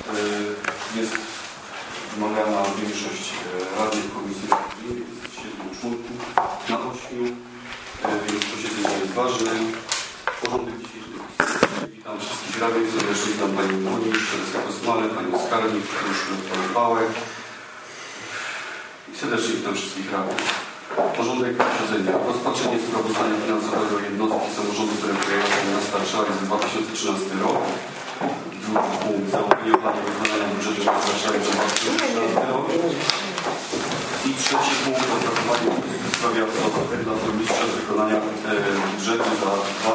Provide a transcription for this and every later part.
jest wymagana większość radnych komisji, jest 7 członków na 8, więc posiedzenie jest ważne. Porządek dzisiejszy. Witam wszystkich radnych, serdecznie witam Panią Młodzież, Teresę Kosmalę, Panią Skarnik, Pan Pałek i serdecznie witam wszystkich radnych. Porządek posiedzenia. Rozpatrzenie sprawozdania finansowego jednostki samorządu terytorialnego miasta Warszawy za 2013 rok. Drugi punkt zaopiniowanie wykonania budżetu miasta Warszawy za 2013 rok. I trzeci punkt opracowanie w sprawie absolutowej dla burmistrza z wykonania budżetu za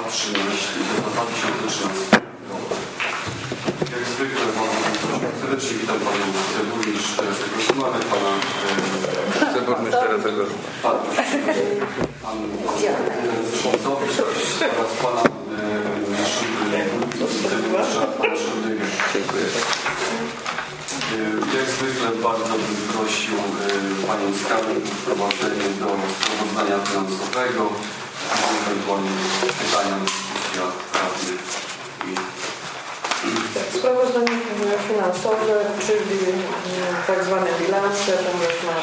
2013 rok. Jak zwykle serdecznie witam Panią wiceburmistrz Teresę Kosmalę, Pana wiceburmistrz Teresę Kosmalę, Pan Szymcowicz oraz Pana wiceburmistrza Pana Szydryga. Dziękuję. Jak zwykle bardzo bym prosił Panią Skarbnik o wprowadzenie do sprawozdania finansowego, a ewentualnie pytania, dyskusja radnych. Sprawozdanie finansowe, czyli tak zwane bilanse, to można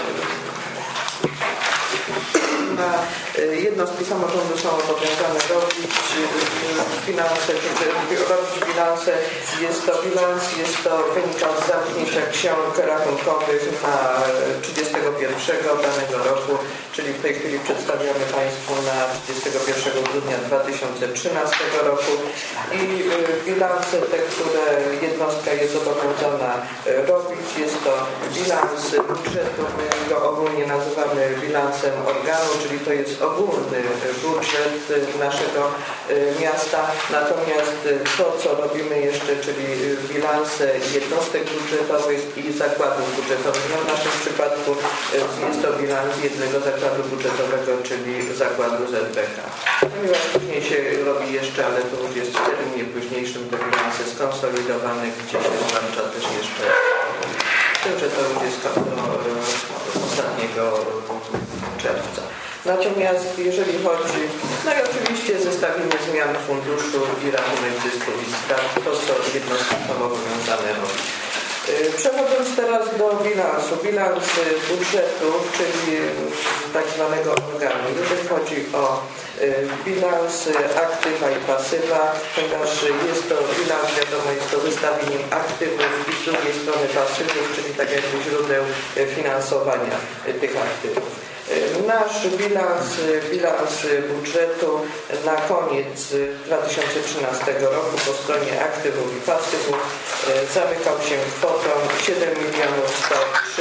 na jednostki samorządu są obowiązane robić finanse, robić bilanse. Jest to bilans, jest to wynika z zamknięcia ksiąg rachunkowych na 31 danego roku, czyli w tej chwili przedstawiamy Państwu na 31 grudnia 2013 roku i bilanse te, które jednostka jest zobowiązana robić, jest to bilans budżetu, my go ogólnie nazywamy bilansem organu, czyli to jest ogólny budżet naszego miasta, natomiast to, co robimy jeszcze, czyli bilanse jednostek budżetowych i zakładów budżetowych. No w naszym przypadku jest to bilans jednego zakładu budżetowego, czyli zakładu ZBK. Ponieważ później się robi jeszcze, ale to już jest w terminie późniejszym, te bilanse skonsolidowane, gdzie się zwłaszcza też jeszcze tym, że to już jest do ostatniego czerwca. Natomiast jeżeli chodzi, no i oczywiście zestawimy zmian funduszu i rachunek zysków i strat, to co jednostki są obowiązane robić. Przechodząc teraz do bilansu. Bilans budżetu, czyli tak zwanego organu. Jeżeli chodzi o bilans aktywa i pasywa, ponieważ jest to bilans, wiadomo, jest to zestawieniem aktywów i z drugiej strony pasywów, czyli tak jakby źródeł finansowania tych aktywów. Nasz bilans budżetu na koniec 2013 roku po stronie aktywów i pasywów zamykał się kwotą 7 103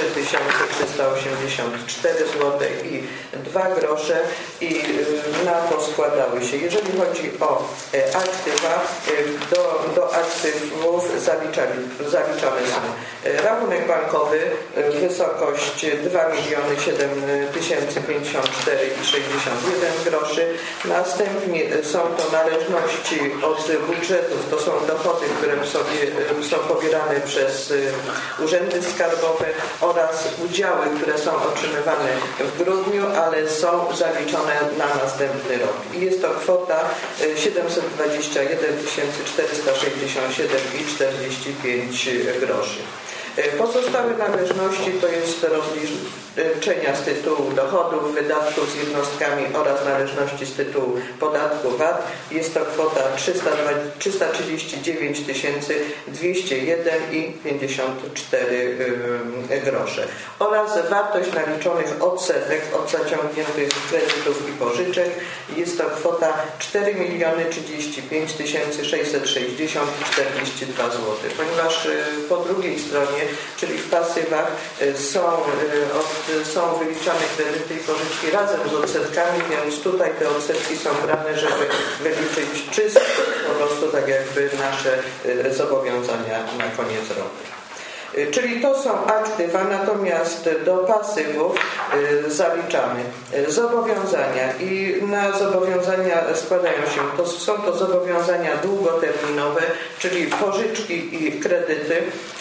384 zł i 2 grosze i na to składały się. Jeżeli chodzi o aktywa, do aktywów zaliczane są rachunek bankowy, wysokość 2 7 054,61 groszy. Następnie są to należności od budżetów, to są dochody, które są pobierane przez urzędy skarbowe oraz udziały, które są otrzymywane w grudniu, ale są zaliczone na następny rok. I jest to kwota 721 467,45 groszy. Pozostałe należności to jest rozliczenia z tytułu dochodów, wydatków z jednostkami oraz należności z tytułu podatku VAT. Jest to kwota 339 201,54 grosze. Oraz wartość naliczonych odsetek od zaciągniętych kredytów i pożyczek. Jest to kwota 4 35 660,42 zł. Ponieważ po drugiej stronie, czyli w pasywach są wyliczane kredyty i pożyczki razem z odsetkami, więc tutaj te odsetki są brane, żeby wyliczyć czysto po prostu tak jakby nasze zobowiązania na koniec roku. Czyli to są aktywa, natomiast do pasywów zaliczamy zobowiązania i na zobowiązania składają się, są to zobowiązania długoterminowe, czyli pożyczki i kredyty,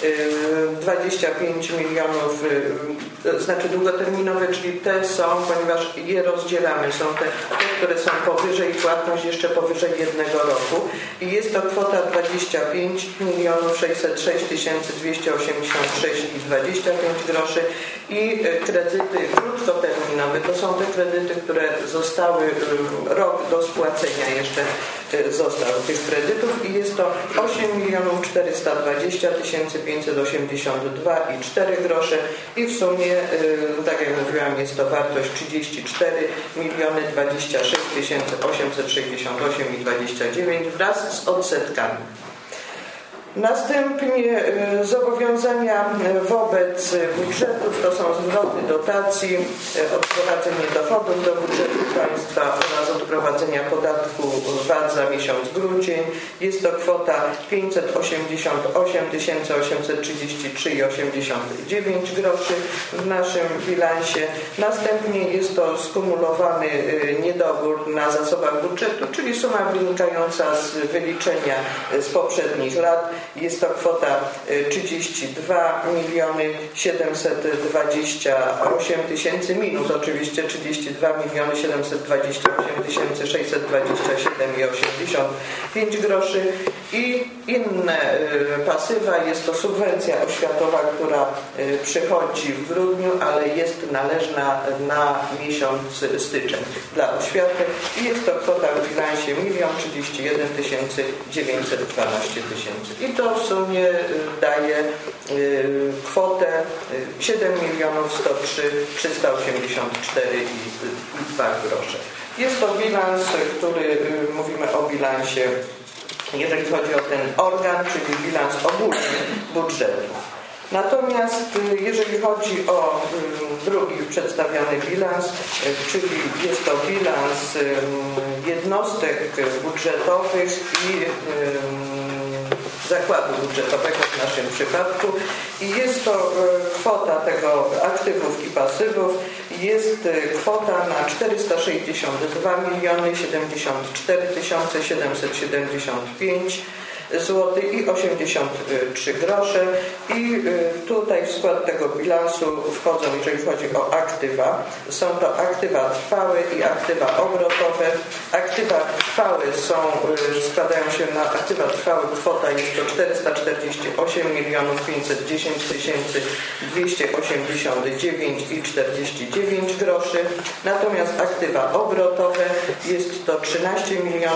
25 milionów, znaczy długoterminowe, czyli te są, ponieważ je rozdzielamy, są te, które są powyżej, płatność jeszcze powyżej 1 roku i jest to kwota 25 606 286 i 25 groszy i kredyty krótkoterminowe, to są te kredyty, które zostały rok do spłacenia jeszcze został tych kredytów i jest to 8 420 582 i 4 grosze i w sumie, tak jak mówiłam, jest to wartość 34 026 868 i 29 wraz z odsetkami. Następnie zobowiązania wobec budżetów to są zwroty dotacji, odprowadzenie dochodów do budżetu państwa oraz odprowadzenia podatku VAT za miesiąc grudzień. Jest to kwota 588 833 i 89 groszy w naszym bilansie. Następnie jest to skumulowany niedobór na zasobach budżetu, czyli suma wynikająca z wyliczenia z poprzednich lat. Jest to kwota 32 728 tysięcy minus oczywiście 32 728 627 i 85 groszy i inne pasywa. Jest to subwencja oświatowa, która przychodzi w grudniu, ale jest należna na miesiąc styczeń dla oświaty i jest to kwota w bilansie 1 031 912 tysięcy. I to w sumie daje kwotę 7 103 384 i 2 grosze. Jest to bilans, który mówimy o bilansie, jeżeli chodzi o ten organ, czyli bilans ogólny budżetu. Natomiast jeżeli chodzi o drugi przedstawiany bilans, czyli jest to bilans jednostek budżetowych i zakładu budżetowego w naszym przypadku i jest to kwota tego aktywów i pasywów, jest kwota na 462 074 775 zł i 83 grosze i tutaj w skład tego bilansu wchodzą, jeżeli chodzi o aktywa, są to aktywa trwałe i aktywa obrotowe. Aktywa trwałe składają się na aktywa trwałe, kwota jest to 448 510 289 i 49 groszy, natomiast aktywa obrotowe jest to 13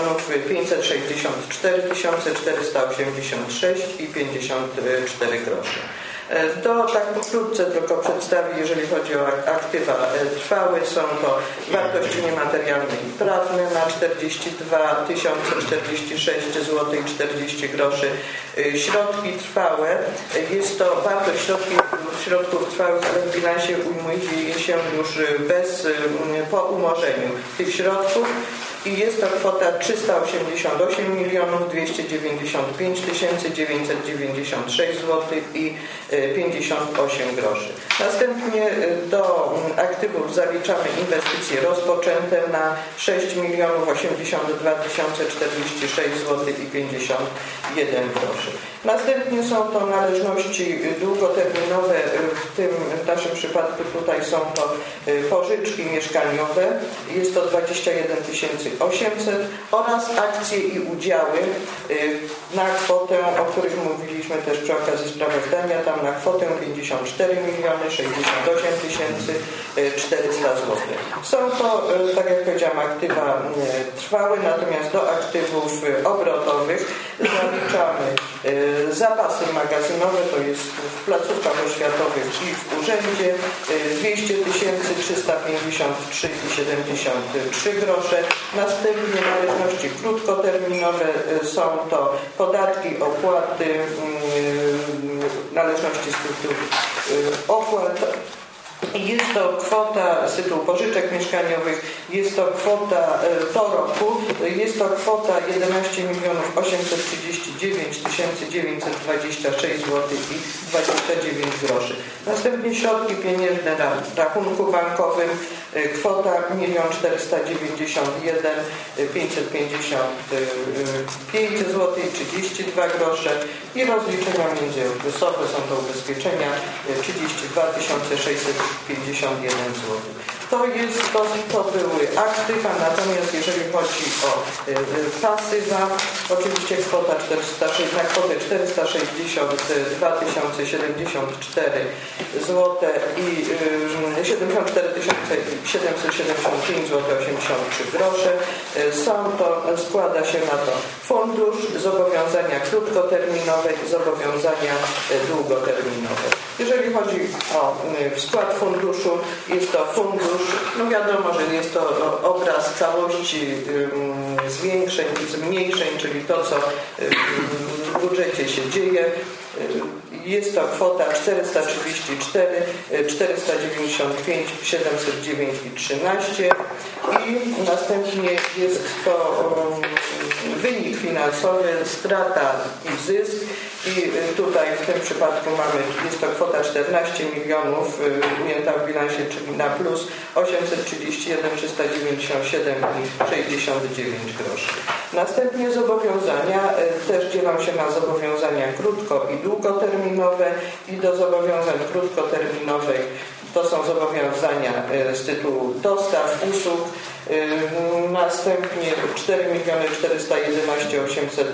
564 486 i 54 groszy. To tak pokrótce tylko przedstawię, jeżeli chodzi o aktywa trwałe, są to wartości niematerialne i prawne na 42 046 zł i 40 groszy. Środki trwałe, jest to wartość środków trwałych, ale w bilansie ujmuje się już po umorzeniu tych środków i jest to kwota 388 295 996 zł i 58 groszy. Następnie do aktywów zaliczamy inwestycje rozpoczęte na 6 082 046 zł i 51 groszy. Następnie są to należności długoterminowe, w tym w naszym przypadku tutaj są to pożyczki mieszkaniowe, jest to 21 800 oraz akcje i udziały na kwotę, o których mówiliśmy też przy okazji sprawozdania, tam na kwotę 54 068 400 zł. Są to, tak jak powiedziałam, aktywa trwałe, natomiast do aktywów obrotowych zaliczamy zapasy magazynowe, to jest w placówkach oświatowych i w urzędzie 200 353 i 73 grosze. Następnie należności krótkoterminowe, są to podatki, opłaty, należności z tytułu opłat. Jest to kwota z tytułu pożyczek mieszkaniowych Jest to kwota do roku, jest to kwota 11 839 926 zł i 29 groszy. Następnie środki pieniężne na rachunku bankowym, kwota 1 491 555 zł i 32 grosze i rozliczenia międzyokresowe, są to ubezpieczenia 32 651 zł. To były aktywa, natomiast jeżeli chodzi o pasywa, oczywiście kwota na kwotę 462 074 zł i 74 775 zł 83 grosze. Składa się na to fundusz, zobowiązania krótkoterminowe i zobowiązania długoterminowe. Jeżeli chodzi o skład funduszu, jest to fundusz, no wiadomo, że jest to obraz całości zwiększeń i zmniejszeń, czyli to, co w budżecie się dzieje. Jest to kwota 434 495 709 i 13 i następnie jest to wynik finansowy, strata i zysk i tutaj w tym przypadku jest to kwota 14 milionów ujęta w bilansie, czyli na plus 831 397 i 69 groszy. Następnie zobowiązania też dzielą się na zobowiązania krótko i długoterminowe i do zobowiązań krótkoterminowych to są zobowiązania z tytułu dostaw, usług, następnie 4 411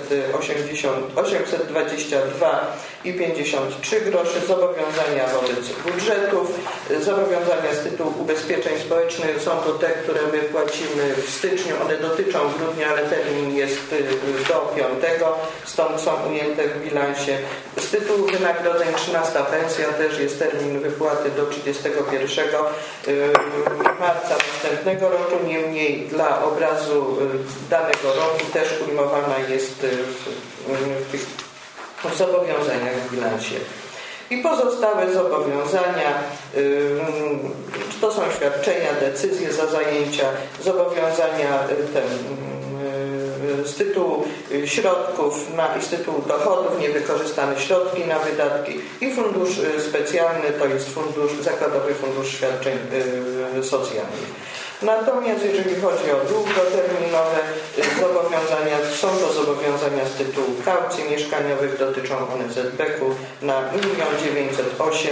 822 i 53 groszy, zobowiązania wobec budżetów, zobowiązania z tytułu ubezpieczeń społecznych, są to te, które my płacimy w styczniu, one dotyczą grudnia, ale termin jest do 5, stąd są ujęte w bilansie. Z tytułu wynagrodzeń 13 pensja też jest termin wypłaty do 31 marca następnego roku, niemniej dla obrazu danego roku też ujmowana jest w tych zobowiązaniach w bilansie. I pozostałe zobowiązania, to są świadczenia, decyzje za zajęcia, zobowiązania z tytułu środków i z tytułu dochodów, niewykorzystane środki na wydatki i fundusz specjalny, to jest Zakładowy Fundusz Świadczeń Socjalnych. Natomiast jeżeli chodzi o długoterminowe zobowiązania, są to zobowiązania z tytułu kaucji mieszkaniowych, dotyczą one ZBK-u na 1 908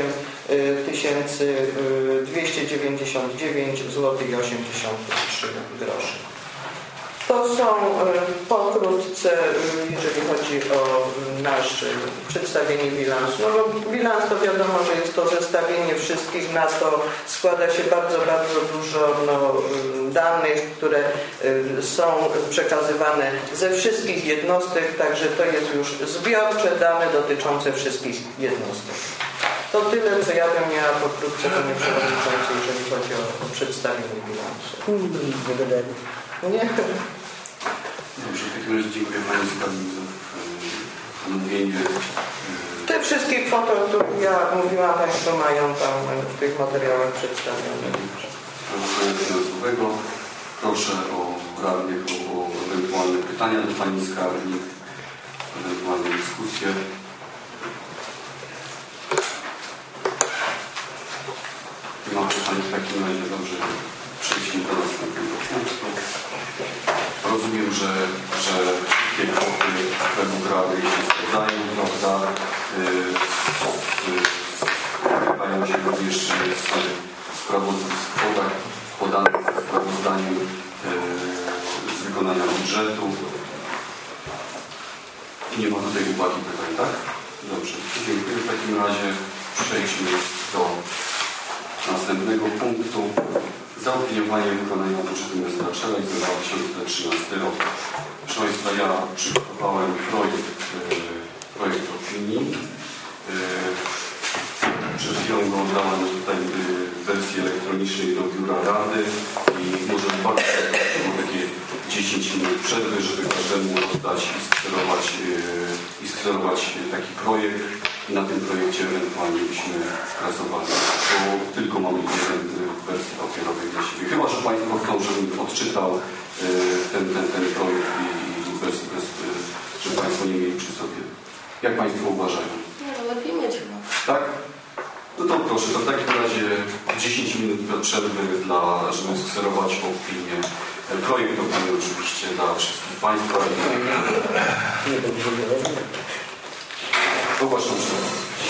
299 zł i 83 groszy. To są pokrótce, jeżeli chodzi o nasze przedstawienie bilansu. No, bilans to wiadomo, że jest to zestawienie wszystkich, na to składa się bardzo, bardzo dużo danych, które są przekazywane ze wszystkich jednostek, także to jest już zbiorcze dane dotyczące wszystkich jednostek. To tyle, co ja bym miała pokrótce, panie przewodniczący, jeżeli chodzi o przedstawienie bilansu. Nie. Dobrze, w takim razie dziękuję Pani Skarbnicy za omówienie. Te wszystkie kwoty, o których ja mówiłam, Państwo mają tam w tych materiałach przedstawione. Sprawozdania finansowego. Proszę o radnych o ewentualne pytania do Pani Skarbnik, ewentualne dyskusje. Nie ma pytań, w takim razie dobrze. Przejdźmy do następnego punktu. Rozumiem, że wszystkie kwoty według Rady się zgadzają, prawda? Zgadzają się również z kwotach podanych w sprawozdaniu z wykonania budżetu. I nie ma tutaj uwagi pytań, tak? Dobrze, dziękuję. W takim razie przejdźmy do następnego punktu. Zaopiniowanie wykonania budżetu miasta Czeladź za 2013 rok. Proszę Państwa, ja przygotowałem projekt opinii. Przed chwilą go oddałem tutaj w wersji elektronicznej do biura Rady i może bardzo takie 10 minut przerwy, żeby każdemu oddać i skserować taki projekt. i na tym projekcie ewentualnie byśmy pracowali, bo tylko mamy jeden w wersji papierowej dla siebie. Chyba że Państwo chcą, żebym odczytał ten projekt i żeby Państwo nie mieli przy sobie. Jak Państwo uważają? No, lepiej mieć chyba. Tak? No to proszę, to w takim razie 10 minut przerwy, żeby skserować opinię. Projekt opinii oczywiście dla wszystkich Państwa. Nie będziemy rozumieć. Ogłaszam przerwę.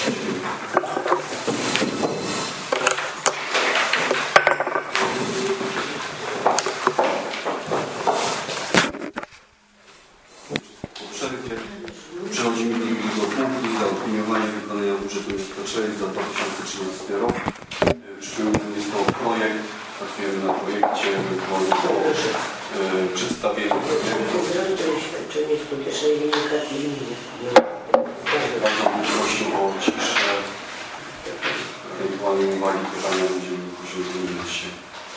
Przechodzimy do drugiego punktu, zaopiniowanie wykonania budżetu miasta Czech za 2013 rok. Przypominam, jest to projekt, pracujemy na projekcie, ewentualnie po przedstawieniu projektu. Świadczenie skutecznej linii linii. Bardzo bym prosił o ciszę, ewentualnie uwagi, pytania będziemy później wymieniać się.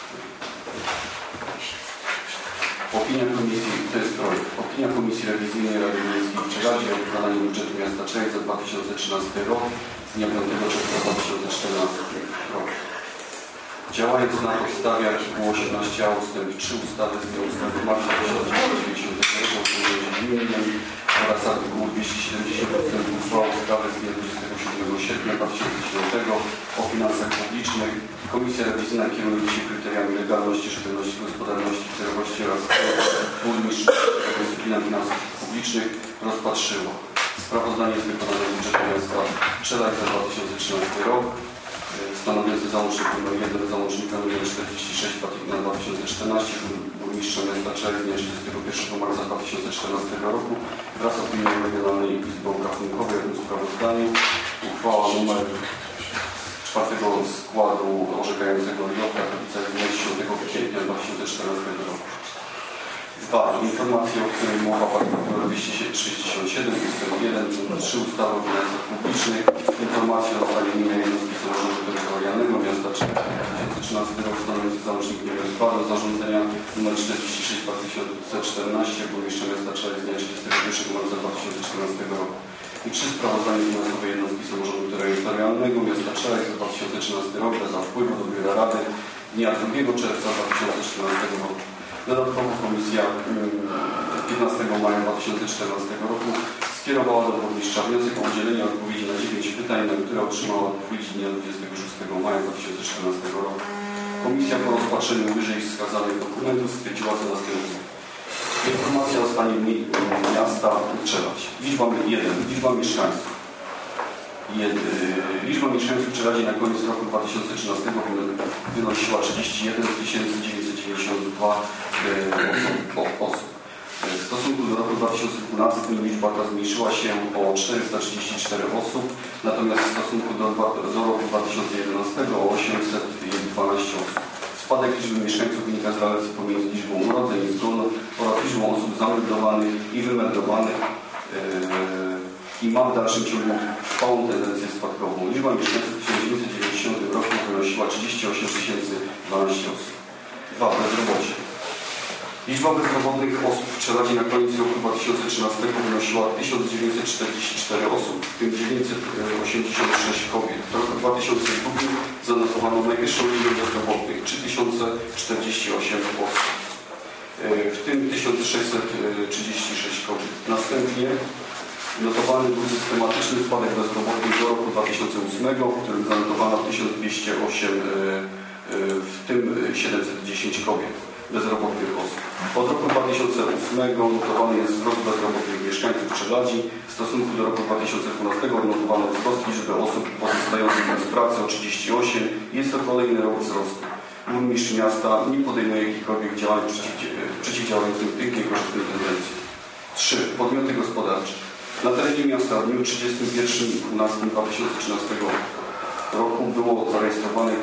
Opinia Komisji, to jest projekt. Opinia Komisji Rewizyjnej Rady Miejskiej w Czeladzie o wykonaniu budżetu miasta Czech za 2013 rok z dnia 5 czerwca 2014 rok. Działając na podstawie artykułu 18a ust. 3 ustawy z dnia 8 marca 1990 o urzędzie gminnym oraz artykułu 270 uchwały ustawy z dnia 27 sierpnia 2010 o finansach publicznych. Komisja rewizyjna kierując się kryteriami legalności, rzetelności, gospodarności, celowości oraz burmistrz dyscyplina finansów publicznych rozpatrzyła sprawozdanie z wykonania budżetu miasta Czelak za 2013 rok stanowiący załącznik nr 1 załącznika nr 46 na 2014 burmistrza miasta Czelak z dnia 31 marca 2014 roku wraz z opinią Regionalnej Izby Obrachunkowej o tym sprawozdaniu. Uchwała nr 4 składu orzekającego RIO Katowice z dnia 10 kwietnia 2014 roku. 2. Informacja, o której mowa w artykule 267 ust. 1 3 ustawy o finansach publicznych. Informacja o stanie gminy jednostki samorządu terytorialnego miasta Czech 2013 rok stanowiący załącznik nr 2 do zarządzenia nr 46 2014 burmistrza miasta Czech z dnia 31 marca 2014 roku. I 3 sprawozdanie finansowe jednostki samorządu terytorialnego miasta Czech za 2013 rok dla wpływu do Biura Rady dnia 2 czerwca 2014 roku. Dodatkowo Komisja 15 maja 2014 roku skierowała do burmistrza wniosek o udzielenie odpowiedzi na 9 pytań, na które otrzymała odpowiedzi dnia 26 maja 2014 roku. Komisja po rozpatrzeniu wyżej wskazanych dokumentów stwierdziła co następuje. Informacja o stanie miasta Czelać. Liczba mieszkańców. Liczba mieszkańców w Czeladzie na koniec roku 2013 wynosiła 31 992 osób. W stosunku do roku 2012 liczba ta zmniejszyła się o 434 osób, natomiast w stosunku do roku 2011 o 812 osób. Spadek liczby mieszkańców wynika z relacji pomiędzy liczbą urodzeń i zgonów oraz liczbą osób zameldowanych i wymeldowanych i ma w dalszym ciągu trwałą tendencję spadkową. Liczba mieszkańców w 1990 roku wynosiła 38 012 osób. 2. Bezrobocie. Liczba bezrobotnych osób w Czeladzie na koniec roku 2013 wynosiła 1944 osób, w tym 986 kobiet. W roku 2002 zanotowano najwyższą liczbę bezrobotnych 3048 osób, w tym 1636 kobiet. Następnie notowany był systematyczny spadek bezrobotnych do roku 2008, w którym zanotowano 1208, w tym 710 kobiet bezrobotnych osób. Od roku 2008 notowany jest wzrost bezrobotnych mieszkańców Czeladzi. W stosunku do roku 2012 odnotowano wzrost liczby osób pozostających bez pracy o 38. Jest to kolejny rok wzrostu. Burmistrz miasta nie podejmuje jakichkolwiek działań przeciwdziałających tych niekorzystnych tendencji. 3. Podmioty gospodarcze. Na terenie miasta w dniu 31.12.2013 roku było zarejestrowanych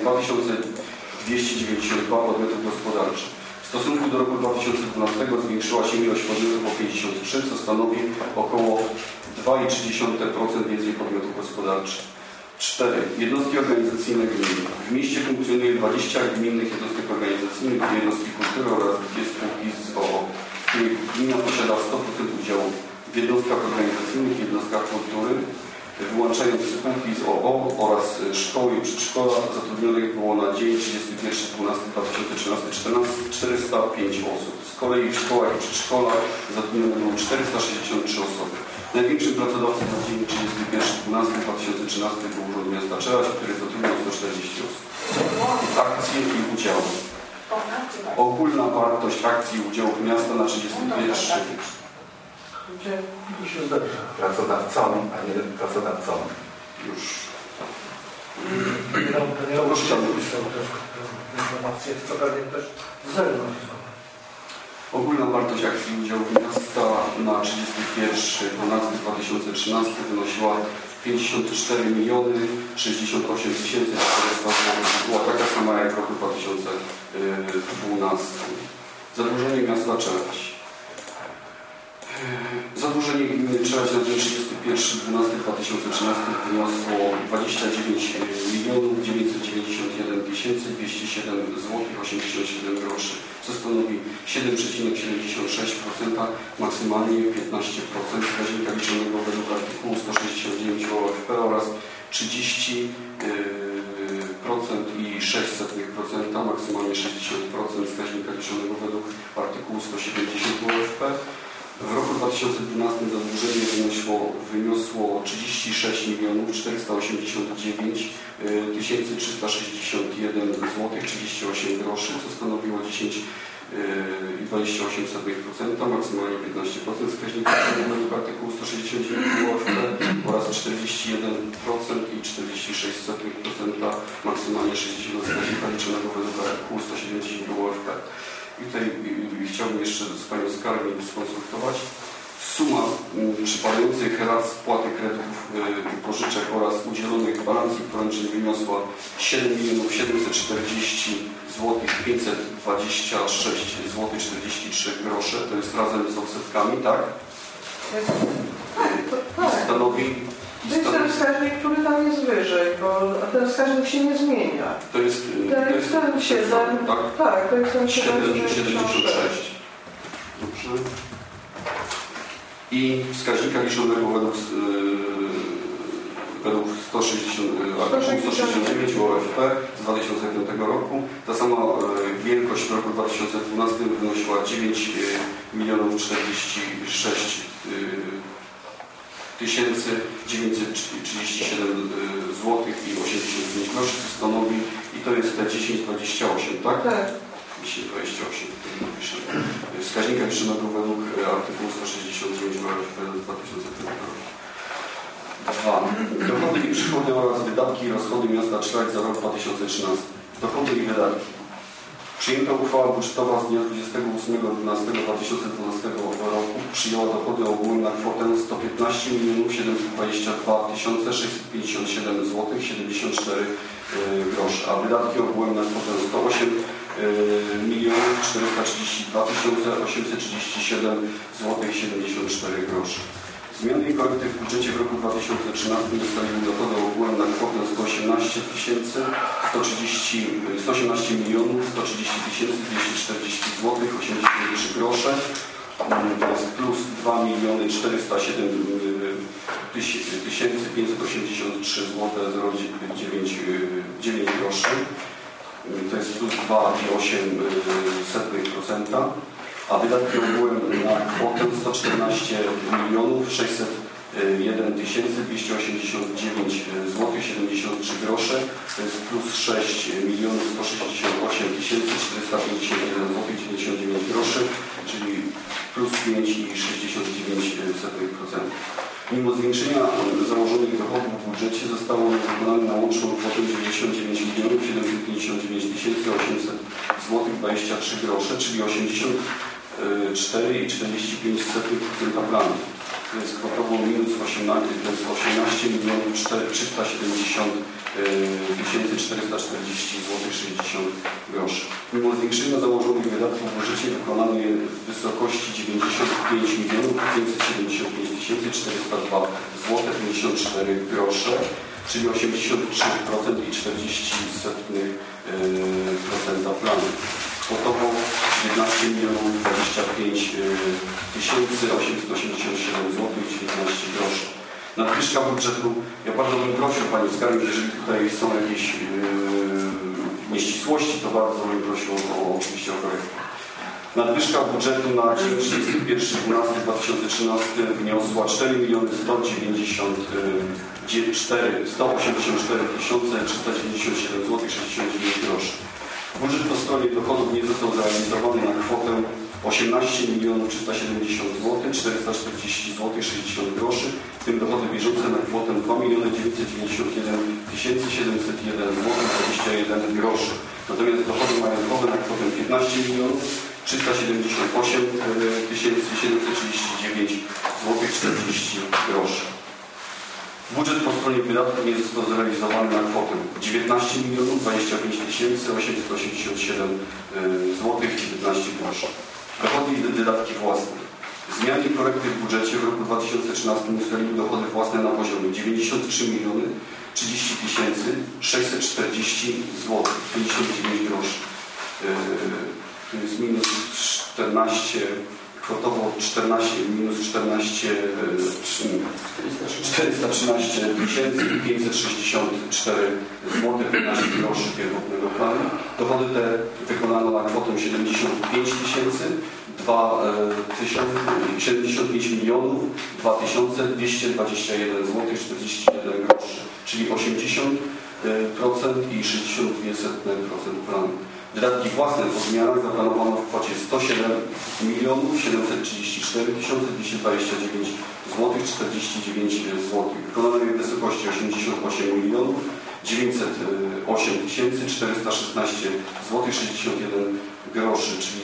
2292 podmiotów gospodarczych. W stosunku do roku 2012 zwiększyła się ilość podmiotów o 53, co stanowi około 2,3% więcej podmiotów gospodarczych. 4. Jednostki organizacyjne gminy. W mieście funkcjonuje 20 gminnych jednostek organizacyjnych, 2 jednostki kultury oraz 2 spółki z o.o., w których gmina posiada 100% udziału w jednostkach organizacyjnych i jednostkach kultury. wyłączając spółki z OO oraz szkoły i przedszkola zatrudnionych było na dzień 31.12.2013 405 osób. Z kolei w szkołach i przedszkolach zatrudnione było 463 osoby. Największym pracodawcą na dzień 31.12.2013 był Urząd Miasta Czelaś, który zatrudniał 140 osób. Akcje i udziały. Ogólna wartość akcji i udziałów miasta na 31. Pracodawcom, a nie pracodawcom. Już. Informacje, co pewnie też zewnątrz. Ogólna wartość akcji i udziałów miasta na 31.12.2013 wynosiła 54 68 400 zł. Była taka sama jak w roku 2012. Zadłużenie miasta Czelaś. Zadłużenie gminy Czelaś na dzień 31.12.2013 wyniosło 29 991 207 zł 87 groszy, co stanowi 7,76%, maksymalnie 15% wskaźnika liczonego według artykułu 169 OFP oraz 30% i 0,06%, maksymalnie 60% wskaźnika liczonego według artykułu 170 OFP. W roku 2012 zadłużenie wyniosło 36 489 361 zł 38 groszy, co stanowiło 10,28%, maksymalnie 15% wskaźnika według artykułu 169 OFP oraz 41% i 46%, maksymalnie 60% wskaźnika liczonego według artykułu 170 OFP. I tutaj chciałbym jeszcze z Panią Skarbnik skonsultować. Suma przypadających rat spłaty kredytów i pożyczek oraz udzielonych gwarancji poręczeń wyniosła 7 740 526 zł 43 grosze. To jest razem z odsetkami, tak? Stanowi... To jest ten wskaźnik, który tam jest wyżej, bo ten wskaźnik się nie zmienia. To jest ten 7, tak? Tak, to jest ten 7,76. Dobrze. I wskaźnika liczonego według 169 OFP z 2005 roku. Ta sama wielkość w roku 2012 wynosiła 9 046 937 zł i 85 groszy, co stanowi, i to jest te 10,28, tak? Tak. 10,28. Wskaźnika liczonego według artykułu 169 OFP 2005 roku. 2. Dochody i przychody oraz wydatki i rozchody miasta Czelaś za rok 2013. Dochody i wydatki. Przyjęta uchwała budżetowa z dnia 28.12.2012 roku przyjęła dochody ogólne na kwotę 115 722 657 zł 74 groszy, a wydatki ogólne na kwotę 108 432 837 zł 74 groszy. Zmiany i korekty w budżecie w roku 2013 ustaliły dochody ogólne na kwotę 118 130 240 zł 83 grosze. To jest plus 2 407 583 zł 9 groszy. To jest plus 2,8%. A wydatki ogółem na kwotę 114 601 289 zł 73 grosze, to jest plus 6 168 451 zł 99 groszy, czyli plus 5,69%. Mimo zwiększenia założonych dochodów w budżecie zostało one wykonane na łączną kwotę 99 759 800 zł 23 grosze, czyli 84,45% planu. To jest kwotowo minus 18 370 440 zł 60 groszy. Mimo zwiększenia założonych wydatków w budżecie wykonano je w wysokości 95 575 402 zł 54 grosze, czyli 83% i 40% planu. Kwotowo 11 25 887 zł 19 groszy. Nadwyżka budżetu, ja bardzo bym prosił Panią Skarbnik, jeżeli tutaj są jakieś nieścisłości, to bardzo bym prosił oczywiście o korektę. Nadwyżka budżetu na dzień 31.12.2013 wyniosła 4 184 397 zł 69 groszy. Budżet po stronie dochodów nie został zrealizowany na kwotę 18 370 zł 440 zł 60 groszy, w tym dochody bieżące na kwotę 2 991 701 zł 21 groszy. Natomiast dochody majątkowe na kwotę 15 378 739 zł 40 groszy. Budżet po stronie wydatków nie został zrealizowany na kwotę 19 25 887 zł 19 groszy. Dochody i wydatki własne. Zmiany i korekty w budżecie w roku 2013 ustaliły dochody własne na poziomie 93 30 640 zł 59 groszy. To jest minus 14, kwotowo 14, minus 14, 413 564 zł 15 groszy pierwotnego planu. Dochody te wykonano na kwotę 75 milionów 2221 zł 41 groszy, czyli 80% i 62% planu. Wydatki własne po zmianach zaplanowano w kwocie 107 734 229 zł 49 zł. Wykonano je w wysokości 88 908 416 zł 61 groszy, czyli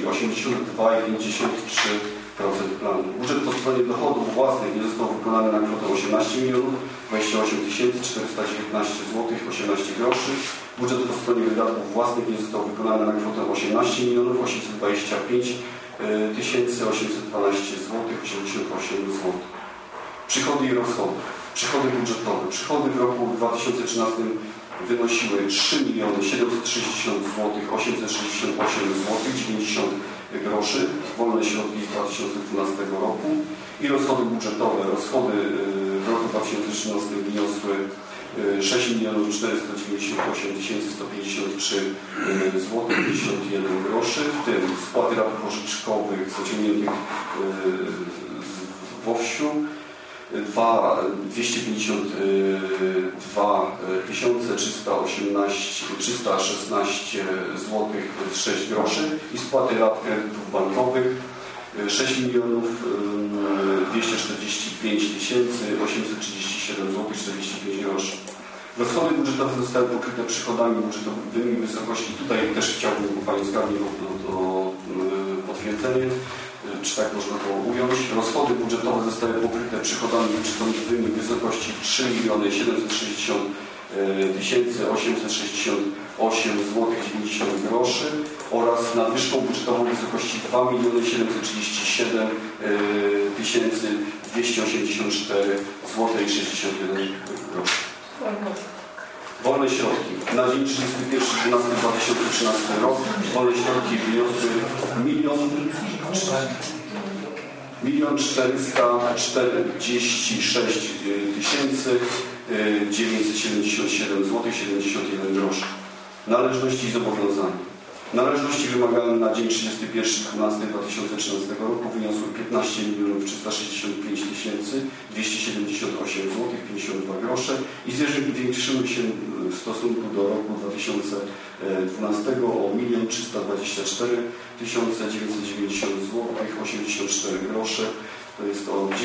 82,53% planu. Budżet po stronie dochodów własnych nie został wykonany na kwotę 18 28 419 zł 18 groszy. Budżet po stronie wydatków własnych nie został wykonany na kwotę 18 825 812 zł 88 zł. Przychody i rozchody. Przychody budżetowe. Przychody w roku 2013 wynosiły 3 760 zł 868 zł 90 groszy, wolne środki z 2012 roku i rozchody budżetowe. Rozchody w roku 2013 wyniosły 6 498 153 zł 51 groszy, w tym spłaty rat pożyczkowych zaciągniętych w WOŚ-u 252 316 zł 6 groszy i spłaty rat kredytów bankowych 6 245 837 zł 45 groszy. Rozchody budżetowe zostały pokryte przychodami budżetowymi w wysokości, tutaj też chciałbym Pani Skarbnik o potwierdzenie, czy tak można to ująć. Rozchody budżetowe zostały pokryte przychodami budżetowymi w wysokości 3 760 868 zł 90 groszy oraz nadwyżką budżetową w wysokości 2 737 284 zł 61 groszy. Wolne środki. Na dzień 31.12.2013 rok wolne środki wyniosły 1 446 977 zł 71 groszy. Należności i zobowiązania. Należności wymagalne na dzień 31.12.2013 roku wyniosły 15 365 278 zł 52 grosze i zwiększyły się w stosunku do roku 2012 o 1 324 990 zł 84 grosze. To jest o 9,4%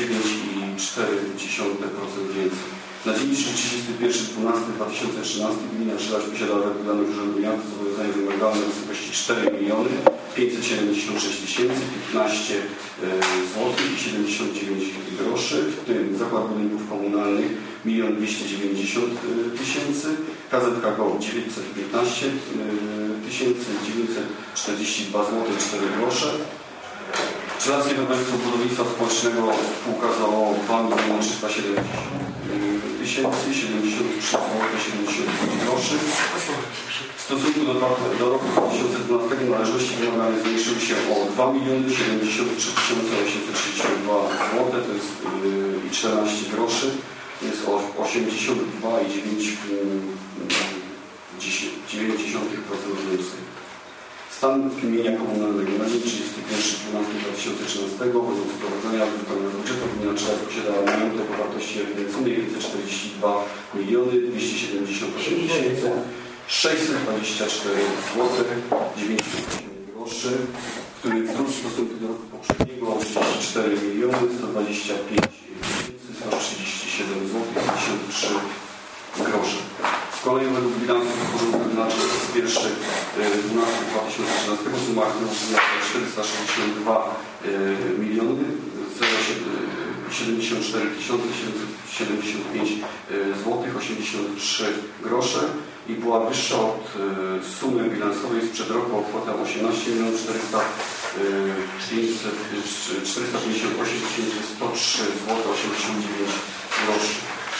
więcej. Na dzień 31.12.2013 gmina Żelaś posiadała według danych Urzędu Miasta zobowiązania wymagalne w wysokości 4 576 15 zł i 79 groszy, w tym Zakład Budynków Komunalnych 1 290 000, KZKGO 915 942 zł 4 grosze. Strzeleckie Towarzystwo Budownictwa Społecznego spółka z o.o. 2 370 073 zł 70 groszy. W stosunku do roku 2012 należności wymagalne zmniejszyły się o 2 073 862 zł, to jest i 14 groszy. jest o 82,9% więcej. Stan mienia komunalnego na dzień 31.12.2013 wobec wprowadzenia wykonania budżetu gmina Czeladź posiadała majątek o wartości ewidencyjnej 542 278 624 zł 98 groszy, który wzrósł w stosunku do roku poprzedniego o 34 125 137 zł 53 groszy. Z kolei według bilansu porządku wyznaczeń z 1.12.2013 suma wyniosła 462 074 775 zł 83 grosze i była wyższa od sumy bilansowej sprzed roku o kwotę 18 458 103 zł 89 groszy.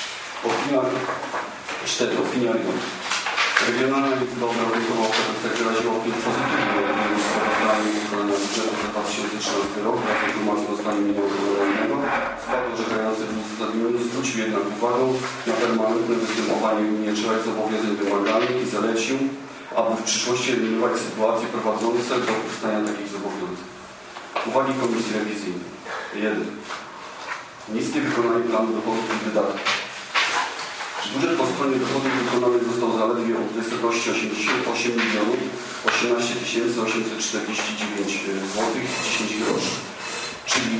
Opinia Regionalna Izba Obrachunkowa wyraziła opinię pozytywną o sprawozdaniu wykonania budżetu za 2013 rok wraz z informacją o stanie mienia komunalnego. Skład orzekający w uzasadnieniu zwrócił jednak uwagę na permanentne występowanie gminie Czeladź zobowiązań wymagalnych i zalecił, aby w przyszłości eliminować sytuacje prowadzące do powstania takich zobowiązań. Uwagi Komisji Rewizyjnej. 1. Niskie wykonanie planu dochodów i wydatków. Budżet po stronie dochodów wykonany został zaledwie o wysokości 88 18 849 zł 10 groszy, czyli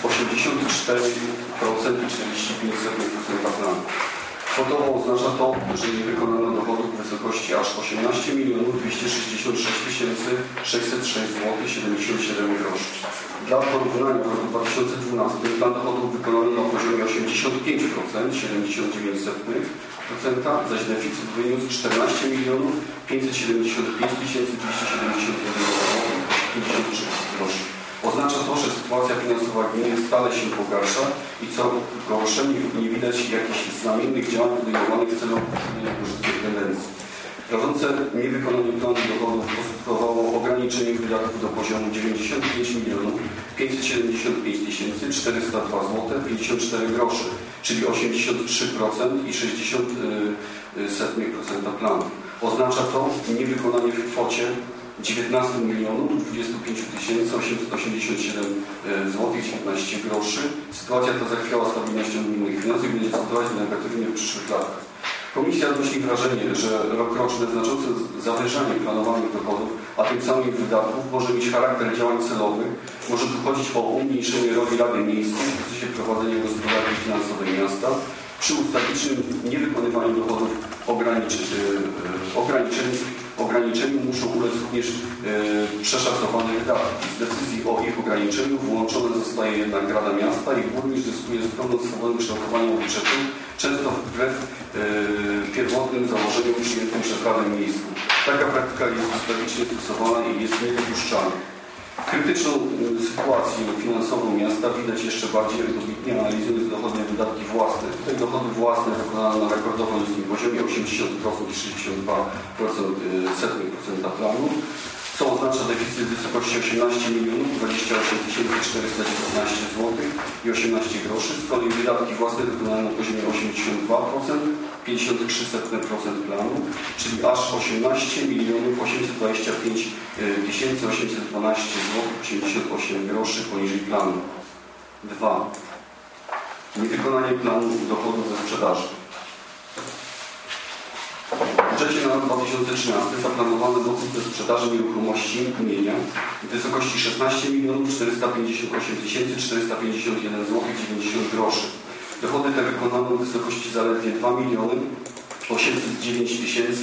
84% i 45% planu. Kwotowo oznacza to, że nie wykonano dochodów w wysokości aż 18 266 606 zł 77 groszy. Dla porównania w roku 2012 plan dochodów wykonano na poziomie 85%, 79%, zaś deficyt wyniósł 14 575 271 zł 53 groszy. Oznacza to, że sytuacja finansowa gminy stale się pogarsza i co gorsze, nie widać jakichś znamiennych działań podejmowanych w celu uniknięcia korzystnych tendencji. Rażące niewykonanie planu dochodów poskutkowało ograniczenie wydatków do poziomu 95 575 402 zł 54 groszy, czyli 83% i 0,60% planu. Oznacza to niewykonanie w kwocie 19 25 887 zł 19 groszy. Sytuacja ta zachwiała stabilnością gminnych finansów i będzie skutkować negatywnie w przyszłych latach. Komisja odnosi wrażenie, że rokroczne znaczące zawyżanie planowanych dochodów, a tym samym wydatków może mieć charakter działań celowych, może tu chodzić o umniejszenie roli Rady Miejskiej w procesie prowadzenia gospodarki finansowej miasta, przy ustawicznym niewykonywaniu dochodów ograniczeniu muszą ulec również przeszacowane wydatki. Z decyzji o ich ograniczeniu włączone zostaje jednak Rada Miasta i burmistrz dyskutuje z pełną swobodą kształtowania budżetu, często wbrew pierwotnym założeniom przyjętym przez Radę Miejską. Taka praktyka jest ustawicznie stosowana i jest niedopuszczalna. Krytyczną sytuację finansową miasta widać jeszcze bardziej dobitnie analizując dochody i wydatki własne. Tutaj dochody własne wykonano na rekordowo niskim poziomie 80% i 62% planu, co oznacza deficyt w wysokości 18 28 419 zł i 18 groszy. Z kolei wydatki własne wykonano na poziomie 82%, 53% planu, czyli aż 18 825 812 zł 88 groszy poniżej planu. 2. Niewykonanie planu dochodów ze sprzedaży. W budżecie na rok 2013 zaplanowano dochód ze sprzedaży nieruchomości mienia w wysokości 16 458 451 zł 90 groszy. Dochody te wykonano w wysokości zaledwie 2 809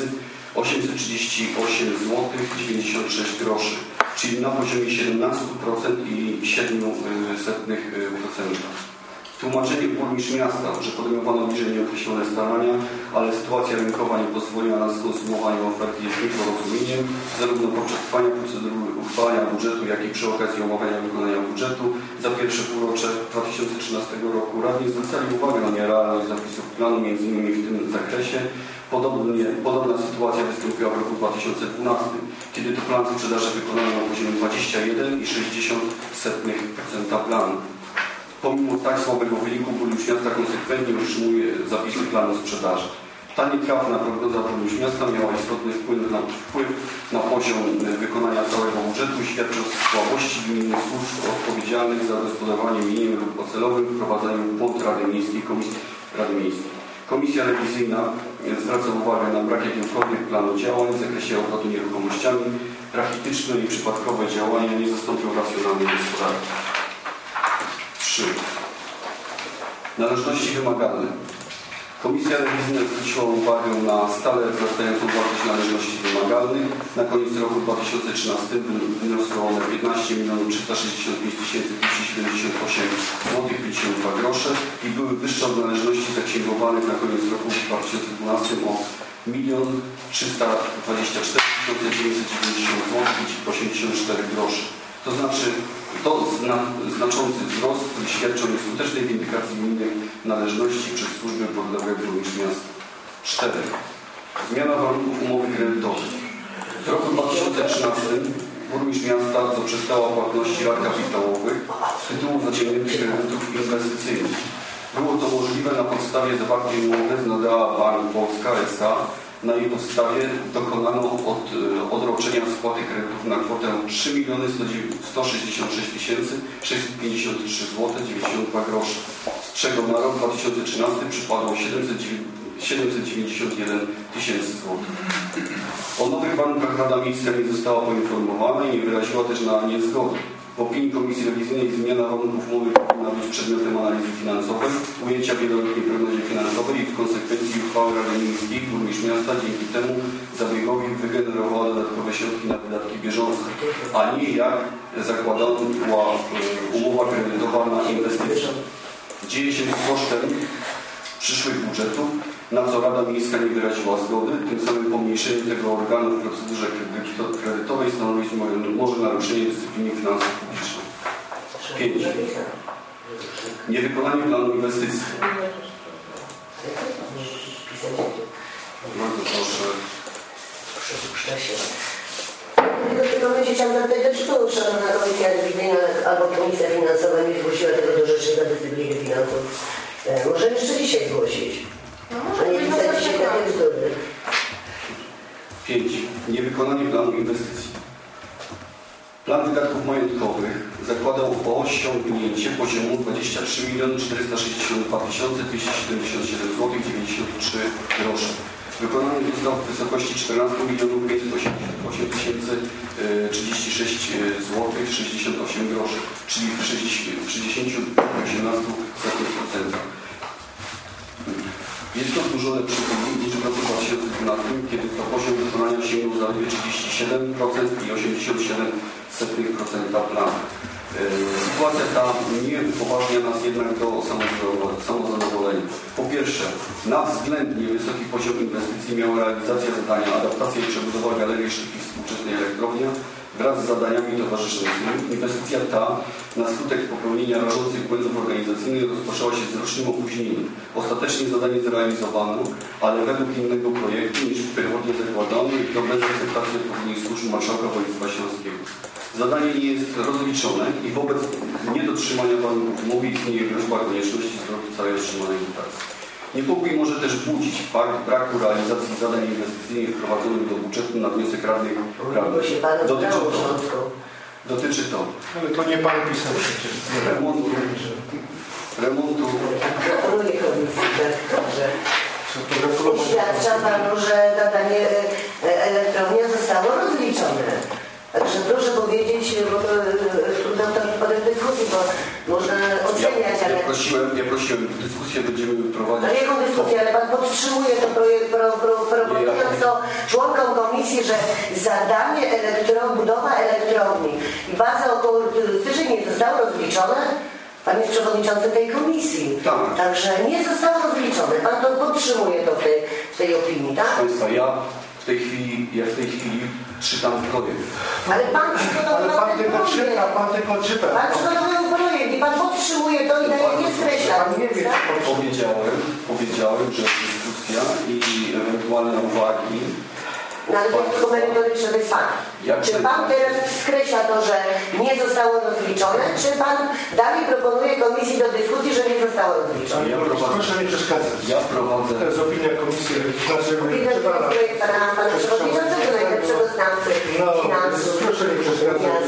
838 zł 96 groszy, czyli na poziomie 17% i 0,07%. Tłumaczenie burmistrz miasta, że podejmowano bliżej nieokreślone starania, ale sytuacja rynkowa nie pozwoliła na skonsumowanie oferty jest nieporozumieniem, zarówno podczas trwania procedury uchwalania budżetu, jak i przy okazji omawiania wykonania budżetu za pierwsze półrocze 2013 roku. Radni zwracali uwagę na nierealność zapisów planu, m.in. w tym zakresie. Podobna sytuacja wystąpiła w roku 2012, kiedy to plan sprzedaży wykonano na poziomie 21,6% planu. Pomimo tak słabego wyniku burmistrz miasta konsekwentnie utrzymuje zapisy planu sprzedaży. Ta nietrafna prognoza burmistrz miasta miała istotny wpływ na poziom wykonania całego budżetu i świadczy o słabości gminnych służb odpowiedzialnych za gospodarowanie mieniem lub ocelowym w prowadzeniu błąd Rady Miejskiej, Komisji Rady Miejskiej. Komisja rewizyjna zwraca uwagę na brak jakiegokolwiek planu działań w zakresie obrotu nieruchomościami. Rachityczne i przypadkowe działania nie zastąpią racjonalnej gospodarki. 3. Należności wymagalne. Komisja rewizyjna zwróciła uwagę na stale wzrastającą wartość należności wymagalnych. Na koniec roku 2013 wyniosło one 15 365 278 zł 52 grosze i były wyższe od należności zaksięgowanych na koniec roku 2012 o 1 324 990 zł 84 grosze. To znaczy, znaczący wzrost, który świadczy o nieskutecznej windykacji gminnych należności przez służby podległe burmistrz miasta. 4. Zmiana warunków umowy kredytowej. W roku 2013 burmistrz miasta zaprzestała płatności rat kapitałowych z tytułu zaciągniętych kredytów inwestycyjnych. Było to możliwe na podstawie zawartej umowy z Nordea Bank Polska S.A. Na jej podstawie dokonano odroczenia spłaty kredytów na kwotę 3 166 653 zł 92 grosze, z czego na rok 2013 przypadło 791 tysięcy złotych. O nowych warunkach Rada Miejska nie została poinformowana i nie wyraziła też na nie zgody. W opinii Komisji Rewizyjnej zmiana warunków umowy powinna być przedmiotem analizy finansowej, ujęcia wieloletniej prognozie finansowej i w konsekwencji uchwały Rady Miejskiej burmistrz miasta dzięki temu zabiegowi wygenerowała dodatkowe środki na wydatki bieżące, a nie jak zakładała umowa kredytowa na inwestycje. Dzieje się z kosztem przyszłych budżetów, na co Rada Miejska nie wyraziła zgody, tym samym pomniejszenie tego organu w procedurze kredytowej stanowić może naruszenie dyscypliny finansów publicznych. 5. Niewykonanie planu inwestycji. Bardzo proszę. W tym momencie chciałam zapytać, dlaczego Szanowna Komisja Rewizyjna albo Komisja Finansowa nie zgłosiła tego do Rzecznika Dyscypliny Finansów? Może jeszcze dzisiaj zgłosić. A nie pisać dzisiaj takie bzdury. 5. Niewykonanie planu inwestycji. Plan wydatków majątkowych zakładał osiągnięcie poziomu 23 462 277 zł 93 grosze. Wykonany został w wysokości 14 588 036 zł 68 groszy, czyli w 60,18%. Jest to zburzone przychód niż w roku 2012, kiedy to poziom wykonania sięgnął zaledwie 37% i 87% planu. Sytuacja ta nie upoważnia nas jednak do samozadowolenia. Po pierwsze, na względnie wysoki poziom inwestycji miała realizacja zadania adaptacja i przebudowa galerii szybkich współczesnej elektrowni wraz z zadaniami towarzyszącymi. Inwestycja ta na skutek popełnienia rażących błędów organizacyjnych rozpoczęła się z rocznym opóźnieniem. Ostatecznie zadanie zrealizowano, ale według innego projektu niż pierwotnie zakładano i to bez akceptacji odpowiednich służb marszałka województwa śląskiego. Zadanie nie jest rozliczone i wobec niedotrzymania warunków umowy istnieje groźba konieczności zwrotu całej otrzymanej dotacji. Niepokój może też budzić fakt braku realizacji zadań inwestycyjnych wprowadzonych do budżetu na wniosek radnych. Dotyczy to. Ale to nie pan pisał przecież. Remontu. Gratuluję komisji, że oświadcza panu, że zadanie elektrownia zostało rozliczone. Także proszę powiedzieć, bo to trudno to podać dyskusji, bo można oceniać, ale... Ja prosiłem, dyskusję będziemy prowadzić... Ale jaką dyskusję? Ale pan podtrzymuje to proponując to członkom komisji, że zadanie budowa elektrowni i baza okołoturystycznej nie zostało rozliczone? Pan jest przewodniczący tej komisji. Tak. Także nie zostało rozliczone. Pan to podtrzymuje to w tej opinii, tak? Proszę Państwa, ja w tej chwili czytam projekt. Ale pan tylko czyta. Pan przygotował projekt i pan podtrzymuje to i nie skreśla. Powiedziałem, że dyskusja i ewentualne uwagi No ale tylko merytoryczne to jest fakt. Czy pan teraz skreśla to, że nie zostało rozliczone, czy pan dalej proponuje komisji do dyskusji, że nie zostało rozliczone? Proszę nie przeszkadzać. Ja prowadzę. To jest opinia komisji Opinia to jest projekt pana przewodniczącego, najlepszego znawcy finansów. Proszę nie przeszkadzać.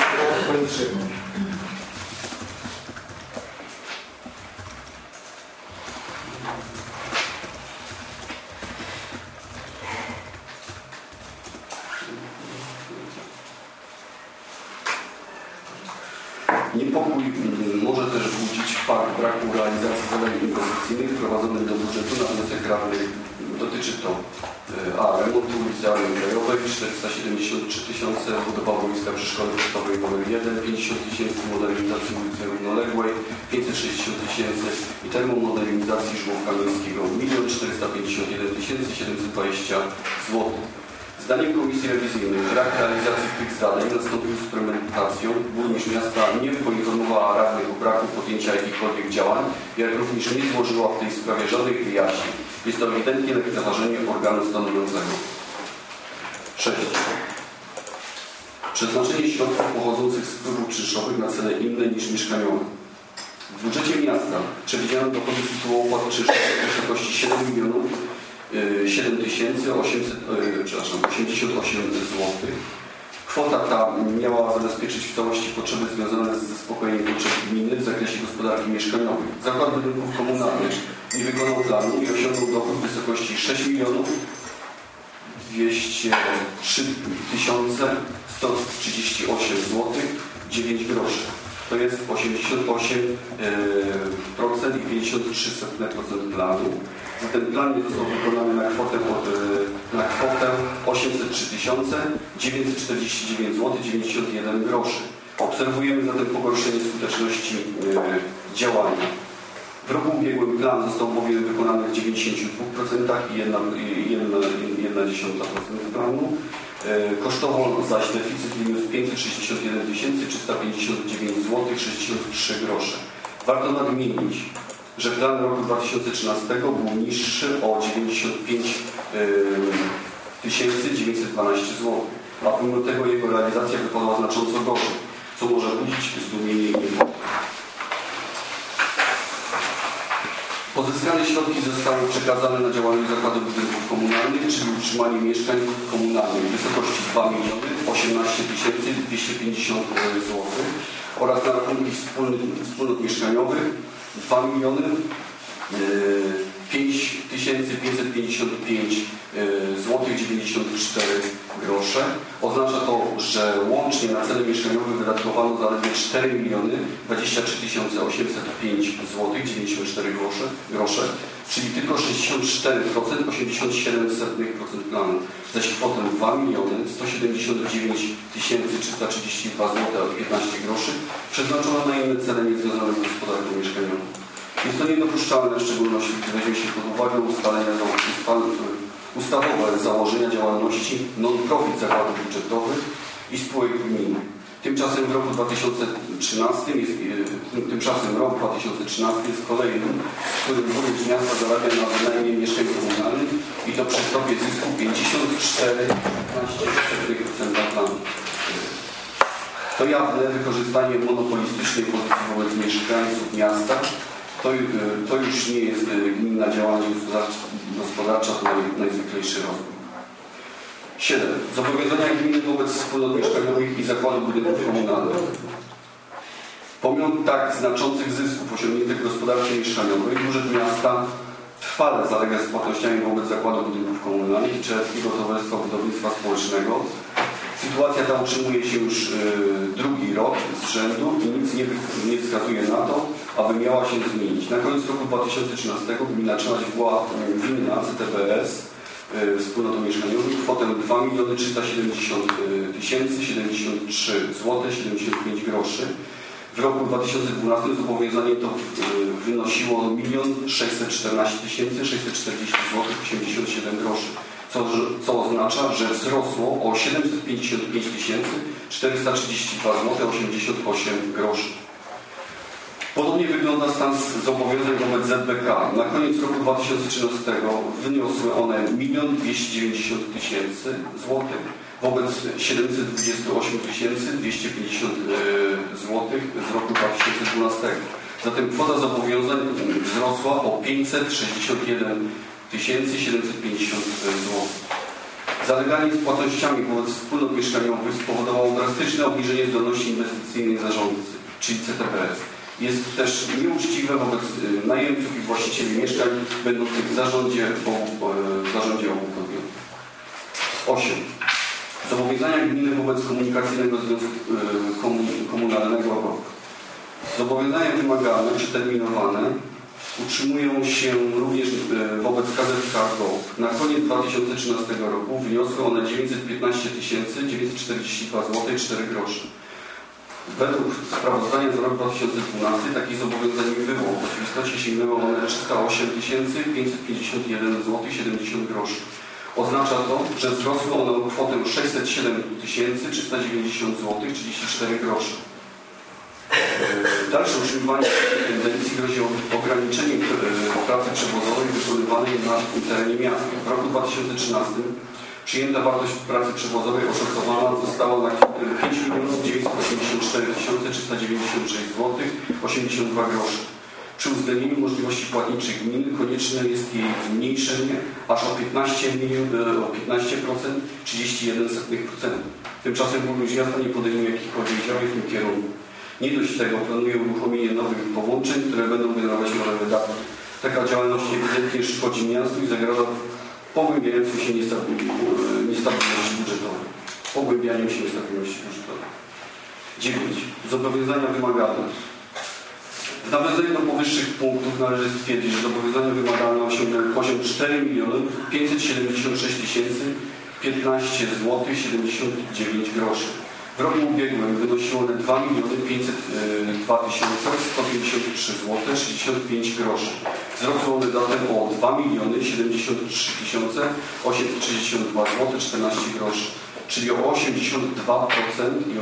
Niepokój może też budzić fakt braku realizacji zadań inwestycyjnych prowadzonych do budżetu na wniosek radny. Dotyczy to remontu ulicy Armii Krajowej 473 tysiące, budowa boiska przy szkole podstawowej nr 1, 50 tysięcy, modernizacji ulicy Równoległej, 560 tysięcy i termomodernizacji żłobka miejskiego 1 451 720 zł. Zdaniem Komisji Rewizyjnej brak realizacji tych zadań nastąpił z premedytacją. Burmistrz miasta nie poinformowała radnych o braku podjęcia jakichkolwiek działań, jak również nie złożyła w tej sprawie żadnych wyjaśnień. Jest to ewidentnie lekceważenie organu stanowiącego. 6. Przeznaczenie środków pochodzących z wpływów czynszowych na cele inne niż mieszkaniowe. W budżecie miasta przewidziano dochody z tytułu opłat czynszowych w wysokości 7,88 zł. Kwota ta miała zabezpieczyć w całości potrzeby związane z zaspokojeniem potrzeb gminy w zakresie gospodarki mieszkaniowej. Zakład Budynków Komunalnych nie wykonał planu i osiągnął dochód w wysokości 6 203 138 zł 9 groszy. To jest 88% i 53% planu. Ten plan nie został wykonany na kwotę 803 949 zł 91 groszy. Obserwujemy zatem pogorszenie skuteczności działania. W roku ubiegłym plan został bowiem wykonany w 92% i 1,1% planu. Kosztowo zaś deficyt wyniósł 561 359 zł 63 grosze. Warto nadmienić, że plan roku 2013 był niższy o 95 912 zł, a pomimo tego jego realizacja wypadła znacząco gorzej, co może budzić zdumienie i niepokój. Pozyskane środki zostały przekazane na działalność Zakładu Budynków Komunalnych, czyli utrzymanie mieszkań komunalnych w wysokości 2 018 250 zł oraz na rachunki wspólnot mieszkaniowych 2 5 555 zł 94 grosze. Oznacza to, że łącznie na cele mieszkaniowe wydatkowano zaledwie 4 23 805 zł 94 grosze, czyli tylko 64%, 87% planu, zaś kwotę 2 179 332 zł 15 groszy przeznaczono na inne cele niezwiązane z gospodarką mieszkaniową. Jest to niedopuszczalne, w szczególności gdy weźmie się pod uwagę ustawowe założenia działalności non-profit zakładów budżetowych i spółek gminy. Tymczasem rok 2013 jest kolejnym, w którym burmistrz miasta zarabia na wynajmie mieszkań komunalnych i to przy stopie zysku 54,15% planu. To jawne wykorzystanie monopolistycznej pozycji wobec mieszkańców miasta. To już nie jest gminna działalność gospodarcza, to najzwyklejszy rozwój. 7. Zobowiązania gminy wobec wspólnot mieszkaniowych i Zakładu Budynków Komunalnych. Pomimo tak znaczących zysków osiągniętych w gospodarce mieszkaniowej, budżet miasta trwale zalega z płatnościami wobec Zakładu Budynków Komunalnych i Czereskiego Towarzystwa Budownictwa Społecznego. Sytuacja ta utrzymuje się już drugi rok z rzędu i nic nie wskazuje na to, aby miała się zmienić. Na koniec roku 2013 gmina Czeladź była winna CTBS wspólnotom mieszkaniowym kwotę 2 370 073 zł 75 groszy. W roku 2012 zobowiązanie to wynosiło 1 614 640 zł 87 groszy. Co oznacza, że wzrosło o 755 432 zł 88 groszy. Podobnie wygląda stan zobowiązań wobec ZBK. Na koniec roku 2013 wyniosły one 1 290 000 złotych wobec 728 250 złotych z roku 2012. Zatem kwota zobowiązań wzrosła o 561 750 zł. Zaleganie z płatnościami wobec wspólnot mieszkaniowych spowodowało drastyczne obniżenie zdolności inwestycyjnej zarządcy, czyli CTPS. Jest też nieuczciwe wobec najemców i właścicieli mieszkań będących w zarządzie obu podmiotów. 8. Zobowiązania gminy wobec komunikacyjnego związku komunalnego. Zobowiązania wymagalne czy terminowane utrzymują się również wobec KZK Go. Na koniec 2013 roku wyniosły one 915 942 zł 4 groszy. Według sprawozdania za rok 2012 takich zobowiązań nie było. W rzeczywistości sięgnęły one 308 551 zł 70 groszy. Oznacza to, że wzrosły one o kwotę 607 390 zł 34 groszy. Dalsze utrzymywanie takiej tendencji grozi ograniczeniem pracy przewozowej wykonywanej na terenie miasta. W roku 2013 przyjęta wartość pracy przewozowej oszacowana została na 5 984 396 zł 82 groszy. Przy uwzględnieniu możliwości płatniczych gminy konieczne jest jej zmniejszenie aż o 15%, 31%. Tymczasem burmistrz miasta nie podejmuje jakichkolwiek działań w tym kierunku. Nie dość tego planuje uruchomienie nowych połączeń, które będą generować nowe wydatki. Taka działalność ewidentnie szkodzi miastu i zagraża pogłębianiu się niestabilności budżetowej. 9. Zobowiązania wymagalne. W nawiązaniu do powyższych punktów należy stwierdzić, że zobowiązania wymagalne osiągnęły poziom 4 576 015 zł 79 groszy. W roku ubiegłym wynosiło one 2 502 153 zł 65 groszy. Wzrosły one zatem o 2 073 862 zł 14 groszy, czyli o 82% i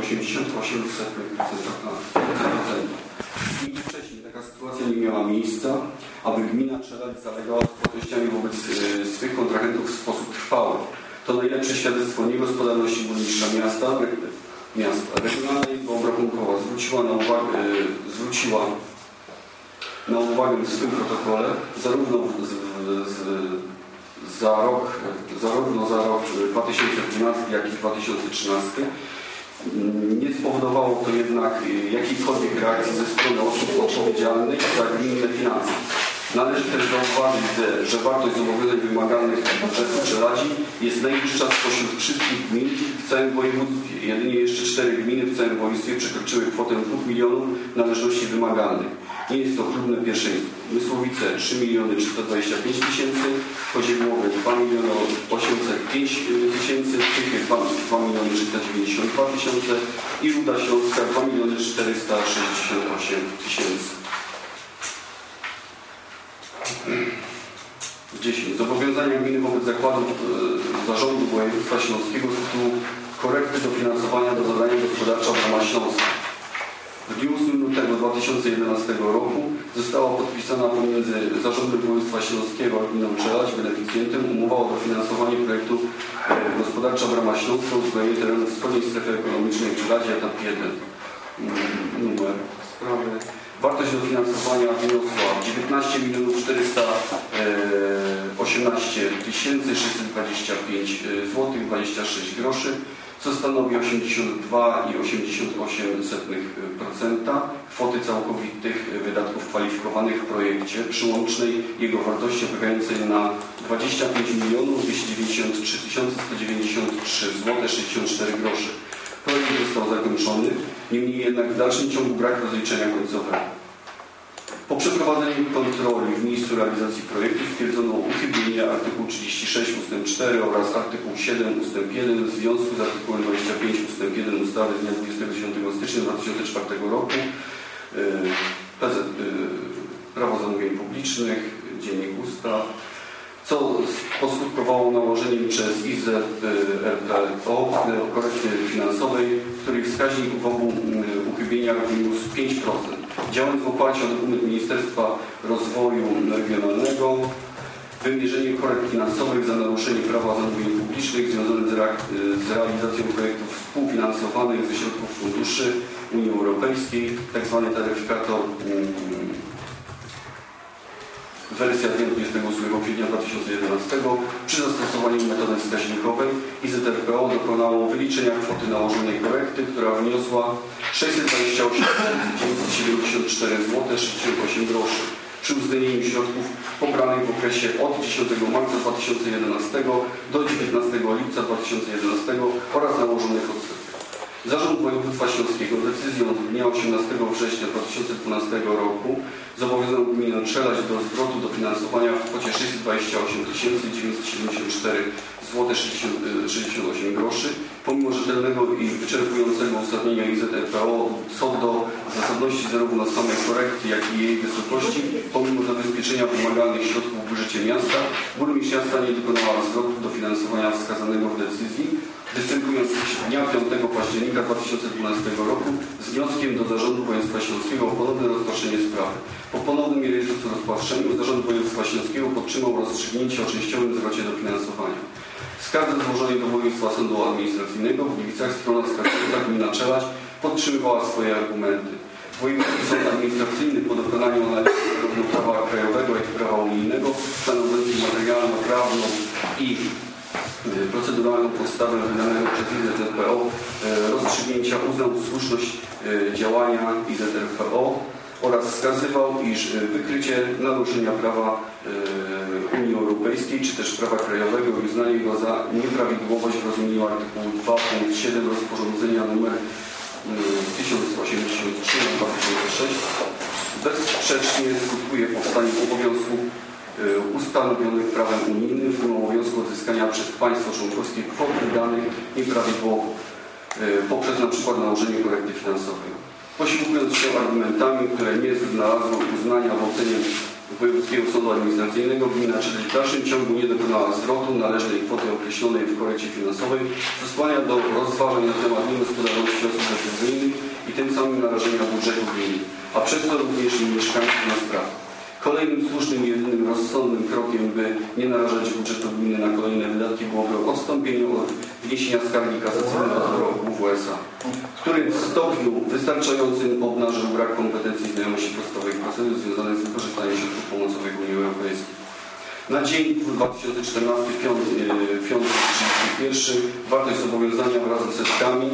88%. Nigdy wcześniej taka sytuacja nie miała miejsca, aby gmina Czeladź zalegała z płatnościami wobec swych kontrahentów w sposób trwały. To najlepsze świadectwo niegospodarności burmistrza miasta. Regionalna Izba Obrachunkowa zwróciła na uwagę w swym protokole zarówno za rok 2012, jak i 2013. Nie spowodowało to jednak jakiejkolwiek reakcji ze strony osób odpowiedzialnych za gminne finanse. Należy też zauważyć, że wartość zobowiązań wymagalnych w budżetu Czeladzi jest najwyższa spośród wszystkich gmin w całym województwie. Jedynie jeszcze 4 gminy w całym województwie przekroczyły kwotę 2 milionów należności wymagalnych. Nie jest to chlubne pierwszeństwo. Mysłowice 3 325 000, Chodziegłowy 2 805 000, Tychy 2 392 000 i Ruda Śląska 2 468 000. 10. Zobowiązania gminy wobec zakładów zarządu województwa śląskiego z tytułu korekty dofinansowania do zadania gospodarcza w ramach Śląska. W dniu 8 lutego 2011 roku została podpisana pomiędzy Zarządem Województwa Śląskiego a gminą Czeladź, beneficjentem, umowa o dofinansowanie projektu gospodarcza w ramach Śląska uzbrojenie terenów wschodniej strefy ekonomicznej Czeladzi, etap 1. Numer sprawy. Wartość dofinansowania wyniosła 19 418 625 zł 26 groszy, co stanowi 82,88% kwoty całkowitych wydatków kwalifikowanych w projekcie przy łącznej jego wartości opływającej na 25 293 193 zł 64 groszy. Projekt został zakończony, niemniej jednak w dalszym ciągu brak rozliczenia końcowego. Po przeprowadzeniu kontroli w miejscu realizacji projektu stwierdzono uchybienie artykułu 36 ust. 4 oraz artykuł 7 ust. 1 w związku z artykułem 25 ust. 1 ustawy z dnia 29 stycznia 2004 roku Prawo zamówień publicznych, Dziennik Ustaw, co poskutkowało nałożeniem przez IZE RPO korekty finansowej, której wskaźnik w obu uchybieniach wyniósł 5%. Działając w oparciu o dokument Ministerstwa Rozwoju Regionalnego, wymierzenie korekt finansowych za naruszenie prawa zamówień publicznych związane z realizacją projektów współfinansowanych ze środków funduszy Unii Europejskiej, tzw. taryfikator wersja z dnia 28 kwietnia 2011 przy zastosowaniu metody wskaźnikowej IZRPO dokonało wyliczenia kwoty nałożonej korekty, która wyniosła 628 974 zł 68 groszy przy uwzględnieniu środków pobranych w okresie od 10 marca 2011 do 19 lipca 2011 oraz nałożonych odsetek. Zarząd Województwa Śląskiego decyzją z dnia 18 września 2012 roku zobowiązał gminę Czelać do zwrotu dofinansowania w kwocie 628 974 zł 68 groszy. Pomimo rzetelnego i wyczerpującego uzasadnienia IZRPO co do zasadności zarówno samej korekty, jak i jej wysokości, pomimo zabezpieczenia wymaganych środków w budżecie miasta, burmistrz miasta nie dokonała zwrotu dofinansowania wskazanego w decyzji, występując dnia 5 października 2012 roku z wnioskiem do Zarządu Województwa Śląskiego o ponowne rozpatrzenie sprawy. Po ponownym jej rozpatrzeniu Zarząd Województwa Śląskiego podtrzymał rozstrzygnięcie o częściowym zwrocie dofinansowania. W skardze złożonej do Województwa Sądu Administracyjnego w Gliwicach strona skarżąca gmina Czelać podtrzymywała swoje argumenty. Wojewódzki Sąd Administracyjny po dokonaniu analizy zarówno prawa krajowego, jak i prawa unijnego stanowiącym materialno-prawną i proceduralną podstawę wydanego przez IZRPO rozstrzygnięcia uznał słuszność działania IZRPO oraz wskazywał, iż wykrycie naruszenia prawa Unii Europejskiej czy też prawa krajowego i uznanie go za nieprawidłowość w rozumieniu artykułu 2 punkt 7 rozporządzenia nr 1083/2006 bezsprzecznie skutkuje powstaniem obowiązku ustanowionych prawem unijnym, w tym obowiązku odzyskania przez państwo członkowskie kwoty danych nieprawidłowo poprzez na przykład nałożenie korekty finansowej. Posiłkując się argumentami, które nie znalazły uznania w ocenie Wojewódzkiego Sądu Administracyjnego, gmina Czelać w dalszym ciągu nie dokonała zwrotu należnej kwoty określonej w korekcie finansowej, co skłania do rozważań na temat niegospodarności osób decyzyjnych i tym samym narażenia budżetu gminy, a przez to również i mieszkańców na stratę. Kolejnym słusznym i jedynym rozsądnym krokiem, by nie narażać budżetu gminy na kolejne wydatki, byłoby odstąpienie od wniesienia skargi kasacyjnej do WSA, który w stopniu wystarczającym obnażył brak kompetencji i znajomości podstawowych procedur związanych z wykorzystaniem środków pomocowych Unii Europejskiej. Na dzień 2014, 5.31 wartość zobowiązania wraz z odsetkami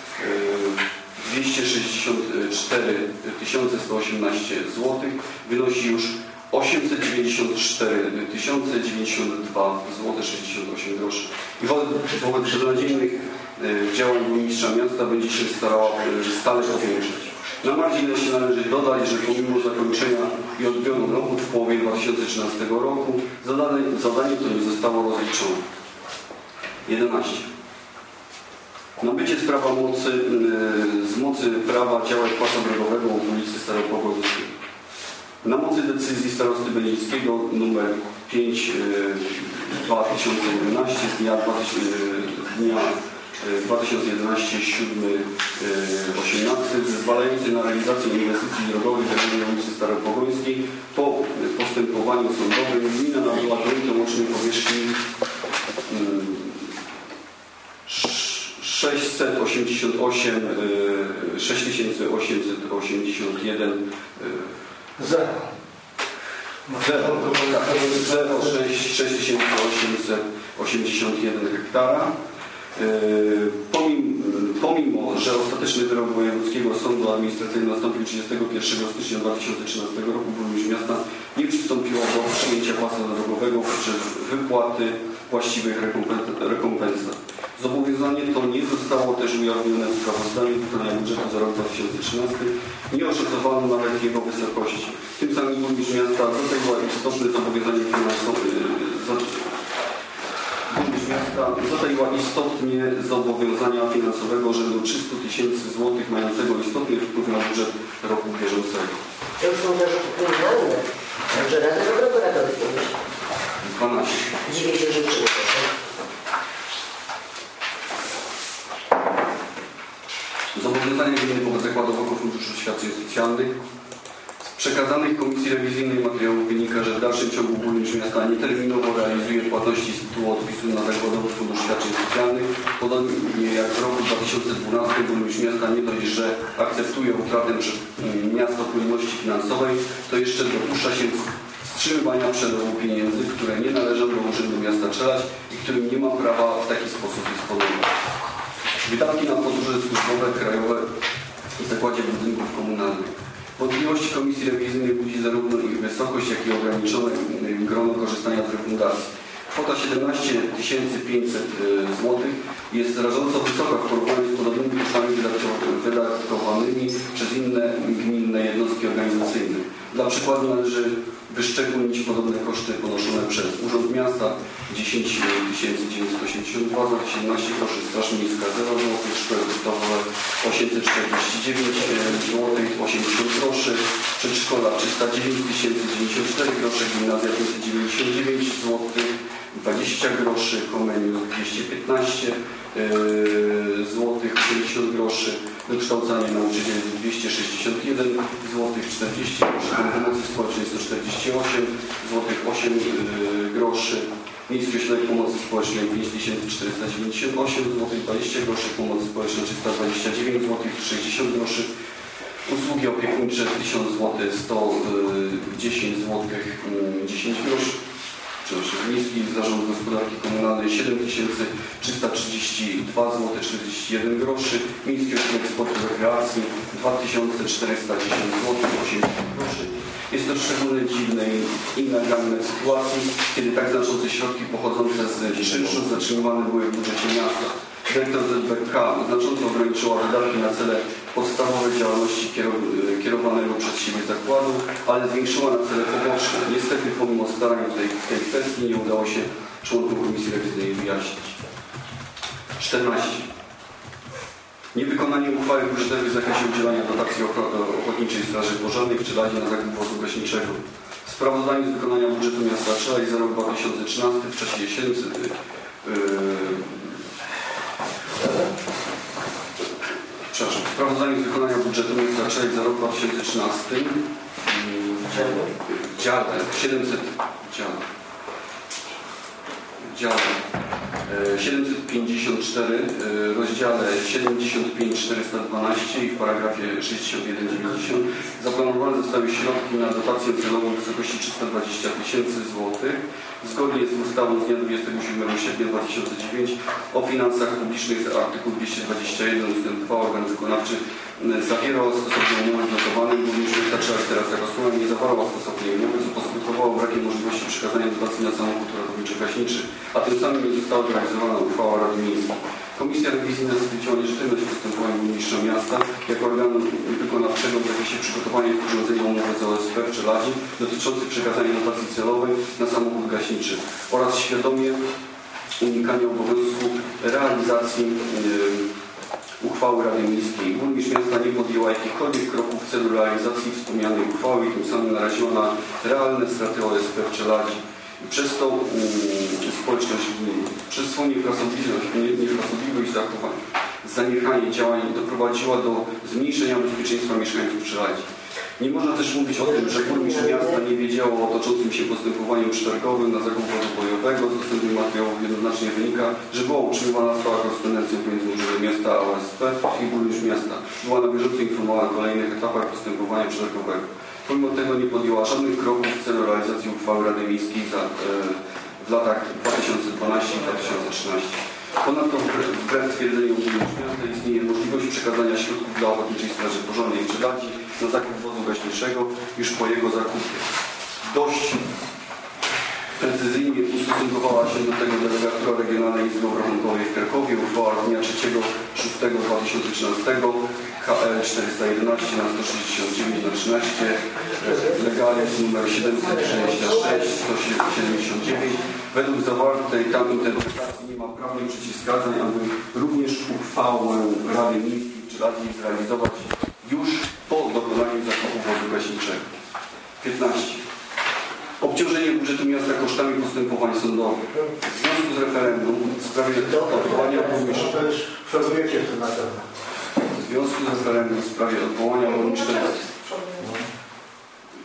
264 118 zł wynosi już 894 092 zł 68 groszy. I wobec beznadziejnych działań burmistrza miasta będzie się starała stale powiększać. Na marginesie należy dodać, że pomimo zakończenia i odbioru roku w połowie 2013 roku zadanie to nie zostało rozliczone. 11. Nabycie z mocy prawa działać pasa drogowego w ulicy Staropogorskiej. Na mocy decyzji starosty będzińskiego nr 5 2011 z dnia 2011 7/18 zezwalający na realizację inwestycji drogowych w rejonie ulicy Staropogońskiej po postępowaniu sądowym gmina nabyła grunt o łącznej powierzchni 6881 6881 hektara. Pomimo, że ostateczny wyrok Wojewódzkiego Sądu Administracyjnego nastąpił 31 stycznia 2013 roku, burmistrz miasta nie przystąpiło do przyjęcia pasa drogowego poprzez wypłaty właściwych rekompensat. Zobowiązanie to nie zostało też ujawnione w sprawozdaniu wykonania budżetu za rok 2013. Nie oszacowano nawet jego wysokości. Tym samym burmistrz miasta zategła istotne zobowiązanie finansowe. Burmistrz miasta zategła istotnie zobowiązania finansowego rzędu 300 000 złotych, mającego istotny wpływ na budżet roku bieżącego. To już są zarzuty kryminalne. Także Rada do prokuratury to już. 12. Dziwię się, że Zobowiązania gminy wobec Zakładowego Funduszu Świadczeń Socjalnych przekazanych Komisji Rewizyjnej materiałów wynika, że w dalszym ciągu burmistrz miasta nieterminowo realizuje płatności z tytułu odpisu na Zakładowy Fundusz Świadczeń Socjalnych. Podobnie jak w roku 2012 burmistrz miasta nie dość, że akceptuje utratę przez miasto płynności finansowej, to jeszcze dopuszcza się wstrzymywania przelewu pieniędzy, które nie należą do Urzędu Miasta Czeladź i którym nie ma prawa w taki sposób dysponować. Wydatki na podróże służbowe krajowe w Zakładzie Budynków Komunalnych. Wątpliwości Komisji Rewizyjnej budzi zarówno ich wysokość, jak i ograniczone grono korzystania z refundacji. Kwota 17 500 zł jest rażąco wysoka w porównaniu z podobnymi kosztami wydatkowanymi przez inne gminne jednostki organizacyjne. Dla przykładu należy wyszczególnić podobne koszty ponoszone przez Urząd Miasta 10 982 zł, 17 groszy, Straż Miejska 0 zł, Szkoły Podstawowe 849 zł, 80 groszy, Przedszkola 309 094 groszy, Gimnazja 599 zł, 20 groszy, Komenius 215 zł, 50 groszy, wykształcanie nauczycieli 261 zł, 40 groszy, pomocy społecznej 148 zł, 8 groszy, Miejski Ośrodek Pomocy Społecznej 5498 zł, 20 groszy, pomocy społecznej 329 zł, 60 groszy, usługi opiekuńcze 1000 zł, 110 zł, 10 groszy. Miejski Zarząd Gospodarki Komunalnej 7332 zł 41 groszy, Miejski Ośrodek Sportu i Rekreacji 2410 zł 80 groszy. Jest to szczególnie dziwne i naganne w sytuacji, kiedy tak znaczące środki pochodzące z czynszu zatrzymywane były w budżecie miasta. Dyrektor ZBK znacząco ograniczyła wydatki na cele podstawowe działalności kierowanego przez siebie zakładu, ale zwiększyła na cele poboczne. Niestety pomimo starań w tej kwestii nie udało się członkom Komisji Rewizyjnej wyjaśnić. 14. Niewykonanie uchwały budżetowej w zakresie udzielania dotacji Ochotniczej Straży Pożarnej w Czeladzi na zakup wozu gaśniczego. W sprawozdaniu z wykonania budżetu miasta Czeladź za rok 2013 w czasie jesiennym w sprawozdaniu z wykonania budżetu miasta Czeladź za rok 2013 w dziale 754, rozdziale 75412 i w paragrafie 6190 zaplanowane zostały środki na dotację celową w wysokości 320 000 złotych. Zgodnie z ustawą z dnia 27 sierpnia 2009 o finansach publicznych artykuł 221 ust. 2 organ wykonawczy zawierał stosowną umowę z notowanym, burmistrz miasta Czeladź teraz jako strona nie zawarła stosownej umowy, co poskutkowało brakiem możliwości przekazania dotacji na samochód ratowniczo-gaśniczy, a tym samym nie została zrealizowana uchwała Rady Miejskiej. Komisja Rewizyjna stwierdziła nierzetelność postępowania burmistrza miasta jako organu wykonawczego w zakresie przygotowania i sporządzenia umowy z OSP w Czeladzi dotyczących przekazania dotacji celowej na samochód gaśniczy oraz świadomie unikania obowiązku realizacji uchwały Rady Miejskiej. Burmistrz miasta nie podjęła jakichkolwiek kroków w celu realizacji wspomnianej uchwały i tym samym naraziła na realne straty OSP w Czeladzi. Przez to społeczność gminy, przez swoją niefrasobliwość zachowań, zaniechanie działań doprowadziła do zmniejszenia bezpieczeństwa mieszkańców Czeladzi. Nie można też mówić o tym, że burmistrz miasta nie wiedziało o toczącym się postępowaniu przetargowym na zakup wozu bojowego. Z dostępnych materiałów jednoznacznie wynika, że była utrzymywana stała korespondencja pomiędzy Urzędem Miasta a OSP i burmistrz miasta. Była na bieżąco informowana o kolejnych etapach postępowania przetargowego. Pomimo tego nie podjęła żadnych kroków w celu realizacji uchwały Rady Miejskiej w latach 2012 i 2013. Ponadto wbrew twierdzeniu burmistrza miasta istnieje możliwość przekazania środków dla Ochotniczej Straży Pożarnej w Czeladzi na zakup wozu gaśniczego już po jego zakupie. Dość precyzyjnie ustosunkowała się do tego delegatura Regionalnej Izby Obrachunkowej w Krakowie. Uchwała z dnia 3.6.2013 KL 411 na 169 na 13 legalizm numer 766 179. Według zawartej tam interpretacji nie ma prawnych przeciwwskazań, aby również uchwałę Rady Miejskiej w Czeladzi zrealizować już po dokonaniu zakupu wozu gaśniczego. 15. Obciążenie budżetu miasta kosztami postępowań sądowych. W związku z referendum w sprawie odwołania burmistrza. W związku z referendum w sprawie odwołania burmistrza.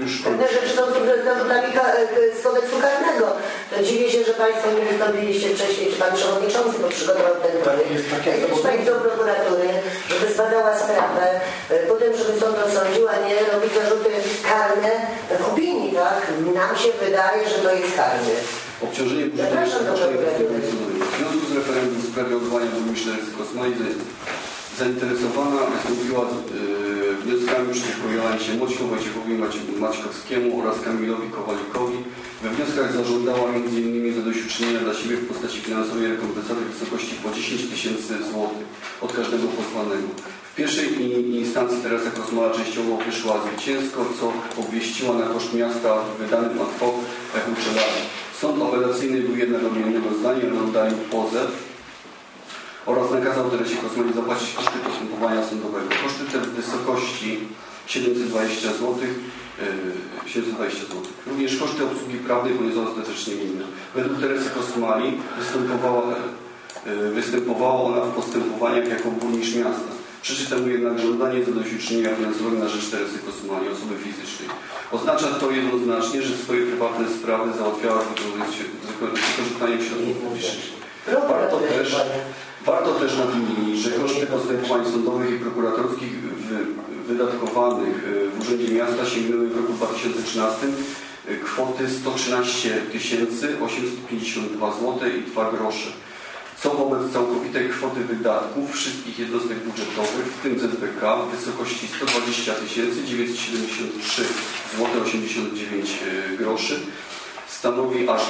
już Pewne rzeczy są zarzutami z kodeksu karnego. To dziwię się, że Państwo nie wystąpiliście wcześniej, czy Pan Przewodniczący przygotował ten projekt. Jest Pani do prokuratury, żeby zbadała sprawę, potem żeby sąd osądził, a nie robić zarzuty karne w opinii, tak? Nam się wydaje, że to jest karne. obciążenie budżetu w związku z referendum w sprawie odwołania burmistrza Kosmali zainteresowana wystąpiła wnioskami przeciwko Jolancie Moćko, Wojciechowi Maćkowskiemu oraz Kamilowi Kowalikowi. We wnioskach zażądała m.in. zadośćuczynienia dla siebie w postaci finansowej rekompensaty w wysokości po 10 000 złotych od każdego pozwanego. W pierwszej instancji Teresa Kosmala częściowo wyszła zwycięsko, co obwieściła na koszt miasta wydanym ad hoc uczelani. Sąd apelacyjny był jednak odmiennego zdania, ale oddalił pozew oraz nakazał Teresie Kosmali zapłacić koszty postępowania sądowego. Koszty te w wysokości 720 zł. Również koszty obsługi prawnej poniosła ostatecznie gmina. Według Teresy Kosmali występowała ona w postępowaniach jako burmistrz miasta. Przeczytam jednak żądanie zadośćuczynienia finansowego na rzecz Teresy Kosmali, osoby fizycznej. Oznacza to jednoznacznie, że swoje prywatne sprawy załatwiała z wykorzystaniem środków publicznych. Warto też nadmienić, że koszty postępowań sądowych i prokuratorskich wydatkowanych w Urzędzie Miasta sięgnęły w roku 2013 kwoty 113 852 zł i 2 grosze. Co wobec całkowitej kwoty wydatków wszystkich jednostek budżetowych, w tym ZBK, w wysokości 120 973 zł 89 groszy, stanowi aż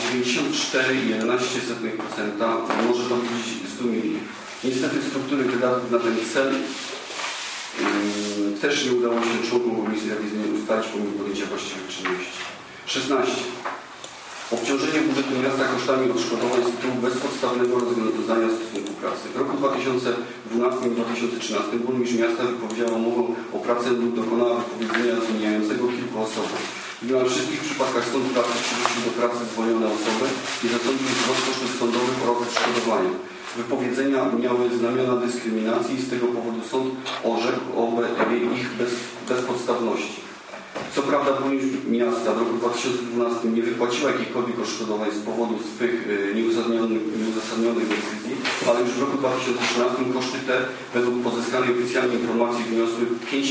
94,11%, może to budzić zdumienie. Niestety struktury wydatków na ten cel też nie udało się członkom Komisji Rewizyjnej ustalić pomimo podjęcia właściwych czynności. 16. Obciążenie budżetu miasta kosztami odszkodowań z tytułu bezpodstawnego rozwiązania stosunku pracy. W roku 2012 i 2013 burmistrz miasta wypowiedziała umowę o pracę lub dokonała wypowiedzenia zmieniającego kilku osobom. W niemal wszystkich przypadkach sąd pracy przywrócił do pracy zwolnione osoby i zasądził zwrot kosztów sądowych oraz odszkodowania. Wypowiedzenia miały znamiona dyskryminacji i z tego powodu sąd orzekł o ich bezpodstawności. Co prawda burmistrz miasta w roku 2012 nie wypłaciła jakichkolwiek odszkodowań z powodu swych nieuzasadnionych decyzji, ale już w roku 2013 koszty te według pozyskanej oficjalnej informacji wyniosły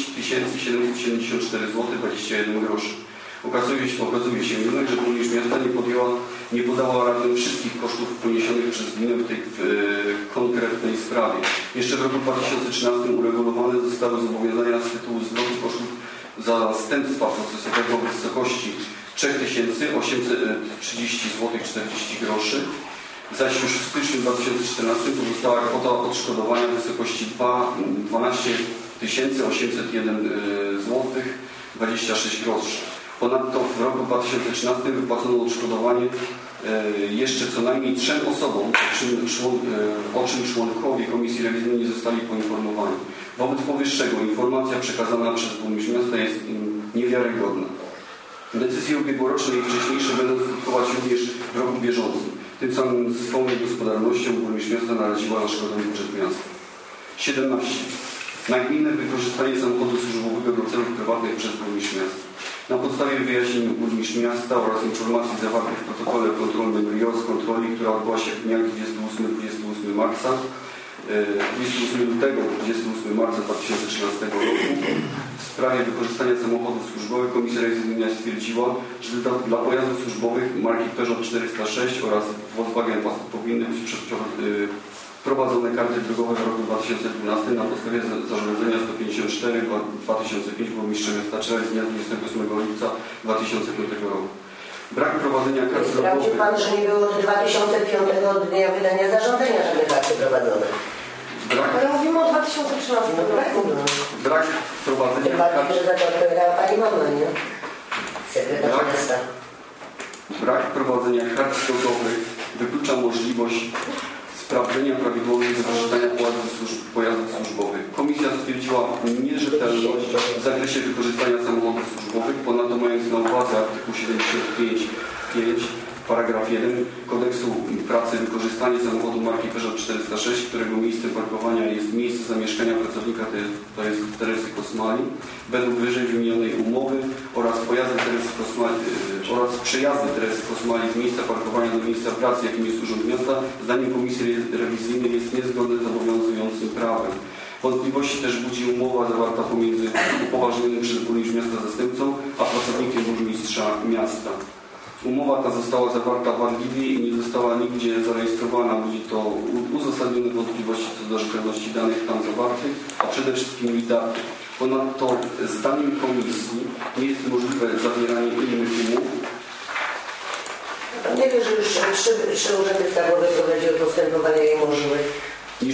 5774 zł 21 groszy. Okazuje się jednak, że burmistrz miasta nie podała rady wszystkich kosztów poniesionych przez gminę w tej konkretnej sprawie. Jeszcze w roku 2013 uregulowane zostały zobowiązania z tytułu zwrotu kosztów zastępstwa procesowego w wysokości 3830 zł 40 groszy, zaś już w styczniu 2014 pozostała kwota odszkodowania w wysokości 12 801 zł 26 groszy. Ponadto w roku 2013 wypłacono odszkodowanie jeszcze co najmniej 3 osobom, o czym członkowie Komisji Rewizyjnej nie zostali poinformowani. Wobec powyższego informacja przekazana przez burmistrz miasta jest niewiarygodna. Decyzje ubiegłoroczne i wcześniejsze będą skutkować również w roku bieżącym. Tym samym swą niegospodarnością burmistrz miasta naraziła na szkodę budżet miasta. 17. Nagminne wykorzystanie samochodu służbowego do celów prywatnych przez burmistrz miasta. Na podstawie wyjaśnień burmistrz miasta oraz informacji zawartych w protokole kontrolnym RIO z kontroli, która odbyła się w dniach 28 marca 28 marca 2013 roku w sprawie wykorzystania samochodów służbowych Komisja Rewizyjna stwierdziła, że dla pojazdów służbowych marki Peugeot 406 oraz Volkswagen Passat powinny być prowadzone karty drogowe w roku 2012 na podstawie zarządzenia 154/2005 burmistrza miasta Czerec z dnia 28 lipca 2005 roku. Brak prowadzenia kart drogowych. Sprawdził Pan, że nie było od 2005 od dnia wydania zarządzenia żadne karty prowadzone. Ale mówimy o 2013 roku. Brak prowadzenia kart. Pani mama, nie? Sekretarz miasta. Brak prowadzenia kart drogowych wyklucza możliwość sprawdzenia prawidłowości wykorzystania pojazdów służbowych. Komisja stwierdziła nierzetelność w zakresie wykorzystania samochodów służbowych, ponadto mając na uwadze artykuł 75.5 Paragraf 1 Kodeksu Pracy wykorzystanie samochodu marki Peugeot 406, którego miejscem parkowania jest miejsce zamieszkania pracownika, to jest Teresy Kosmali, według wyżej wymienionej umowy oraz przejazdy Teresy Kosmali z miejsca parkowania do miejsca pracy, jakim jest Urząd Miasta, zdaniem Komisji Rewizyjnej jest niezgodne z obowiązującym prawem. Wątpliwości też budzi umowa zawarta pomiędzy upoważnionym przez burmistrza miasta zastępcą, a pracownikiem burmistrza miasta. Umowa ta została zawarta wadliwie i nie została nigdzie zarejestrowana. Budzi to uzasadnione wątpliwości co do rzetelności danych tam zawartych, a przede wszystkim wydatków. Ponadto zdaniem komisji nie jest możliwe zawieranie innych umów. Nie wiem, że już trzy urzędy skarbowe prowadziły postępowania i możliwe. Niż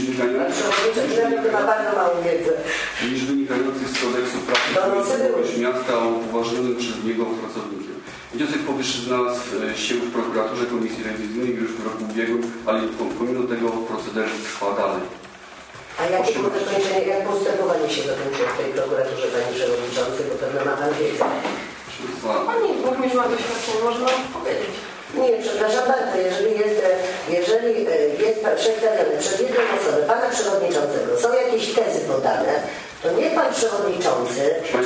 wynikających z kodeksu pracy miasta o upoważnionym przez niego pracownikiem. Wniosek powyższy znalazł się w prokuraturze Komisji Rewizyjnej już w roku ubiegłym, ale pomimo tego proceder trwa dalej. A jak postępowanie się zakończyło w tej prokuraturze, Panie Przewodniczący, bo pewno ma Pan wiedzę. Pani burmistrz ma doświadczenie, można powiedzieć. Nie, przepraszam bardzo, jeżeli jest przedstawiony przez jedną osobę, Pana Przewodniczącego, są jakieś tezy podane, to niech Pan Przewodniczący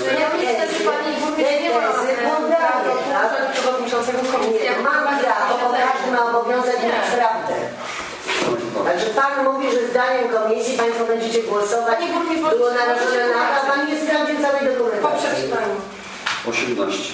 mam prawo, bo każdy ma obowiązek mieć prawdę. Także Pan mówi, że zdaniem komisji Państwo będziecie głosować, było narażone na to, a Pan nie sprawdził całej dokumentacji. 18.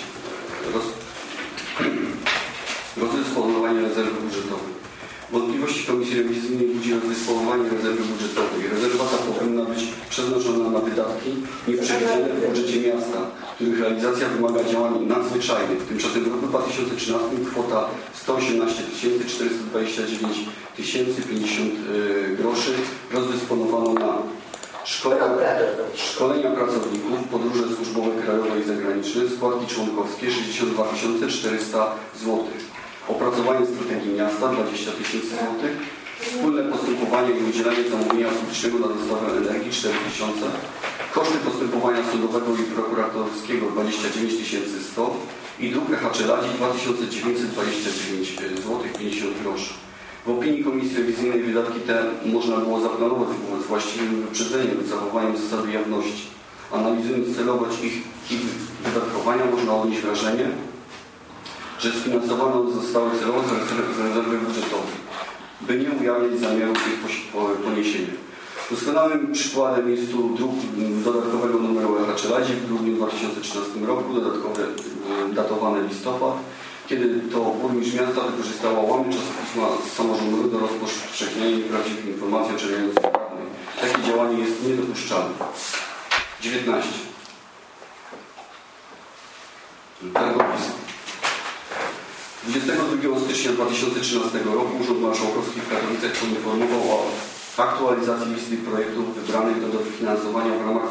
Rozdysponowanie rezerwy budżetowej. Wątpliwości Komisji Rewizyjnej budzi rozdysponowanie rezerwy budżetowej. Rezerwa ta powinna być przeznaczona na wydatki nieprzewidziane w budżecie miasta, których realizacja wymaga działań nadzwyczajnych. Tymczasem w roku 2013 kwota 118 429 050 groszy rozdysponowano na szkolenia pracowników, podróże służbowe krajowe i zagraniczne, składki członkowskie 62 400 zł. Opracowanie strategii miasta 20 000 zł. Wspólne postępowanie i udzielanie zamówienia publicznego na dostawę energii 4 000. Koszty postępowania sądowego i prokuratorskiego 29 100 i dróg Czeladzi 2929 zł 50 groszy. W opinii Komisji Rewizyjnej wydatki te można było zaplanować z właściwym wyprzedzeniem i zachowaniem zasady jawności. Analizując celowość ich wydatkowania, można odnieść wrażenie, że sfinansowane zostały celowo z rezerwy budżetowej, by nie ujawniać zamiaru ich poniesienia. Doskonałym przykładem jest tu druk dodatkowego numeru Czeladzi w grudniu 2013 roku, dodatkowe datowane listopad, kiedy to burmistrz miasta wykorzystała łamy czasopisma samorządowego do rozpowszechniania nieprawdziwych informacji o czerwieńcu prawnej. Takie działanie jest niedopuszczalne. 19. Targowisko. 22 stycznia 2013 roku Urząd Marszałkowski w Katowicach poinformował o aktualizacji listy projektów wybranych do dofinansowania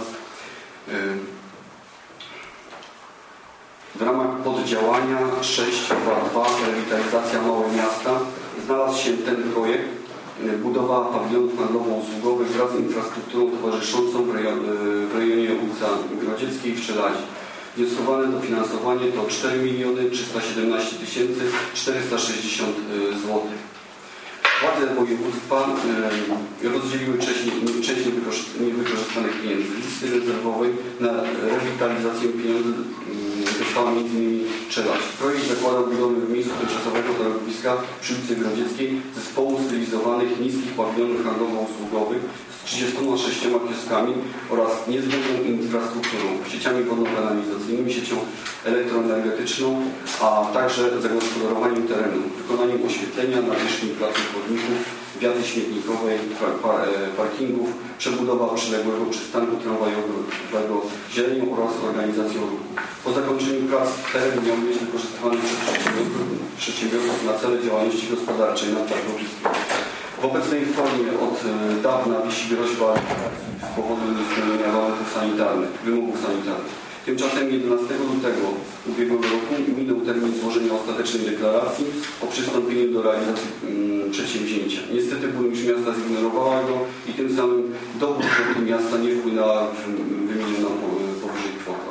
w ramach poddziałania 622 rewitalizacja Małe Miasta. Znalazł się ten projekt budowa pawilonów handlowo-usługowych wraz z infrastrukturą towarzyszącą w rejonie ulicy Grodzieckiej w Czeladzi. Wnioskowane dofinansowanie to 4 317 460 zł. Władze województwa rozdzieliły część niewykorzystanych pieniędzy z listy rezerwowej na rewitalizację pieniędzy dostała m.in. Czeladź. Projekt zakładał budowę w miejscu tymczasowego targowiska przy ulicy Grodzieckiej zespołu stylizowanych niskich pawilonów handlowo-usługowych z 36 kioskami oraz niezbędną infrastrukturą, sieciami wodno-kanalizacyjnymi, siecią elektroenergetyczną, a także zagospodarowaniem terenu, wykonaniem oświetlenia, nawierzchni placu chodników, wiaty śmietnikowej, parkingów, przebudowa przyległego przystanku tramwajowego zielenią oraz organizacją ruchu. Po zakończeniu prac teren miał być wykorzystywany przez przedsiębiorców na cele działalności gospodarczej na targowisku. W obecnej formie od dawna wisi groźba z powodu niespełnienia wymogów sanitarnych. Tymczasem 11 lutego ubiegłego roku minął termin złożenia ostatecznej deklaracji o przystąpieniu do realizacji przedsięwzięcia. Niestety burmistrz miasta zignorowała go i tym samym do budżetu miasta nie wpłynęła wymieniona powyżej kwota.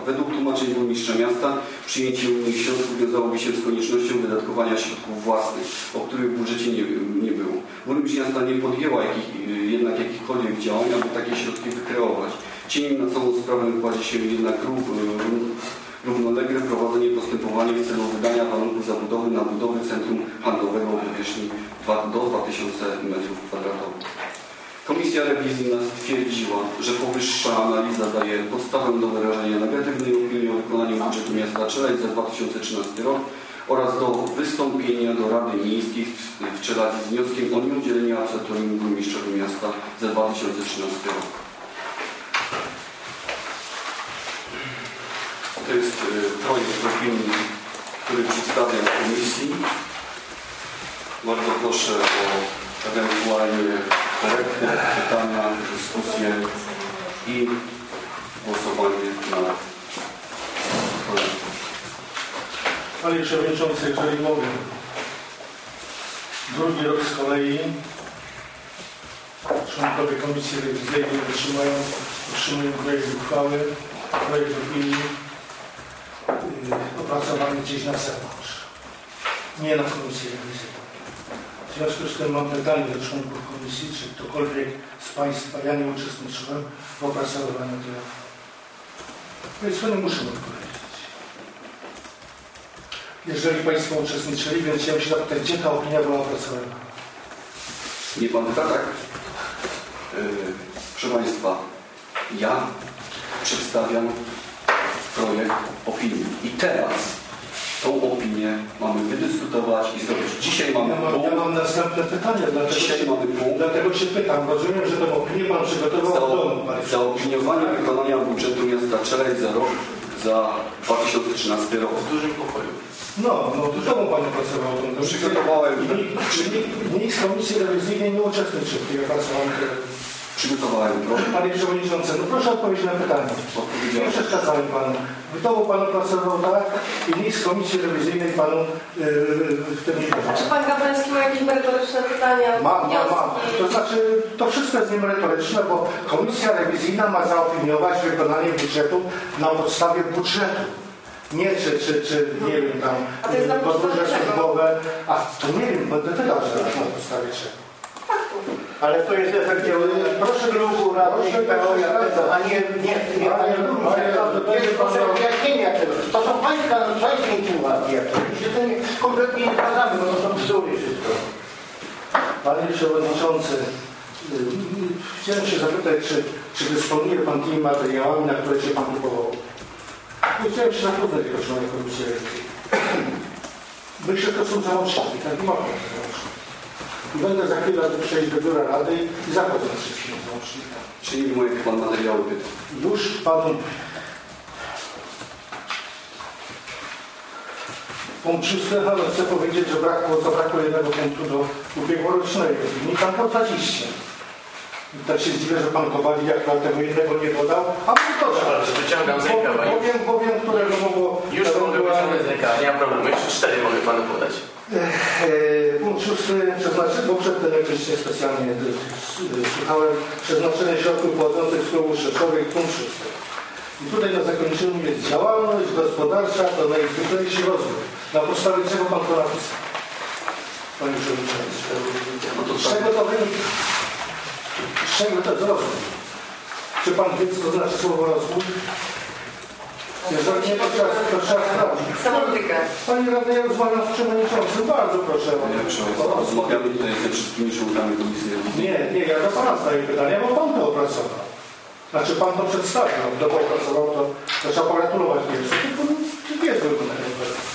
Według tłumaczeń burmistrza miasta przyjęcie unijnych środków wiązałoby się z koniecznością wydatkowania środków własnych, o których w budżecie nie było. Burmistrz miasta nie podjęła jednak jakichkolwiek działań, aby takie środki wykreować. Cieniem na całą sprawę kładzie się jednak równolegle prowadzenie postępowania w celu wydania warunków zabudowy na budowę centrum handlowego o powierzchni do 2000 m2. Komisja rewizyjna stwierdziła, że powyższa analiza daje podstawę do wyrażenia negatywnej opinii o wykonaniu budżetu miasta Czeladź za 2013 rok oraz do wystąpienia do Rady Miejskiej w Czeladzi z wnioskiem o nieudzielenie absolutorium burmistrzowi miasta za 2013 rok. To jest projekt opinii, który przedstawiam komisji. Bardzo proszę o ewentualnie korektne pytania, dyskusje i głosowanie na projekt. Panie Przewodniczący, jeżeli mogę, drugi rok z kolei członkowie Komisji Rewizyjnej otrzymują projekt uchwały, projekt opinii opracowany gdzieś na zewnątrz, nie na Komisji Rewizyjnej. W związku z tym mam pytanie do członków komisji, czy ktokolwiek z Państwa, ja nie uczestniczyłem w opracowaniu tego. Państwo nie muszą odpowiedzieć. Jeżeli Państwo uczestniczyli, więc chciałem się zapytać, gdzie ta opinia była opracowana? Nie pan pyta, tak? Proszę Państwa, ja przedstawiam projekt opinii i teraz tą opinię mamy wydyskutować i zrobić. Dzisiaj mamy punkt. Ja mam następne pytanie, dlatego się pytam. Rozumiem, że tę opinię Pan przygotował w domu. Zaopiniowanie wykonania budżetu miasta Czeladź za rok, za 2013 rok. W dużym pokoju. No, w domu Pan pracował. Przygotowałem. Nikt z Komisji Rewizyjnej nie uczestniczył w tej opracowaniu. Przygotowałem projekt. Panie Przewodniczący, proszę odpowiedzieć na pytanie. Nie przeszkadzałem Panu. W domu Pan pracował tak i nikt z Komisji Rewizyjnej Panu w tym nie powiedział. Czy Pan Gawroński ma jakieś merytoryczne pytania? Ma. To znaczy, to wszystko jest niemerytoryczne, bo Komisja Rewizyjna ma zaopiniować wykonanie budżetu na podstawie budżetu. Nie, czy nie wiem tam, podróże służbowe. A to nie wiem, będę pytał zaraz na podstawie czego. Ale to jest efekt działania. Proszę drugu radnych PO, a nie panie burmistrz. Proszę wyjaśnienia tego. To są pańskie informacje. My się tym kompletnie nie zgadzamy, bo to są bzdury wszystko. Panie Przewodniczący, chciałem się zapytać, czy dysponuje Pan tymi materiałami, na które się Pan powołał? Chciałem się zapytać jako członek Komisji Rewizyjnej. Myślę, że to są załączniki, tak nie mogą być załączniki. I będę za chwilę przejść do biura Rady i zachodzę wszystkimi załącznikami. Czyli nie wiem, jakie Pan materiały pyta. Już Panu punkt 6, ale chcę powiedzieć, że zabrakło jednego punktu do ubiegłorocznego. Nie tam po 20. I tak się zdziwię, że Pan Kowalik jak Pan tego jednego nie dodał, a Pan to wyciągam z rękawa. Powiem, którego mogło... Już mogę wyciągnąć z rękawa, nie ma problemu. Jeszcze 4 mogę Panu podać. Punkt 6 przeznaczenie, bo przedtem oczywiście specjalnie słuchałem, przeznaczenie środków pochodzących z klubów rzeszowych, punkt 6. I tutaj na zakończeniu jest działalność gospodarcza, to najzwyklejszy rozwój. Na podstawie czego Pan to napisał? Panie Przewodniczący. Z czego to wynika? Z czego to jest rozwój? Czy Pan wie, co to znaczy słowo rozwój? Jeżeli nie, to trzeba sprawdzić. Samotykę. Panie Radny, ja rozmawiam z Przewodniczącym. Bardzo proszę. Rozmawiamy tutaj ze wszystkimi członkami Komisji Rewizyjnej. Nie, ja do Pana zadaję pytania, bo Pan to opracował. Znaczy Pan to przedstawił. Kto to opracował, to trzeba pogratulować pierwszy. To jest wykonanie.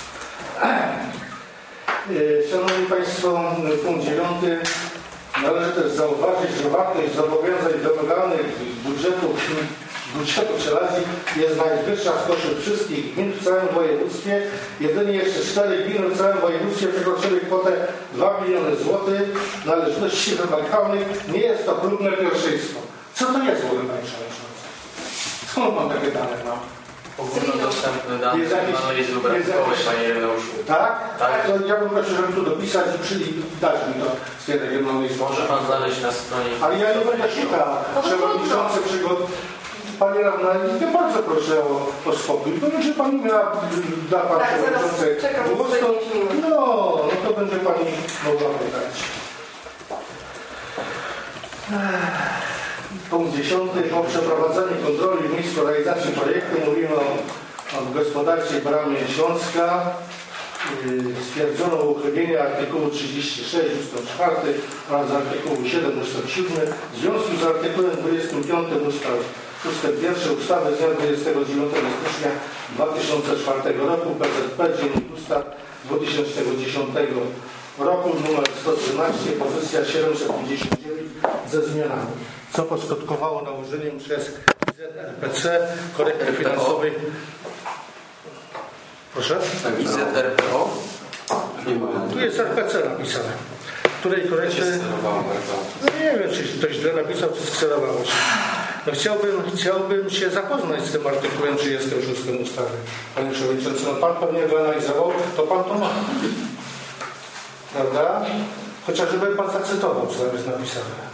Szanowni Państwo, punkt 9. Należy też zauważyć, że wartość zobowiązań wymagalnych budżetu Czeladzi jest najwyższa spośród wszystkich gmin w całym województwie. Jedynie jeszcze 4 gminy w całym województwie przekroczyły kwotę 2 miliony złotych należności wymagalnych. Nie jest to chlubne pierwszeństwo. Co to jest w ogóle, Panie Przewodniczący? Skąd Pan takie dane ma? Ogólnodostępne dane jest wybrane, Panie Ireneuszu. Tak? Tak. To ja bym prosił, żeby tu dopisać i dać mi to z tej regionalnej Może Pan znaleźć na stronie. Ale ja nie będę szukał. Przewodniczący Pani radna, nie bardzo proszę o spokój. To będzie pani da pan Tak, zaraz czekam, głos, no to będzie pani mogła pytać. Punkt 10. Po przeprowadzeniu kontroli w miejscu realizacji projektu mówimy o gospodarczej bramie Śląska. Stwierdzono uchybienie artykułu 36 ust. 4 oraz artykułu 7 ust. 7 w związku z artykułem 25 ust. 1 ustawy z dnia 29 stycznia 2004 roku PZP Dziennik Ustaw 2010 roku nr 113 pozycja 759 ze zmianami, co poskutkowało nałożeniem przez IZRPC korekty finansowej. Proszę? IZRPO? Tu jest RPC napisane, której korekty... No nie wiem, czy ktoś źle napisał, czy skserowało się. No chciałbym się zapoznać z tym artykułem 36 ustawy. Panie Przewodniczący, no pan pewnie go analizował, to pan to ma. Prawda? Chociażby pan zacytował, co tam jest napisane.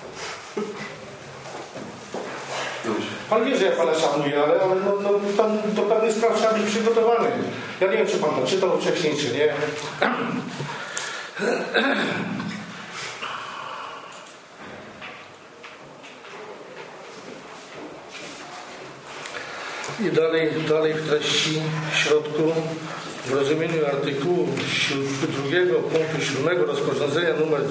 Pan wie, że ja pana szanuję, ale pan do pewnych spraw trzeba być przygotowany. Ja nie wiem, czy pan to czytał wcześniej, czy nie. I dalej w treści w środku w rozumieniu artykułu 2 punktu 7 rozporządzenia nr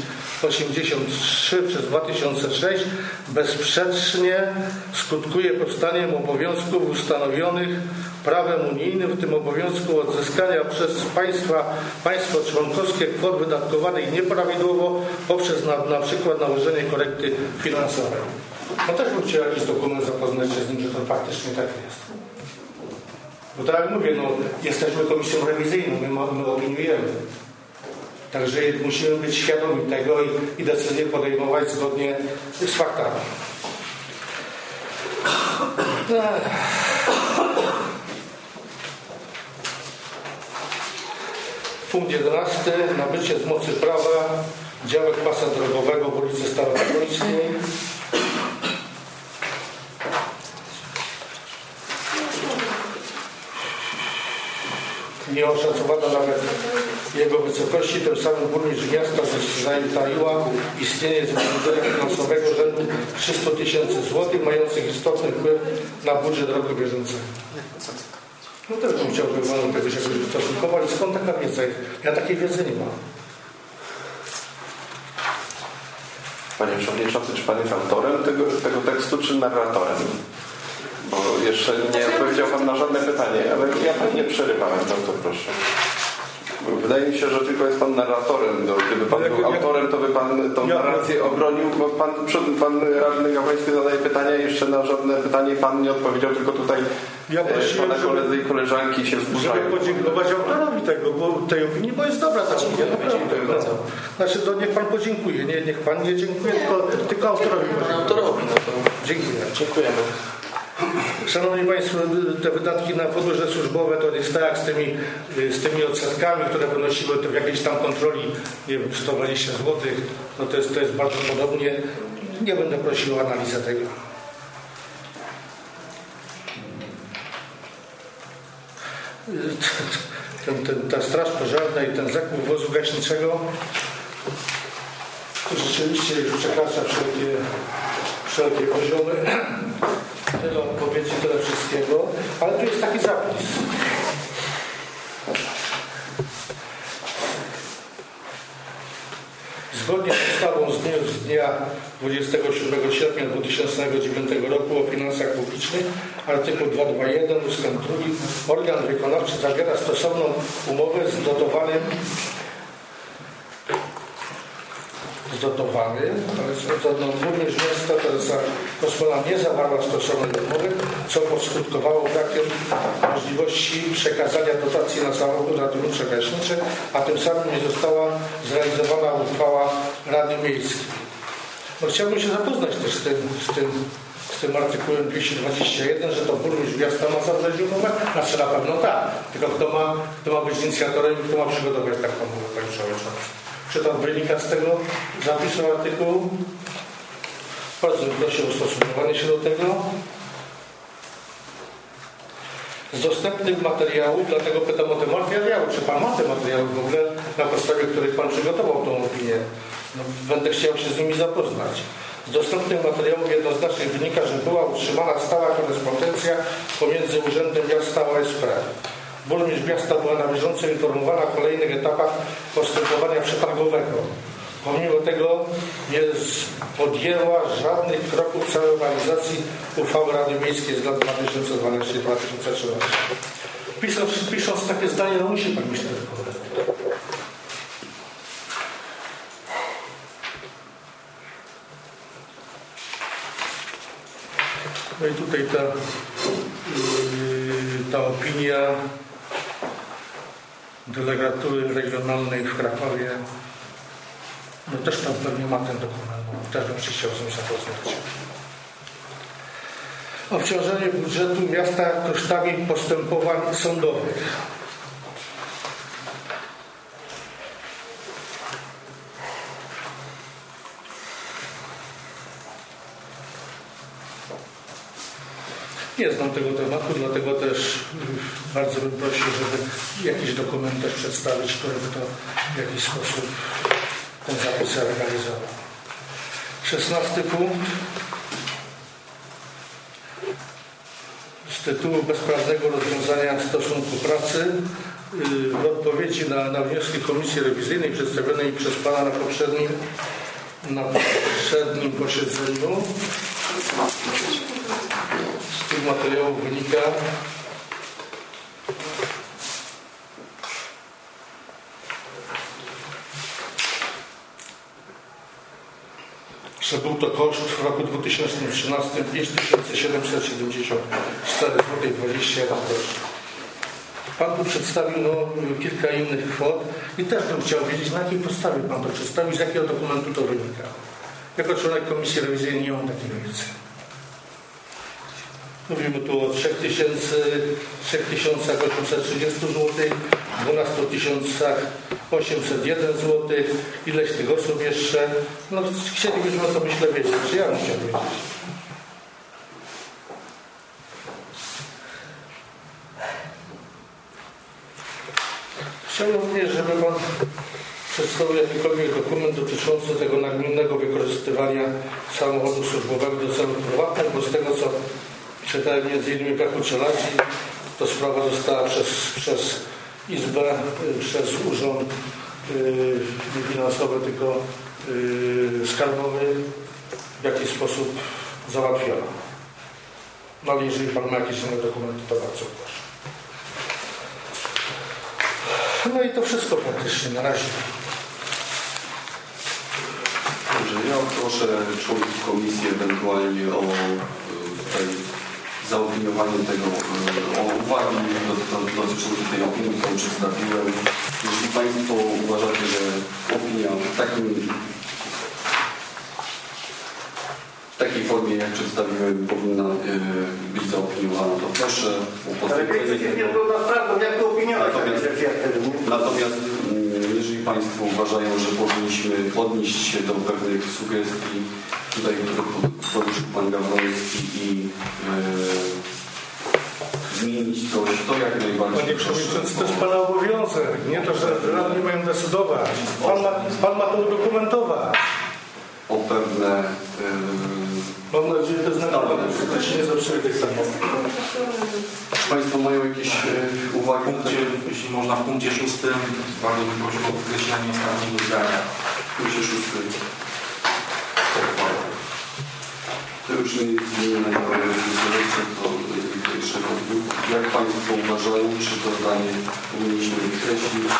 1083 przez 2006 bezsprzecznie skutkuje powstaniem obowiązków ustanowionych prawem unijnym, w tym obowiązku odzyskania przez państwo członkowskie kwot wydatkowanych nieprawidłowo poprzez na przykład nałożenie korekty finansowej. No też bym chciał jakiś dokument zapoznać się z nim, że to faktycznie tak jest. Bo tak jak mówię, jesteśmy komisją rewizyjną, my opiniujemy. Także musimy być świadomi tego i decyzje podejmować zgodnie z faktami. Punkt 11. Nabycie z mocy prawa działek pasa drogowego w ulicy Starostołecznej. Nie oszacowano nawet jego wysokości, tym samym burmistrz miasta zainicjowała istnienie zobowiązania finansowego rzędu 300 000 złotych, mających istotny wpływ na budżet roku bieżącego. No też bym chciał, żeby panu kiedyś jakoś wystosunkował. I skąd taka wiedza? Ja takiej wiedzy nie mam. Panie Przewodniczący, czy Pan jest autorem tego tekstu, czy narratorem? Bo jeszcze nie odpowiedział Pan na żadne pytanie, ale ja Pan nie przerywałem, bardzo proszę. Wydaje mi się, że tylko jest Pan narratorem. Gdyby Pan był autorem, to by Pan tą narrację obronił, bo Pan radny Gawroński zadaje pytania i jeszcze na żadne pytanie Pan nie odpowiedział, tylko tutaj Pana koledzy i koleżanki się wzburzają. Żeby podziękować autorowi tej opinii, bo jest dobra ta opinia. Znaczy, to niech Pan podziękuje. Niech Pan nie dziękuje, tylko autorowi. Dziękuję. Dziękujemy. Szanowni Państwo, te wydatki na fundusze służbowe to jest tak jak z tymi odsetkami, które wynosiły to w jakiejś tam kontroli, nie wiem, 120 zł, no to jest bardzo podobnie. Nie będę prosił o analizę tego. Ta straż pożarna i ten zakup wozu gaśniczego to rzeczywiście przekracza wszelkie poziomy. Tyle odpowiedzi, tyle wszystkiego, ale tu jest taki zapis. Zgodnie z ustawą z dnia 27 sierpnia 2009 roku o finansach publicznych, artykuł 221 ust. 2, organ wykonawczy zawiera stosowną umowę z dotowanym, ale burmistrz miasta Teresa Kosmola nie zawarła stosownej umowy, co poskutkowało brakiem możliwości przekazania dotacji na samochód ratowniczy gaśniczy, a tym samym nie została zrealizowana uchwała Rady Miejskiej. No, chciałbym się zapoznać też z tym artykułem 221, że to burmistrz miasta ma zawrzeć umowę. Znaczy na pewno tak, tylko kto ma być inicjatorem i kto ma przygotować taką umowę, Panie Przewodniczący. Czy to wynika z tego zapisu artykułu? Bardzo bym prosił o ustosunkowanie się do tego. Z dostępnych materiałów, dlatego pytam o te materiały. Czy Pan ma te materiały w ogóle, na podstawie których Pan przygotował tą opinię? No, będę chciał się z nimi zapoznać. Z dostępnych materiałów jednoznacznie wynika, że była utrzymana stała korespondencja pomiędzy Urzędem Miasta a OSP. Burmistrz miasta była na bieżąco informowana o kolejnych etapach postępowania przetargowego. Pomimo tego nie podjęła żadnych kroków w całej realizacji uchwały Rady Miejskiej z lat 2012-2013. Pisząc takie zdanie, no musi Pan mieć ten wypowiedź. No i tutaj ta opinia delegatury regionalnej w Krakowie, no też Pan pewnie ma ten dokument, bo też bym się chciał z nim zapoznać. Obciążenie budżetu miasta kosztami postępowań sądowych. Nie znam tego tematu, dlatego też bardzo bym prosił, żeby jakiś dokument też przedstawić, który by to w jakiś sposób ten zapis realizował. 16 punkt. Z tytułu bezprawnego rozwiązania stosunku pracy w odpowiedzi na wnioski Komisji Rewizyjnej przedstawionej przez Pana na poprzednim posiedzeniu. Z tych materiałów wynika, że był to koszt w roku 2013 5774,21 zł. Pan tu przedstawił kilka innych kwot i też bym chciał wiedzieć, na jakiej podstawie Pan to przedstawił, z jakiego dokumentu to wynika. Jako członek Komisji Rewizyjnej nie mam takiej wiedzy. Mówimy tu o 3830 zł, 12 801 zł, ileś tych osób jeszcze. No chcielibyśmy o to, myślę, wiedzieć. Czy ja bym chciał wiedzieć. Chciałbym również, żeby Pan przedstawił jakikolwiek dokument dotyczący tego nagminnego wykorzystywania samochodu służbowego do celów prywatnych, bo z tego, co czytałem m.in. w Echu Czeladzi, to sprawa została przez Izbę, przez Urząd nie finansowy, tylko skarbowy w jakiś sposób załatwiona. No ale jeżeli Pan ma jakieś inne dokumenty, to bardzo proszę. No i to wszystko praktycznie na razie. Dobrze, ja proszę członków komisji ewentualnie o zaopiniowanie tego, o uwagi dotyczące tej opinii, którą przedstawiłem. Jeśli Państwo uważacie, że opinia w takiej formie, jak przedstawiłem, powinna być zaopiniowana, to proszę o potwierdzenie tego. Natomiast jeżeli Państwo uważają, że powinniśmy odnieść się do pewnych sugestii, tutaj, które poruszył Pan Gawroński i zmienić coś, to jak najbardziej. Panie Przewodniczący, to jest Pana obowiązek, nie to, że radni mają decydować. Pan ma to udokumentować. O pewne mam nadzieję, że to jest naprawdę, że nie zepsuje tych samochodów. Państwo mają jakieś uwagi? Jeśli można w punkcie 6, bardzo bym prosił o podkreślenie ostatniego zdania. W punkcie 6. To już nie jest zmienione na to pierwszego dnia. Jak Państwo uważają, czy to zdanie powinniśmy wykreślić?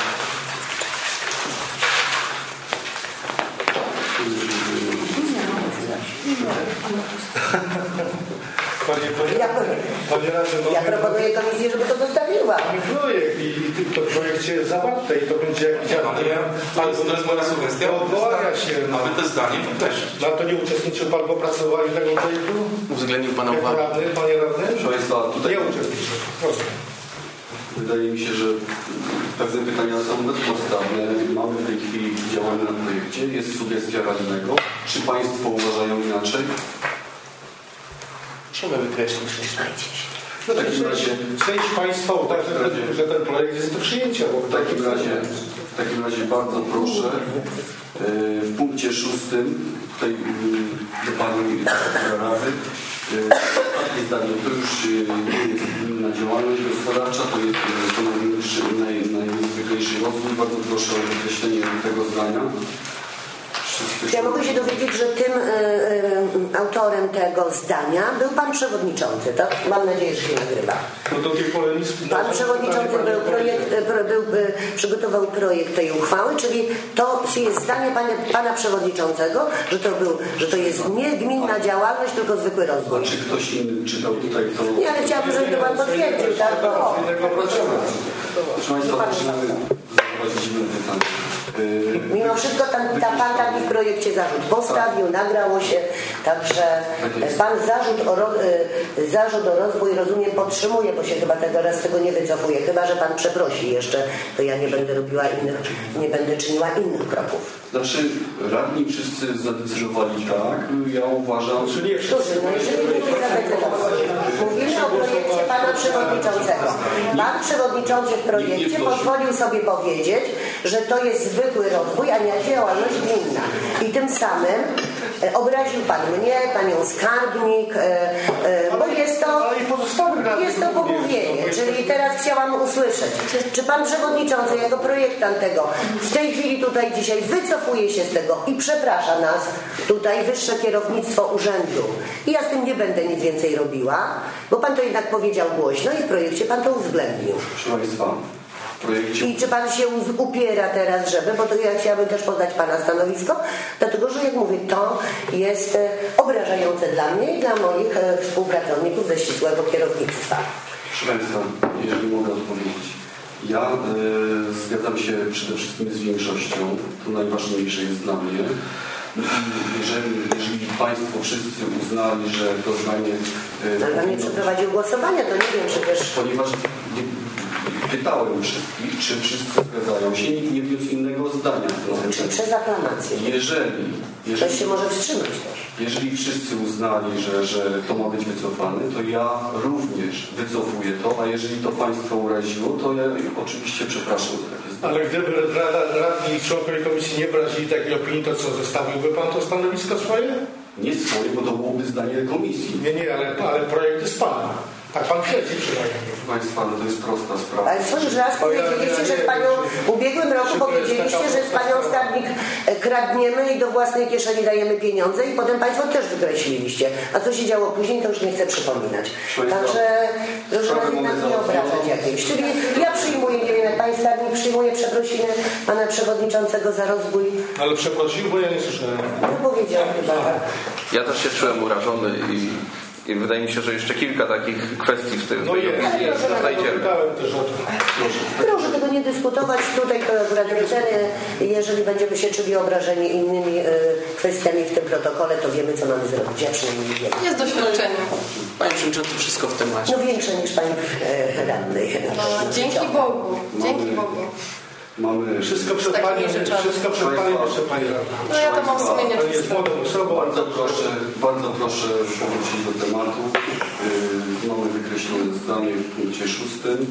Ja proponuję komisji, żeby to zostawiła. Mamy projekt i w tym projekcie jest zawarte i to będzie jakiś to jest moja sugestia, odwołania się. aby te zdanie wykreślić. Na to nie uczestniczył Pan w opracowaniu tego projektu? Uwzględnił Pana Jako uwagę. radny, Panie Radny? Proszę Państwa, tutaj Nie uczestniczył. Proszę. Wydaje mi się, że pewne pytania są bezpodstawne. Mamy w tej chwili działania na projekcie. Jest sugestia radnego. Czy Państwo uważają inaczej? Musimy wykreślić wszystko. W takim razie... Część Państwa uważa, że ten projekt jest do przyjęcia. Bo W takim razie bardzo proszę w punkcie 6 tutaj do Pani Rady takie zdanie, to już nie jest gminna działalność gospodarcza, to jest najzwyklejszy rozwój. Bardzo proszę o wykreślenie tego zdania. Ja mogę się dowiedzieć, że tym autorem tego zdania był Pan Przewodniczący, tak? Mam nadzieję, że się nagrywa. Pan Przewodniczący przygotował projekt tej uchwały, czyli to jest zdanie Pana Przewodniczącego, że to jest nie gminna działalność, tylko zwykły rozwój. A czy ktoś inny czytał tutaj to? Nie, ale chciałabym, żeby to Pan potwierdził, tak? Proszę Państwa, zaczynamy zadawać dziwne pytanie. Mimo wszystko pan taki w projekcie zarzut postawił, nagrało się, także pan zarzut o rozwój, rozumiem, podtrzymuje, bo się chyba teraz tego nie wycofuje, chyba że pan przeprosi jeszcze, to ja nie będę czyniła innych kroków. Znaczy, radni wszyscy zadecydowali tak, ja uważam... Którzy? No jeżeli nie zadecydowali. Mówimy o projekcie Pana Przewodniczącego. Pan Przewodniczący w projekcie pozwolił sobie powiedzieć, że to jest zwykły rozwój, a nie działalność gminna. I tym samym obraził Pan mnie, Panią skarbnik, bo jest to pomówienie. Czyli teraz chciałam usłyszeć, czy Pan Przewodniczący jako projektant tego w tej chwili tutaj dzisiaj wycofuje się z tego i przeprasza nas, tutaj wyższe kierownictwo urzędu. I ja z tym nie będę nic więcej robiła, bo Pan to jednak powiedział głośno i w projekcie Pan to uwzględnił. Proszę Państwa, I czy Pan się upiera teraz, bo to ja chciałabym też poznać Pana stanowisko, dlatego, że jak mówię, to jest obrażające dla mnie i dla moich współpracowników ze ścisłego kierownictwa. Proszę Państwa, jeżeli mogę odpowiedzieć. Ja zgadzam się przede wszystkim z większością, to najważniejsze jest dla mnie. Jeżeli Państwo wszyscy uznali, że to zdanie... Ale Pan nie przeprowadził głosowania, to nie wiem, czy też... Ponieważ pytałem wszystkich, czy wszyscy zgadzają się, nikt nie wniósł innego zdania. Czyli przez aklamację. Jeżeli ktoś się może wstrzymać też. Jeżeli wszyscy uznali, że to ma być wycofane, to ja również wycofuję to, a jeżeli to Państwa uraziło, to ja oczywiście przepraszam za takie zdanie. Ale gdyby radni i członkowie komisji nie wyrazili takiej opinii, to co, zostawiłby Pan to stanowisko swoje? Nie swoje, bo to byłoby zdanie komisji. Nie, ale projekt jest Pana. Tak Pan twierdzi przynajmniej. Proszę Państwa, ale to jest prosta sprawa. Państwo już raz powiedzieliście, że z Panią w ubiegłym roku powiedzieliście, że z Panią skarbnik kradniemy i do własnej kieszeni dajemy pieniądze i potem Państwo też wykreśliliście. A co się działo później, to już nie chcę przypominać. Także proszę nas jednak nie obrażać jakimś. Czyli ja przyjmuję, nie wiem jak Pani skarbnik przyjmuje przeprosiny Pana Przewodniczącego za rozwój. Ale przeprosił, bo ja nie słyszałem. No powiedział chyba. Ja też się czułem urażony i wydaje mi się, że jeszcze kilka takich kwestii w tym znajdziemy. Proszę tego nie dyskutować. Tutaj to akurat jeżeli będziemy się czuli obrażeni innymi kwestiami w tym protokole, to wiemy, co mamy zrobić. Ja przynajmniej wiem. Jest doświadczenie. Pani Przewodniczący, wszystko w temacie. No większe niż Pani radnej. No, dzięki Bogu. Dzięki Bogu. Mamy wszystko przed Pani, proszę Pani. No ja to mam sumienie czyste. Bardzo proszę powrócić do tematu. Mamy wykreślone zdanie w punkcie 6.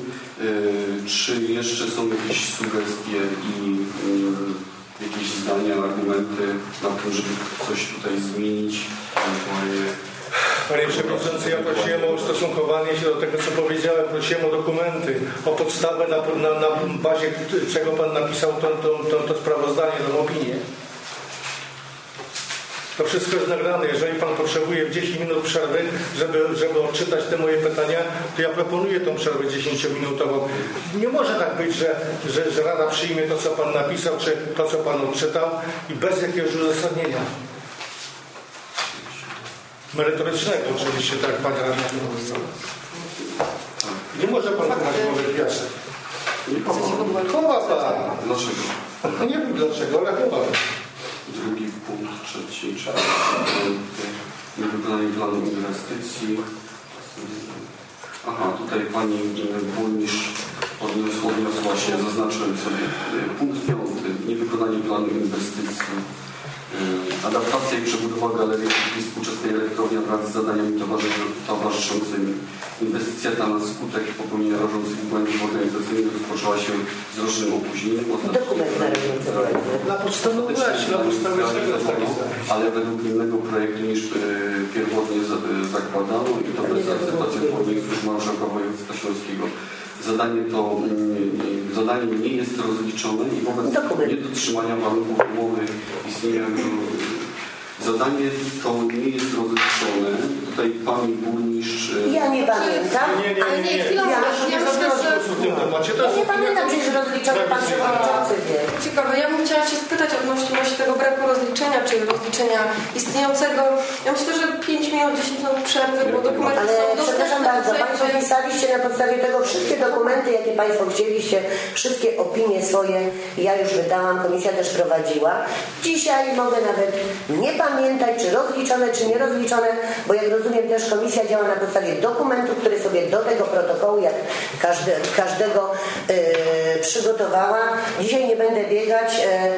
Czy jeszcze są jakieś sugestie i jakieś zdania, argumenty na tym, żeby coś tutaj zmienić? Panie Przewodniczący, ja prosiłem o ustosunkowanie się do tego, co powiedziałem. Prosiłem o dokumenty, o podstawę, na bazie czego Pan napisał to sprawozdanie, tę opinię. To wszystko jest nagrane. Jeżeli Pan potrzebuje 10 minut przerwy, żeby odczytać te moje pytania, to ja proponuję tą przerwę 10-minutową. Nie może tak być, że Rada przyjmie to, co Pan napisał, czy to, co Pan odczytał i bez jakiegoś uzasadnienia. Merytorycznego oczywiście, tak jak Pani Radna mówiła. Nie może Pan pomać głowy piasek. Chowa Pan. Dlaczego? No nie wiem dlaczego, ale chowa. Drugi punkt, trzeci, niewykonanie planu inwestycji. Aha, tutaj Pani burmistrz odniosła się, zaznaczyłem sobie punkt 5. Niewykonanie planu inwestycji. Adaptacja i przebudowa galerii sztuki współczesnej elektrowni wraz z zadaniami towarzyszącymi. Inwestycja ta na skutek popełnienia rażących błędów organizacyjnych rozpoczęła się z rocznym opóźnieniem. Dokument Na podstawie ale według innego projektu niż pierwotnie zakładano i to bez akceptacji odpowiednich służb marszałka województwa śląskiego. Zadanie nie jest rozliczone i wobec niedotrzymania warunków umowy istnienia zadanie to nie jest rozliczone. Tutaj pani burmistrz... Ja nie pamiętam. Ale nie, chwilę. Ja nie pamiętam, czy jest rozliczony pan przewodniczący wie. Ciekawe, ja bym chciała się spytać odnośnie tego braku rozliczenia, czy rozliczenia istniejącego. Ja myślę, że 5 minut, 10 minut przerwy, bo dokumenty ale są dostępne. przepraszam bardzo, Państwo pisaliście na podstawie tego wszystkie dokumenty, jakie Państwo chcieliście, wszystkie opinie swoje, ja już wydałam, komisja też prowadziła. Dzisiaj mogę nawet nie pamiętać, czy rozliczone, czy nierozliczone, bo jak rozumiem też komisja działa na podstawie dokumentów, które sobie do tego protokołu, jak każdego przygotowała. Dzisiaj nie będę biegać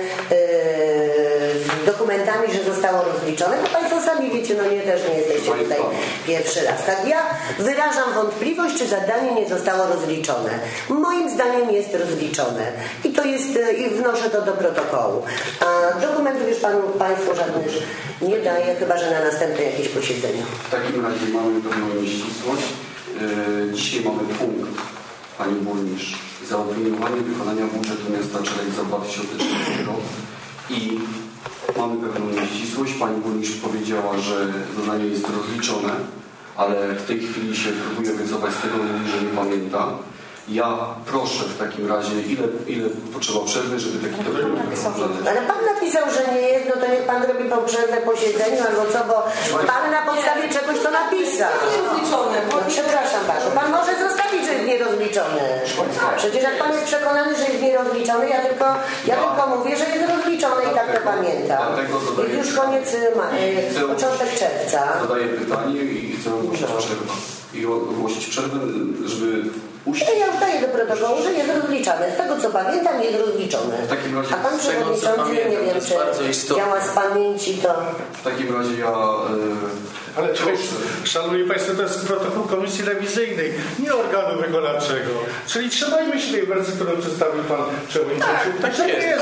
z dokumentami, że zostało rozliczone, bo Państwo sami wiecie, no nie, też nie jesteście tutaj pierwszy raz. Tak, ja wyrażam wątpliwość, czy zadanie nie zostało rozliczone. Moim zdaniem jest rozliczone i to jest, i wnoszę to do protokołu. A dokumentów już Państwu żadnych nie daję, chyba że na następne jakieś posiedzenie. W takim razie mamy pewną nieścisłość. Dzisiaj mamy punkt, pani burmistrz, zaopiniowanie wykonania budżetu miasta Czerek za 2013 rok i mamy pewną nieścisłość. Pani burmistrz powiedziała, że zadanie jest rozliczone, ale w tej chwili się próbuje wycofać z tego, że nie pamięta. Ja proszę w takim razie, ile potrzeba przerwy, żeby taki dokument... Ale pan napisał, że nie jest, no to niech pan robi po przerwę posiedzeniu albo co, bo pan na podstawie czegoś to napisał. No, przepraszam bardzo, pan może zostawić, że jest nierozliczony. Przecież jak pan jest przekonany, że jest nierozliczony, ja tylko mówię, że jest rozliczony i tak to pamiętam. Jest już koniec, początek czerwca. Zadaję pytanie i chcę ogłosić przerwę. I ogłosić przerwę, żeby... Ja już daję do protokołu, że jest rozliczane. Z tego co pamiętam, jest rozliczone. A pan przewodniczący, nie wiem, czy działa z pamięci, to... W takim razie ja... Ale szanowni Państwo, to jest protokół komisji rewizyjnej, nie organu wykonawczego. Czyli trzymajmy się tej wersji, którą przedstawił pan przewodniczący. Tak jest.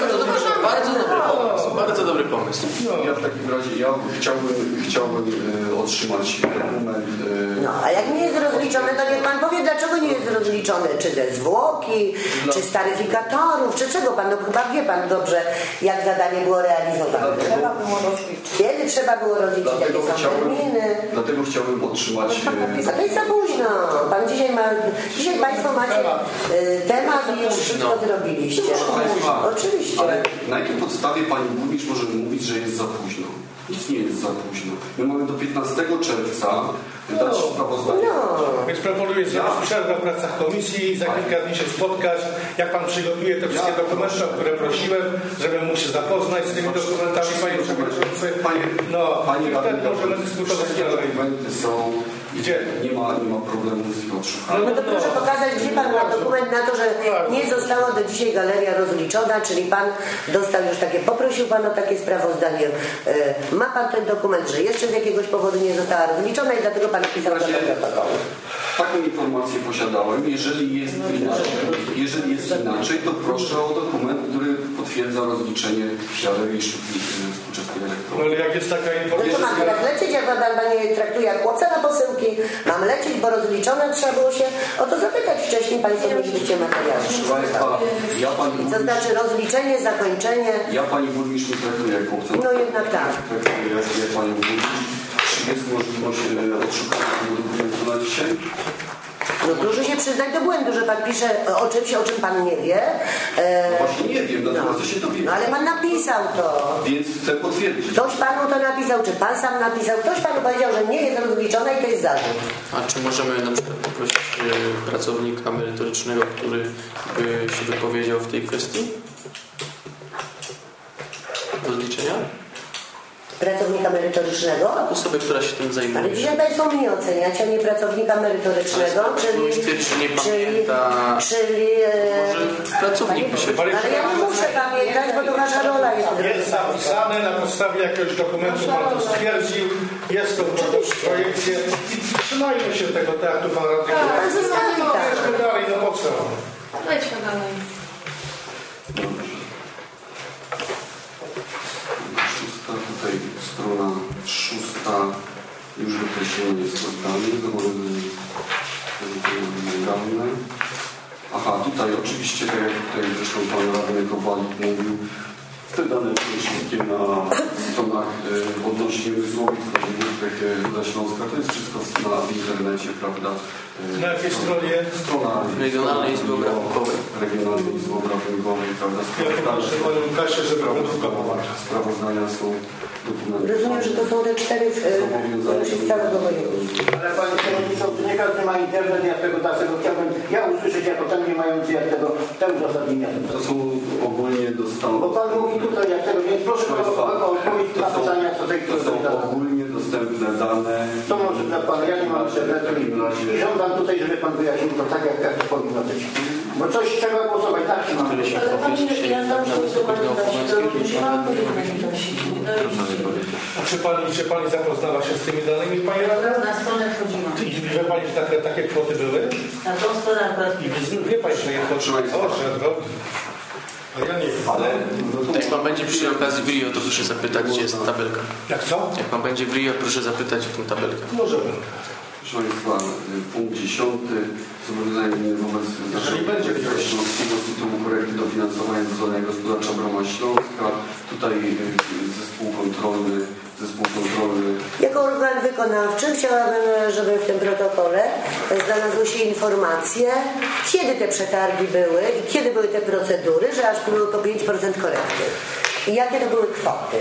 Bardzo dobry pomysł. Ja w takim razie chciałbym otrzymać dokument. No, a jak nie jest rozliczone, to niech pan powie, dlaczego nie jest rozliczone. Czy ze zwłoki, czy z taryfikatorów, czy czego pan? No chyba wie pan dobrze, jak zadanie było realizowane. Kiedy trzeba było rozliczyć, jakie są terminy. Dlatego chciałbym otrzymać... A to jest za późno. Pan dzisiaj Państwo macie temat i już wszystko zrobiliście. Oczywiście. Ale na jakiej podstawie pani burmistrz może mówić, że jest za późno? Nic nie jest za późno. My mamy do 15 czerwca dać sprawozdanie. Więc proponuję zrobić przerwę w pracach komisji i za kilka dni się spotkać. Jak pan przygotuje te wszystkie dokumenty, o które prosiłem, żebym mógł się zapoznać z tymi dokumentami, panie przewodniczący. Panie radny, wtedy możemy dyskutować dalej. Dokumenty są... Gdzie? Nie ma problemu z ich odszukaniem. No to proszę pokazać, gdzie pan ma dokument na to, że nie została do dzisiaj galeria rozliczona, czyli pan dostał już takie, poprosił pan o takie sprawozdanie. Ma pan ten dokument, że jeszcze z jakiegoś powodu nie została rozliczona i dlatego pan napisał do protokołu. Taką informację posiadałem. Jeżeli jest inaczej, to proszę o dokument, który potwierdza rozliczenie galerii sztuki współczesnej elektrowni. Ale jak jest taka informacja... No to mam teraz lecieć, jak pan nie traktuje jak chłopca na posyłki. Mam lecieć, bo rozliczone trzeba było się o to zapytać wcześniej. Państwo mieliście materiały. Co znaczy rozliczenie, zakończenie. Ja pani burmistrz nie traktuję jak chłopca. No jednak tak. Traktuję jak panią burmistrz. Czy jest możliwość odszukania tego dokumentu na dzisiaj? No proszę się przyznać do błędu, że pan pisze o czymś, o czym pan nie wie. Właśnie nie wiem, dlatego się dowiedzieć. No ale pan napisał to. Więc chcę potwierdzić. Ktoś panu to napisał, czy pan sam napisał? Ktoś panu powiedział, że nie jest rozliczone i to jest zarzut. A czy możemy na przykład poprosić pracownika merytorycznego, który by się wypowiedział w tej kwestii? Rozliczenia? Pracownika merytorycznego? Osobę, która się tym zajmuje. Ale dzisiaj Państwo mnie oceniać, a nie pracownika merytorycznego, czyli może pracownik by się... ale ja nie muszę pamiętać, bo to Wasza rola jest. Jest zapisane na podstawie jakiegoś dokumentu, Pan to stwierdził, jest to w projekcie i trzymajmy się tego teatru Pan Radny. Pan zostawi tak. Jedźmy dalej, no po co? Lećmy dalej. Tutaj strona 6 już wykreślenie jest zdalne, zobowiązanie legalne. Aha, tutaj oczywiście, tak jak tutaj zresztą Pan Radny Kowalik mówił, te dane przede wszystkim na stronach odnośnie wysłowic dla Śląska, to jest wszystko w internecie, prawda? Na jakiej stronie? Strona Regionalnej Izby Obrachunkowej. Regionalnej Izby Obrachunkowej, prawda? Ja proszę Panią Kasię, żeby Rądówka popatrzyła. Sprawozdania są dokumenty. Rozumiem, że to są te 4 z całego województwa. Ale Panie Przewodniczący, nie każdy ma internet, ja tego dlatego chciałbym usłyszeć jako ten nie mający jak tego uzasadnienia. To są ogólnie dostępne. Bo Pan mówi tutaj jak tego, więc proszę o odpowiedź na pytania co tej To są ogólnie dostępne dane. To może dla Pana, ja nie mam internetu i żądam tutaj, żeby Pan wyjaśnił to tak, jak to powinno być. Bo coś trzeba głosować, tak się mamy. Ale Pani, ja znam, że to Pani Czy Pani zapoznała się z tymi danymi, Pani Rada? Na stronę wchodzimy. I wie Pani, że takie kwoty były? Na tą stronę akurat. I wie Pani, że je potrzeba. A ja nie wiem. Ale Jak Pan będzie przy okazji w Rio, to proszę zapytać, gdzie jest tabelka. Jak co? Jak Pan będzie w Rio, proszę zapytać o tę tabelkę. Może będę. proszę Państwa, punkt 10. Zobowiązanie wobec Zarządu Śląskiego z tytułu korekty dofinansowania Zona Gospodarcza Broma Śląska. Tutaj zespół kontrolny. Jako organ wykonawczy chciałabym, żeby w tym protokole znalazły się informacje, kiedy te przetargi były i kiedy były te procedury, że aż było po 5% korekty. I jakie to były kwoty.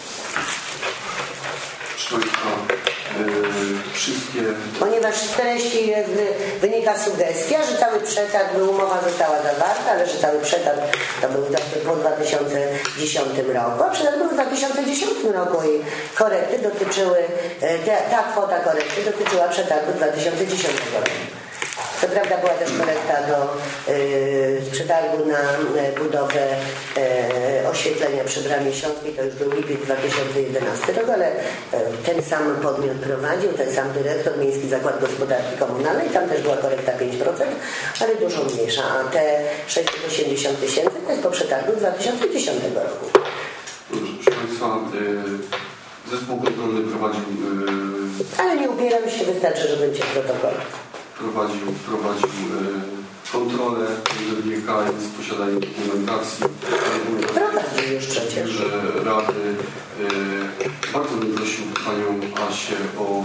Proszę Państwa, wszystkie... Ponieważ z treści wynika sugestia, że cały przetarg, umowa została zawarta, ale że cały przetarg to był po 2010 roku, a przetarg był w 2010 roku i korekty dotyczyły, ta kwota korekty dotyczyła przetargu 2010 roku. Co prawda była też korekta do przetargu na budowę oświetlenia przy Bramie Śląskiej, to już był lipiec 2011 roku, ale ten sam podmiot prowadził, ten sam dyrektor, Miejski Zakład Gospodarki Komunalnej, tam też była korekta 5%, ale dużo mniejsza, a te 680 000 to jest po przetargu z 2010 roku. Proszę Państwa, zespół kontrolny prowadził... Ale nie upieram się, wystarczy, że będzie protokol. Prowadził kontrolę, wynikając z posiadania dokumentacji. Prowadził już przecież. Że Rady bardzo bym prosił Panią Asię o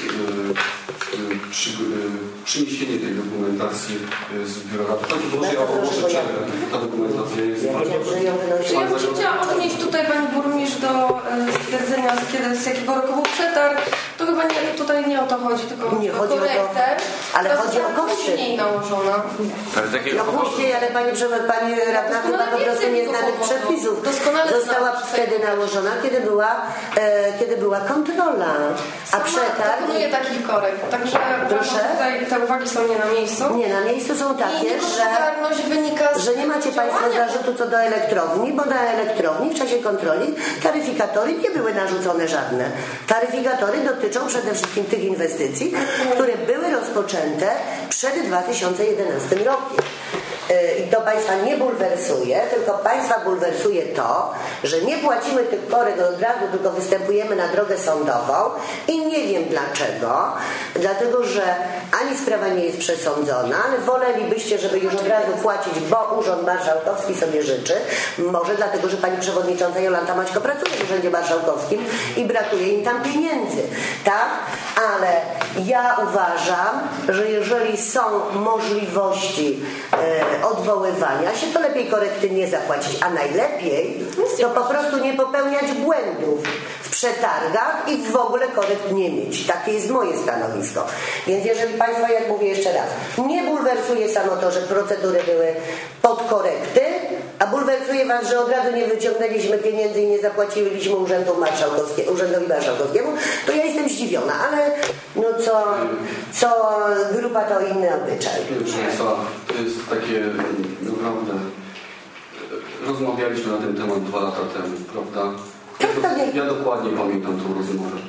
przyniesienie tej dokumentacji z biura Rady. Może ja ogłoszę przerwę. Ta dokumentacja jest... Ja bym chciała odnieść tutaj Pani Burmistrz do stwierdzenia, z jakiego roku był przetarg. To chyba tutaj nie o to chodzi, tylko nie o chodzi korektę. o to, ale chodzi o koszty. Później nałożona. No później, ale Pani Radna chyba po prostu nie zna tych przepisów. Została wtedy nałożona, kiedy była kontrola. A przetarg... Dokonuje takich korekt. Także tutaj te uwagi są nie na miejscu. Nie, na miejscu są takie, że nie macie Państwo zarzutu co do elektrowni, bo na elektrowni w czasie kontroli taryfikatory nie były narzucone żadne. Taryfikatory dotyczą przede wszystkim tych inwestycji, które były rozpoczęte przed 2011 rokiem. I to Państwa nie bulwersuje, tylko Państwa bulwersuje to, że nie płacimy tych korekt od razu, tylko występujemy na drogę sądową i nie wiem dlaczego, dlatego że ani sprawa nie jest przesądzona, ale wolelibyście, żeby już od razu płacić, bo Urząd Marszałkowski sobie życzy, może dlatego, że Pani Przewodnicząca Jolanta Maćko pracuje w Urzędzie Marszałkowskim i brakuje im tam pieniędzy, tak? Ale ja uważam, że jeżeli są możliwości odwoływania się, to lepiej korekty nie zapłacić, a najlepiej to po prostu nie popełniać błędów w przetargach i w ogóle korekt nie mieć. Takie jest moje stanowisko. Więc jeżeli Państwo, jak mówię jeszcze raz, nie bulwersuje samo to, że procedury były pod korekty, A bulwersuje Was, że od razu nie wyciągnęliśmy pieniędzy i nie zapłaciliśmy Urzędowi Marszałkowskiemu, to ja jestem zdziwiona, ale no co grupa to inny obyczaj. Proszę Państwa, to jest takie naprawdę... Rozmawialiśmy na ten temat 2 lata temu, prawda? Ja dokładnie pamiętam tą rozmowę.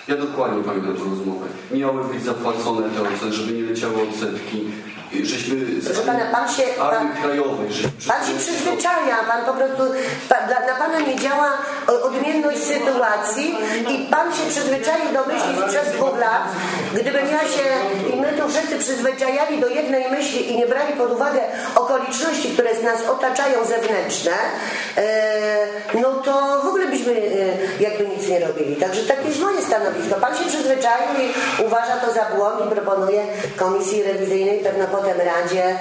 Miały być zapłacone te odsetki, żeby nie leciały odsetki. Proszę Pana, Pan się przyzwyczaja, Pan po prostu, na Pana nie działa odmienność sytuacji i Pan się przyzwyczaił do myśli sprzed 2 lat. Gdybym ja się i my tu wszyscy przyzwyczajali do jednej myśli i nie brali pod uwagę okoliczności, które nas otaczają zewnętrzne, no to w ogóle byśmy jakby nic nie robili. Także takie jest moje stanowisko. Pan się przyzwyczaił i uważa to za błąd i proponuje komisji rewizyjnej, pewno potem Radzie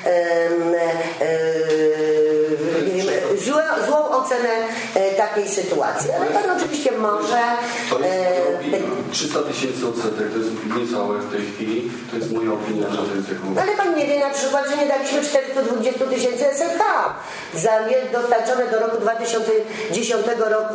złą ocenę takiej sytuacji. Ale Pan oczywiście może... To jest 300 000 odsetek, to jest niecałe w tej chwili. To jest moja opinia, że to jest jakąś... Ale Pan nie wie na przykład, że nie daliśmy 420 000 SLK za dostarczone do roku 2010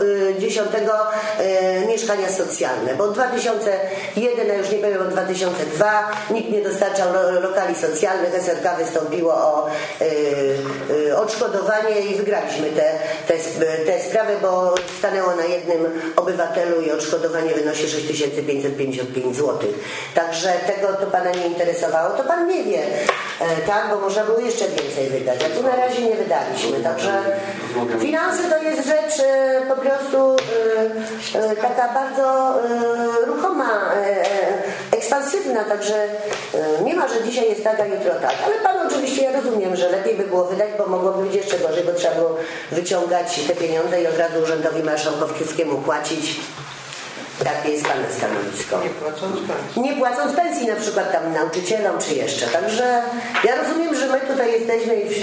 mieszkania socjalne, bo 2001, a już nie powiem o 2002, nikt nie dostarczał lokali socjalnych, SLK wystąpiło o odszkodowanie i wygraliśmy tę sprawę, bo stanęło na jednym obywatelu i odszkodowanie wynosi 6555 zł. Także tego to Pana nie interesowało, to Pan nie wie, tak, bo można było jeszcze więcej wydać, a tu na razie nie wydaliśmy. Także finanse to jest rzecz po prostu taka bardzo ruchoma, ekspansywna, także nie ma, że dzisiaj jest tak, a jutro tak. Ale Pan oczywiście, ja rozumiem, że lepiej by było wydać, bo mogłoby być jeszcze gorzej, bo trzeba było wyciągać te pieniądze i od razu Urzędowi Marszałkowskiemu płacić. Takie jest Pana stanowisko. Nie płacąc pensji na przykład tam nauczycielom czy jeszcze. Także ja rozumiem, że my tutaj jesteśmy i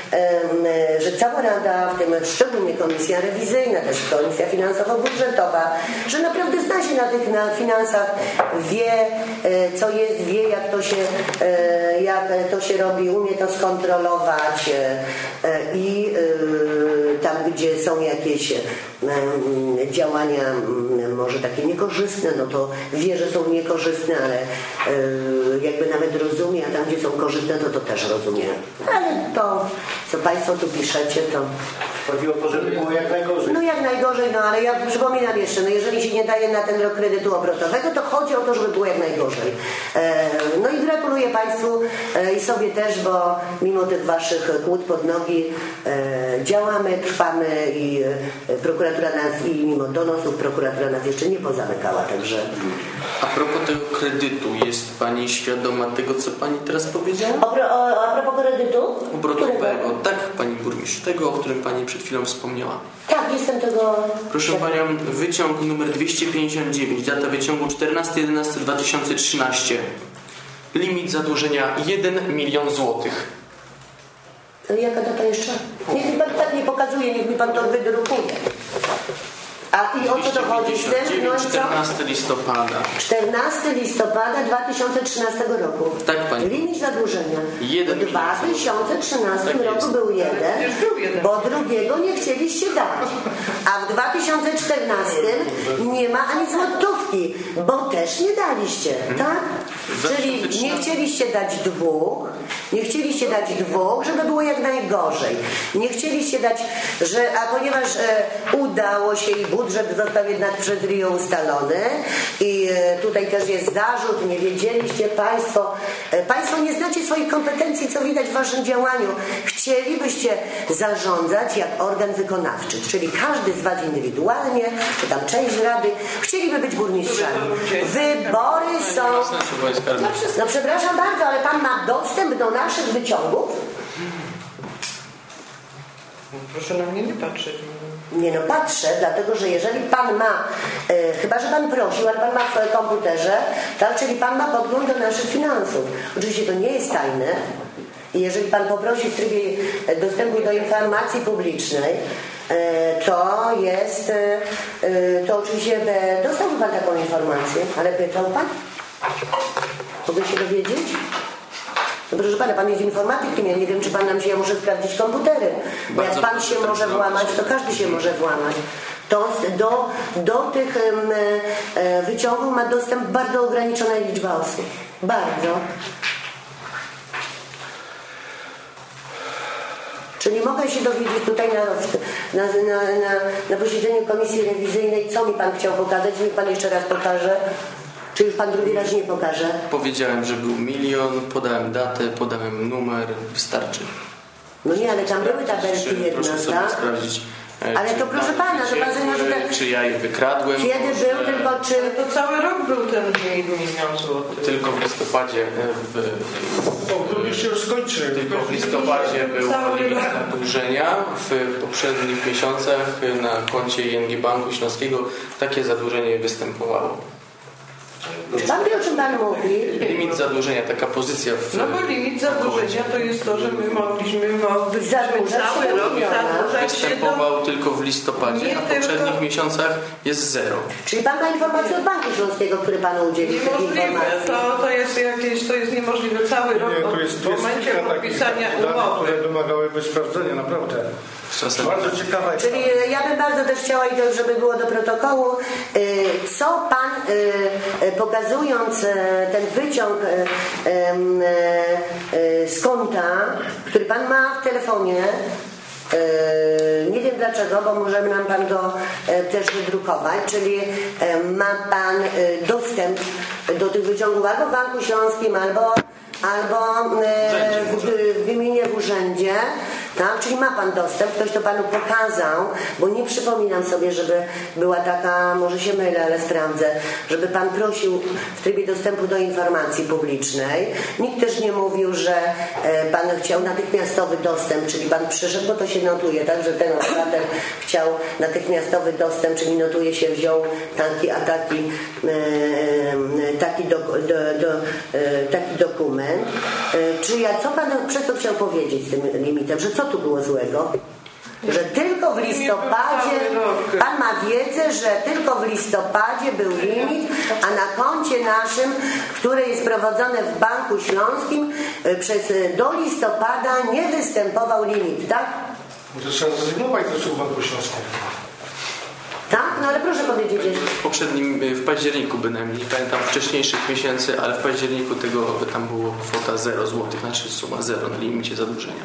że cała Rada, w tym szczególnie Komisja Rewizyjna, też Komisja Finansowo-Budżetowa, że naprawdę zna się na finansach, wie co jest, wie jak to się robi, umie to skontrolować i tam gdzie są jakieś działania może takie niekorzystne, no to wie, że są niekorzystne, ale jakby nawet rozumie, a tam gdzie są korzystne, to też rozumie. Ale to, co Państwo tu piszecie, to... Chodzi o to, żeby było jak najgorzej. No jak najgorzej, no ale ja przypominam jeszcze, no jeżeli się nie daje na ten rok kredytu obrotowego, to chodzi o to, żeby było jak najgorzej. No i gratuluję Państwu i sobie też, bo mimo tych Waszych kłód pod nogi działamy, trwamy i prokuratura nas, i mimo donosów prokuratura nas jeszcze nie pozamykała, także... A propos tego kredytu, jest Pani świadoma tego, co Pani teraz powiedziała? A propos kredytu? Obrotowego, tak Pani Burmistrz, tego, o którym Pani przed chwilą wspomniała. Tak, jestem tego... Proszę Panią, wyciąg numer 259, data wyciągu 14.11.2013. Limit zadłużenia 1 000 000 złotych. Jaka data jeszcze? Niech mi Pan tak nie pokazuje, niech mi Pan to wydrukuje. A i o co to chodzi z tym? No 14 listopada. 14 listopada 2013 roku. Tak, Pani. Limit zadłużenia. 1 W 2013 tak roku był jeden, bo drugiego nie chcieliście dać. A w 2014 nie ma ani złotówki, bo też nie daliście, tak? Czyli nie chcieliście dać dwóch, żeby było jak najgorzej. Nie chcieliście dać, a ponieważ udało się i budżet został jednak przez RIO ustalony i tutaj też jest zarzut, nie wiedzieliście Państwo nie znacie swoich kompetencji, co widać w Waszym działaniu. Chcielibyście zarządzać jak organ wykonawczy, czyli każdy z Was indywidualnie, czy tam część Rady, chcieliby być burmistrzami. Wybory są... No przepraszam bardzo, ale Pan ma dostęp do naszych wyciągów? Proszę na mnie nie patrzeć. Nie no, patrzę, dlatego że jeżeli Pan ma, chyba że Pan prosił, ale Pan ma w komputerze, tak, czyli Pan ma podgląd do naszych finansów. Oczywiście to nie jest tajne i jeżeli Pan poprosi w trybie dostępu do informacji publicznej, to oczywiście dostałby Pan taką informację, ale pytał Pan? Mogę się dowiedzieć? No proszę pana, pan jest informatykiem, ja nie wiem, czy pan nam się, ja muszę sprawdzić komputery. Bo jak pan się może włamać, to każdy się może włamać. To do tych wyciągów ma dostęp bardzo ograniczona liczba osób. Bardzo. Czyli mogę się dowiedzieć tutaj na posiedzeniu komisji rewizyjnej, co mi pan chciał pokazać, niech pan jeszcze raz pokaże. Czy już pan drugi raz nie pokaże? Powiedziałem, że był 1 000 000, podałem datę, podałem numer, wystarczy. No nie, ale tam były tabelki jednak, proszę sobie tak? sprawdzić. Ale to proszę pana, to pan sobie może tak... Czy ja je wykradłem? Kiedy był, tylko czy... To cały rok był ten 1 000 000 złotych. Tylko w listopadzie już skończy. Tylko w listopadzie był limit zadłużenia. W poprzednich miesiącach na koncie ING Banku Śląskiego takie zadłużenie występowało. Czy pan wie, o czym pan mówi? Limit zadłużenia, taka pozycja w... No bo limit zadłużenia to jest to, że my mogliśmy cały rok zadłużać się występował tylko w listopadzie, a w poprzednich miesiącach jest 0. Czyli pan ma informację od Banku Śląskiego, który panu udzielił tej informacji? To jest niemożliwe. Cały rok w momencie podpisania umowy. Które wymagałyby sprawdzenia, naprawdę. Bardzo ciekawe. Czyli ja bym bardzo też chciała, i to żeby było do protokołu, co pan, pokazując ten wyciąg z konta, który pan ma w telefonie, nie wiem dlaczego, bo możemy nam pan go też wydrukować, czyli ma pan dostęp do tych wyciągów albo w Banku Śląskim, albo w gminie, w urzędzie, tak? Czyli ma pan dostęp, ktoś to panu pokazał, bo nie przypominam sobie, żeby była taka, może się mylę, ale sprawdzę, żeby pan prosił w trybie dostępu do informacji publicznej. Nikt też nie mówił, że pan chciał natychmiastowy dostęp, czyli pan przyszedł, bo to się notuje, tak, że ten obywatel chciał natychmiastowy dostęp, czyli notuje się, wziął taki, a taki dokument. Co pan przez to chciał powiedzieć z tym limitem, że co tu było złego? Że tylko w listopadzie, pan ma wiedzę, że tylko w listopadzie był limit, a na koncie naszym, które jest prowadzone w Banku Śląskim, do listopada nie występował limit, tak? Może trzeba zrezygnować ze w Banku Śląskim. Tak? No ale proszę powiedzieć. W październiku bynajmniej, nie pamiętam wcześniejszych miesięcy, ale w październiku tam było kwota 0 zł, znaczy suma 0 na limicie zadłużenia.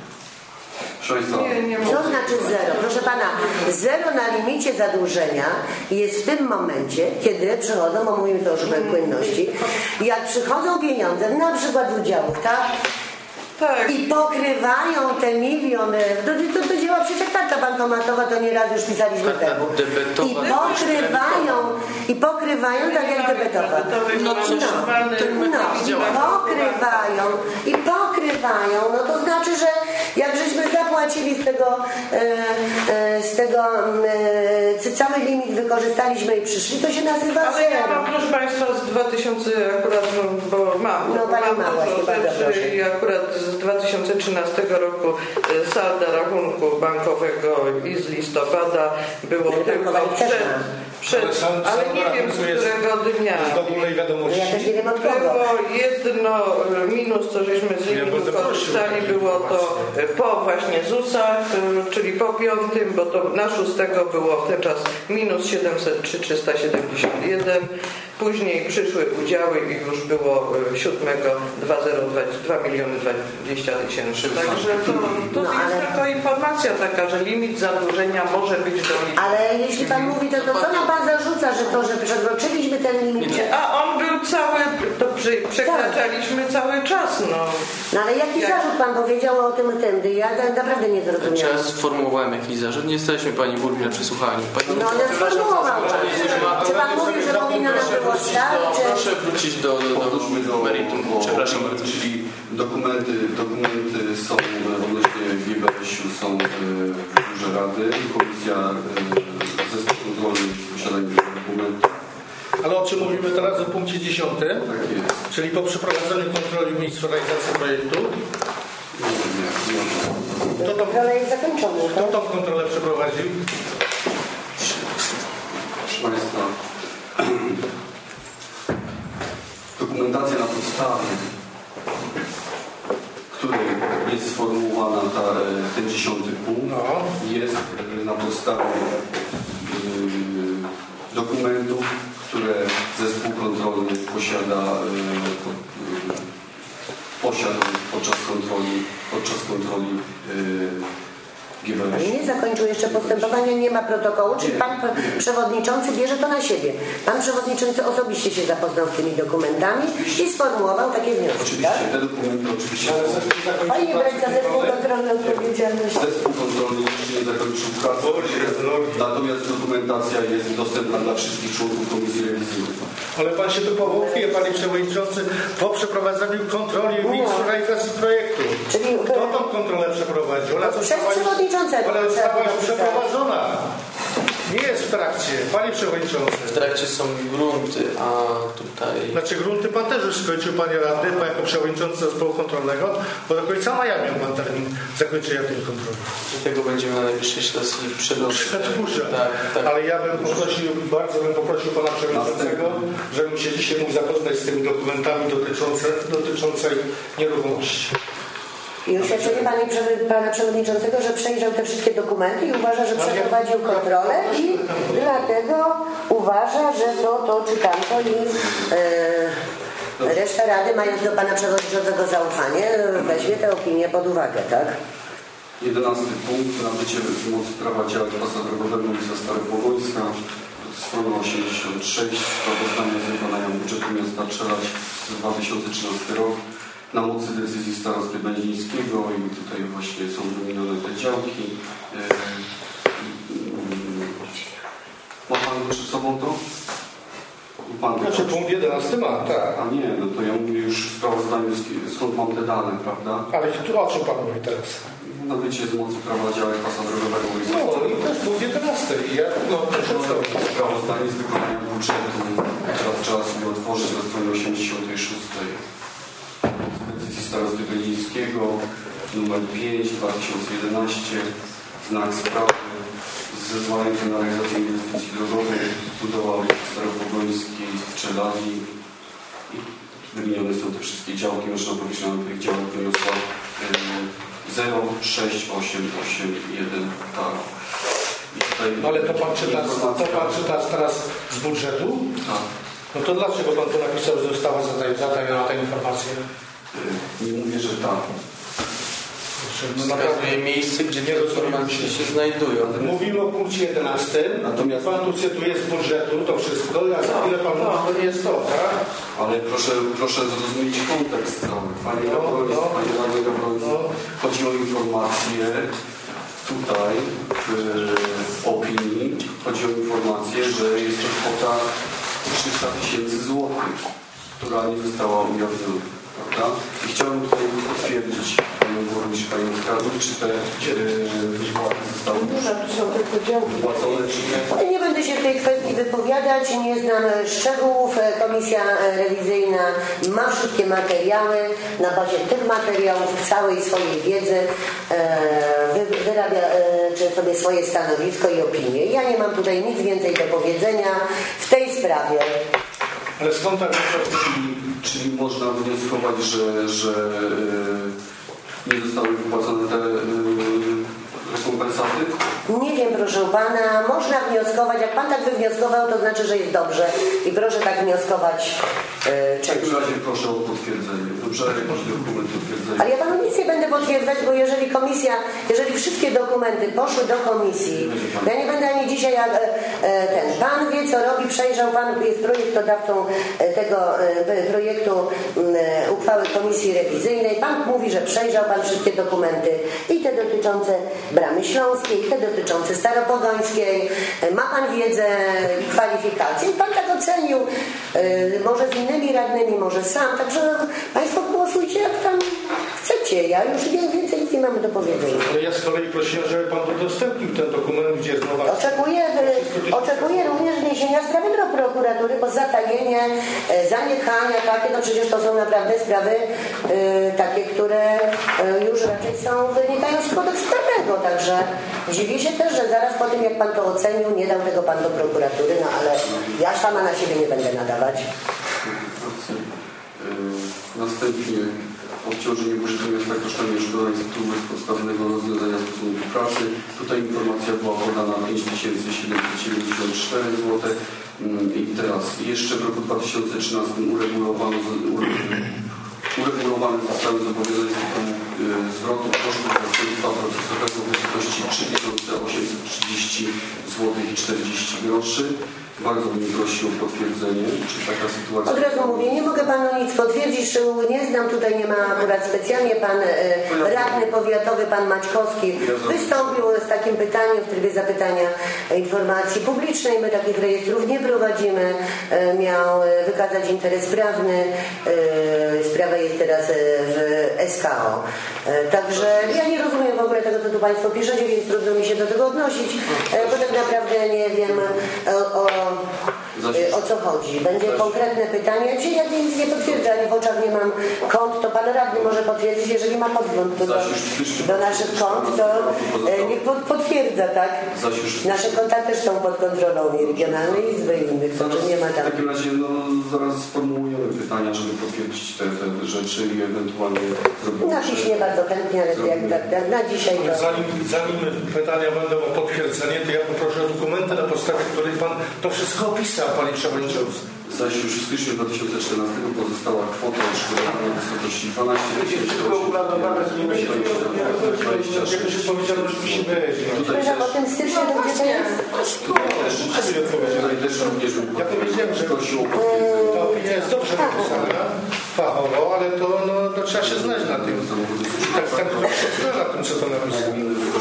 Co znaczy 0? Proszę pana, 0 na limicie zadłużenia jest w tym momencie, kiedy przychodzą, bo mówimy to o płynności, jak przychodzą pieniądze, na przykład z udziałów, tak? Tak. I pokrywają te miliony. To działa przecież jak karta bankomatowa, to nieraz już pisaliśmy temu. I pokrywają tak jak debetowa. I pokrywają. No to znaczy, że jak żeśmy zapłacili z tego cały limit wykorzystaliśmy i przyszli, to się nazywa ale zero. Ja mam, proszę Państwa, z 2000 akurat, bo mam. No pani ma właśnie, bardzo proszę. I akurat z 2013 roku salda rachunku bankowego i z listopada było tylko ale nie wiem, z którego dnia. Ja też nie wiem od kogo. Było jedno minus, co żeśmy z limitu korzystali, było to po właśnie ZUS-ach, czyli po 5, bo to na 6 było w ten czas minus 703 371. Później przyszły udziały i już było 7 2 20 000. Także to jest tylko informacja taka, że limit zadłużenia może być do limitu. Ale jeśli pan mówi, to co nam pan zarzuca, że przekroczyliśmy ten limit? A on był cały, to przekraczaliśmy cały czas, no. No ale jaki zarzut pan powiedział o tym tędy? Ja naprawdę nie zrozumiałam. Ja sformułowałem jakiś zarzut. Nie jesteśmy pani burmistrz przesłuchani. No ale sformułował. Czy pan mówi, że powinno nam było stać? Proszę wrócić do meritum. Przepraszam bardzo. Czyli dokumenty są odnośnie GBŚ-u są w biurze Rady. Komisja zespół kontrolny posiadanie dokumentów. Ale o czym mówimy teraz? O punkcie 10? Tak jest. Czyli po przeprowadzeniu kontroli miejsca realizacji projektu? Nie. Kontrola jest zakończona. Kto tą kontrolę przeprowadził? Proszę Państwa, dokumentacja na podstawie której jest sformułowana ten 10. punkt, jest na podstawie dokumentów, które zespół kontrolny posiada podczas kontroli GBS. Nie zakończył jeszcze postępowania, nie ma protokołu, czyli pan przewodniczący bierze to na siebie. Pan przewodniczący osobiście się zapoznał z tymi dokumentami i sformułował takie wnioski. Oczywiście, tak? te dokumenty oczywiście Fajnie brać za zespół kontrolny odpowiedzialność. Zespół kontrolny jeszcze nie zakończył pracy, natomiast dokumentacja jest dostępna dla wszystkich członków komisji rewizyjnej. Ale pan się tu powołuje, panie przewodniczący, po przeprowadzeniu kontroli realizacji projektu. Czyli kto tą kontrolę przeprowadził? przez przewodniczącego. Ale została już przeprowadzona. Nie jest w trakcie, panie przewodniczący. W trakcie są grunty, a tutaj... Znaczy grunty pan też już skończył, panie radny, pan jako przewodniczący zespołu kontrolnego, bo do końca maja miał pan termin zakończenia tej kontroli. Tego będziemy na najbliższej sesji Przedłuża. Tak. Ale ja bym bardzo poprosił pana przewodniczącego, żebym się dzisiaj mógł zapoznać z tymi dokumentami dotyczącej nieruchomości. I oświadczenie pana przewodniczącego, że przejrzał te wszystkie dokumenty i uważa, że przeprowadził kontrolę i dlatego uważa, że to czy tamto i reszta Rady, mając do pana przewodniczącego zaufanie, weźmie tę opinię pod uwagę, tak? 11. punkt. Nabycie z mocy prawa działań pasa drogowego ulica Staropogońska, strona 86, sprawozdanie z wykonania budżetu miasta Czelać za 2013 rok. Na mocy decyzji starosty będzińskiego i tutaj właśnie są wymienione te działki. Ma pan przed sobą to? Znaczy punkt 11 ma, tak. A nie, no to ja mówię już w sprawozdaniu skąd mam te dane, prawda? Ale tu o czym pan mówi teraz? Nabycie z mocy prawa działań pasa drogowego. No i to jest punkt 11. Sprawozdanie z wykonania budżetu. Teraz trzeba sobie otworzyć na stronie 86. Decyzji starosty będzińskiego numer 5 2011, znak sprawy zezwalający na realizację inwestycji drogowej, budowa ulicy Staropogońskiej w Czelawi. Wymienione są te wszystkie działki, maszyna powierzchnia tych działek wyniosła 06881 tak. Ale to pan czyta teraz z budżetu? Tak. No to dlaczego pan to napisał, że została zatajona ta informacja? Nie mówię, że tak. Wskazuje miejsce, gdzie te informacje się znajdują. Mówimy o punkcie 11, natomiast pan tu cytuje z budżetu to wszystko, a za chwilę pan mówi, to nie jest to, tak? Ale proszę zrozumieć kontekst cały. Panie radny Gawroński, chodzi o informację tutaj w opinii, chodzi o informację, że jest to kwota 300 000 złotych, która nie została ujawniona, prawda? I chciałbym tutaj potwierdzić panią burmistrz, panią skarbnik, czy te wypłaty zostały wypłacone, czy nie. Nie będę się w tej kwestii wypowiadać, nie znam szczegółów. Komisja rewizyjna ma wszystkie materiały. Na bazie tych materiałów, całej swojej wiedzy wyrabia czy sobie swoje stanowisko i opinie. Ja nie mam tutaj nic więcej do powiedzenia w tej sprawie. Ale skąd tak? Czyli można wnioskować, że nie zostały wypłacone te rekompensaty? Nie wiem, proszę pana, można wnioskować. Jak pan tak wywnioskował, to znaczy, że jest dobrze. I proszę tak wnioskować W takim razie proszę o potwierdzenie. Dobrze, jakiś dokument potwierdzenia. Ale ja panu nic nie będę potwierdzać, bo jeżeli wszystkie dokumenty poszły do komisji, to ja nie będę ani dzisiaj pan wie, co robi, przejrzał pan, jest projektodawcą tego projektu uchwały komisji rewizyjnej. Pan mówi, że przejrzał pan wszystkie dokumenty i te dotyczące Bramy Śląskiej, te dotyczące Staropogońskiej. Ma pan wiedzę i kwalifikacje i pan tak ocenił, może z innymi radnymi, może sam. Także państwo głosujcie jak tam chcecie. Ja już więcej nic nie mamy do powiedzenia. Ale ja z kolei prosiłem, żeby pan udostępnił ten dokument, gdzie jest mowa. Oczekuję również wniesienia sprawy do prokuratury, bo zatajenie, zaniechania takie, no przecież to są naprawdę sprawy takie, które już raczej wynikają z kodeksu karnego. Także dziwię się też, że zaraz po tym, jak pan to ocenił, nie dał tego pan do prokuratury, no ale ja sama na siebie nie będę nadawać. Następnie obciążenie budżetu miasta kosztami odszkodowań z tytułu bezpodstawnego rozwiązania stosunku pracy. Tutaj informacja była podana 5774 zł. I teraz jeszcze w roku 2013 uregulowane zostały zobowiązania z tytułu zwrotu kosztów zastępstwa procesowego w wysokości 3830 zł i 40 groszy. Bardzo bym prosił o potwierdzenie, czy taka sytuacja... Od razu mówię, nie mogę panu nic potwierdzić, szczegółu nie znam, tutaj nie ma akurat specjalnie. Pan radny powiatowy, pan Maćkowski wystąpił z takim pytaniem w trybie zapytania informacji publicznej. My takich rejestrów nie prowadzimy. Miał wykazać interes prawny. Sprawa jest teraz w SKO. Także ja nie rozumiem w ogóle tego, co tu państwo piszecie, więc trudno mi się do tego odnosić, bo tak naprawdę nie wiem o co chodzi. Będzie konkretne pytanie, czy ja nic nie potwierdzę, ani w oczach nie mam kont, to pan radny może potwierdzić, jeżeli ma podgląd do naszych kont, to niech potwierdza, tak? Nasze konta też są pod kontrolą Regionalnej Izby i innych, także nie ma tam... W takim razie zaraz sformułujemy pytania, żeby potwierdzić te rzeczy i ewentualnie zrobić... Na piśmie bardzo chętnie, ale jak na dzisiaj to... Zanim pytania będą o potwierdzenie, to ja poproszę o dokumenty, na podstawie których pan to wszystko opisał, panie przewodniczący. Zaś już w styczniu 2014 pozostała kwota odszkodowania w wysokości 12 o tym styczniu to tutaj też również ja powiedziałem, że ta opinia jest dobrze napisana, fachowo, ale to trzeba się znać na tym. Tak się zna na tym, co to napisane.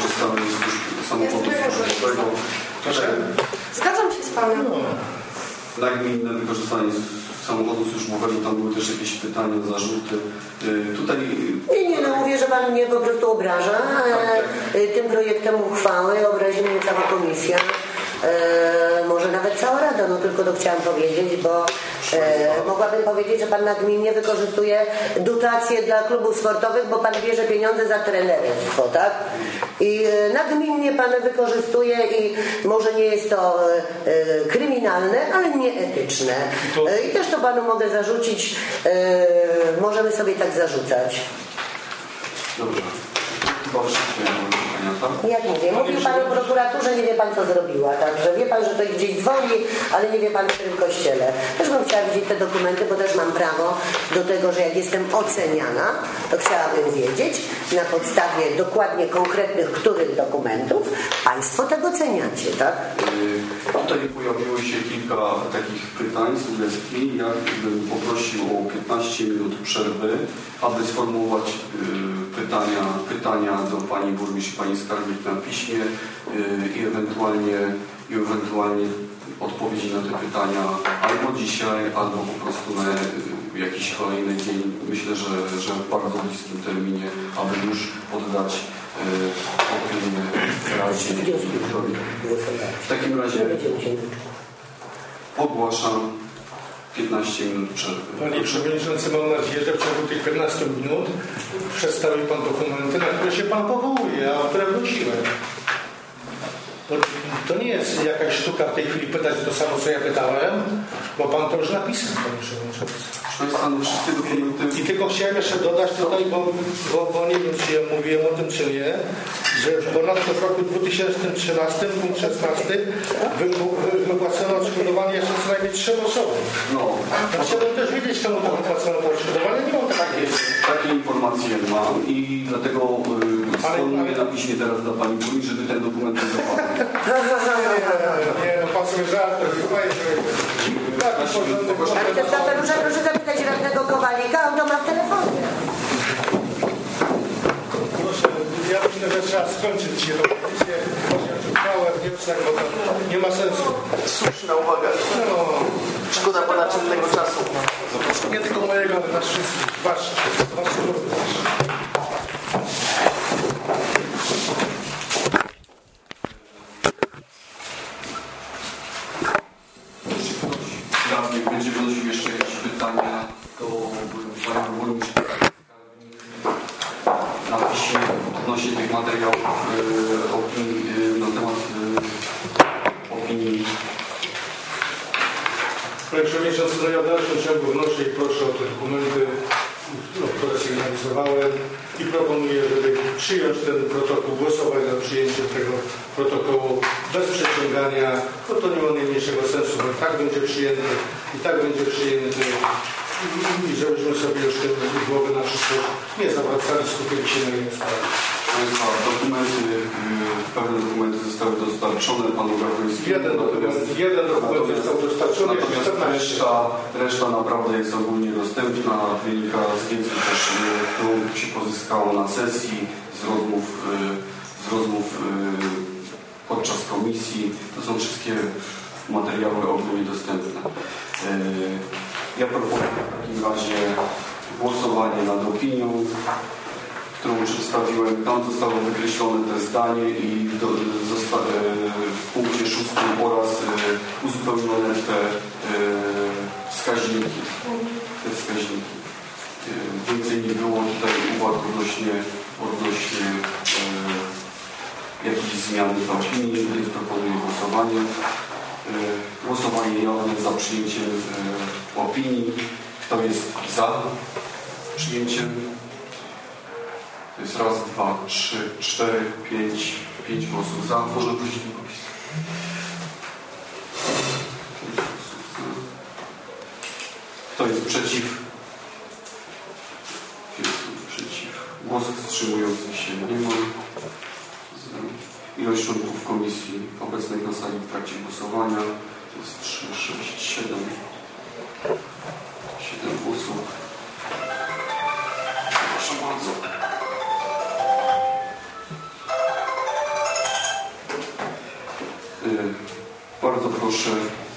Zgadzam się z panem. Nagminne wykorzystanie samochodu służbowego, tam były też jakieś pytania, zarzuty. Tutaj... Nie, mówię, że pan mnie po prostu obraża. Tym projektem uchwały obrazi mnie cała komisja. Może nawet cała rada, tylko to chciałam powiedzieć, bo mogłabym powiedzieć, że pan nagminnie wykorzystuje dotacje dla klubów sportowych, bo pan bierze pieniądze za trenerstwo, tak? I nagminnie pan wykorzystuje i może nie jest to kryminalne, ale nieetyczne. I też to panu mogę zarzucić, możemy sobie tak zarzucać. Dobrze. Chyba wszystkie pytania, tak? Jak mówię, mówił pan o prokuraturze, nie wie pan co zrobiła, także wie pan, że to gdzieś dzwoni, ale nie wie pan w którym kościele. Też bym chciała widzieć te dokumenty, bo też mam prawo do tego, że jak jestem oceniana, to chciałabym wiedzieć na podstawie dokładnie konkretnych których dokumentów państwo tego oceniacie, tak? Tutaj pojawiło się kilka takich pytań, sugestii. Ja bym poprosił o 15 minut przerwy, aby sformułować pytania do pani burmistrz, pani skarbnik na piśmie i ewentualnie odpowiedzi na te pytania albo dzisiaj, albo po prostu na jakiś kolejny dzień. Myślę, że w bardzo bliskim terminie, aby już oddać opinię Radzie Dyrektorii. W takim razie ogłaszam 15 minut przerwy. Panie przewodniczący, mam nadzieję, że w ciągu tych 15 minut przedstawi pan dokumenty, na które się pan powołuje, a o które wróciłem. To nie jest jakaś sztuka w tej chwili pytać to samo, co ja pytałem, bo pan to już napisał, panie przewodniczący. I tylko chciałem jeszcze dodać tutaj, bo nie wiem, czy ja mówiłem o tym, czy nie, że ponadto w roku 2013, punkt 16, wypłacono odszkodowanie jeszcze co najmniej 3 osobom. Ja chciałbym też wiedzieć, komu to wypłacono to odszkodowanie. Nie mam takiej. Takie informacje mam i dlatego sformułuję na piśmie teraz dla pani burmistrz, żeby ten dokument nie zapadł. Nie, pan sobie żart, proszę zapytać radnego Kowalika, on to ma w telefonie. Proszę, ja myślę, że trzeba skończyć dzisiaj rozmowę. Uchwałę, wniosek, bo to nie ma sensu. Słuszna uwaga. Szkoda pana cennego czasu. Nie tylko mojego, ale nas wszystkich. Wasz również. Będzie wynosił jeszcze jakieś pytania do pani burmistrz na piśmie odnośnie tych materiałów opinii na temat opinii Panie Przewodniczący, ja w dalszym ciągu wnoszę i proszę o te dokumenty, które sygnalizowałem i proponuję, żeby przyjąć ten protokół, głosować za przyjęciem tego protokołu bez przeciągania, bo to nie ma najmniejszego sensu, bo tak będzie przyjęty i tak będzie przyjęty i żebyśmy sobie już ten głowy na przyszłość nie zawracali, skupili się na innych sprawach. Pewne dokumenty zostały dostarczone panu Gawrońskiemu. Jeden dokument został dostarczony, natomiast reszta naprawdę jest ogólnie dostępna, wynika z wiedzy też, którą się pozyskało na sesji, z rozmów podczas komisji. To są wszystkie materiały ogólnie dostępne. Ja proponuję w takim razie głosowanie nad opinią, którą przedstawiłem. Tam zostało wykreślone te zdanie i w punkcie 6 oraz uzupełnione te wskaźniki. Więcej nie było tutaj uwag odnośnie jakichś zmian w opinii, więc proponuję głosowanie. Głosowanie jawne za przyjęciem opinii. Kto jest za przyjęciem? To jest raz, dwa, trzy, cztery, pięć głosów za. Można prosić o opis. Kto jest przeciw? Głosów wstrzymujących się nie ma. Ilość członków komisji obecnych na sali w trakcie głosowania to jest 3, 6, 7 głosów. Proszę bardzo. Bardzo proszę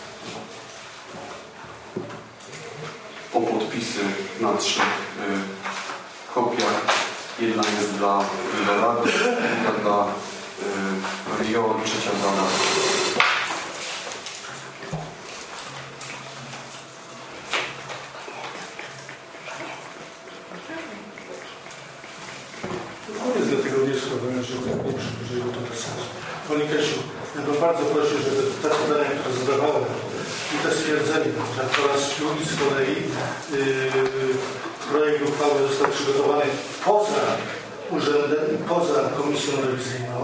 o podpisy na 3 kopiach. Jedna jest dla Rady, druga dla Rio, trzecia dla nas. Koniec do tego wniosku, że nie przybliżyło to do sensu. Panie Kasiu, ja bym bardzo prosił, żeby te zadania, które zadawałem i te stwierdzenia, że po raz drugi z kolei projekt uchwały został przygotowany poza urzędem, poza komisją rewizyjną,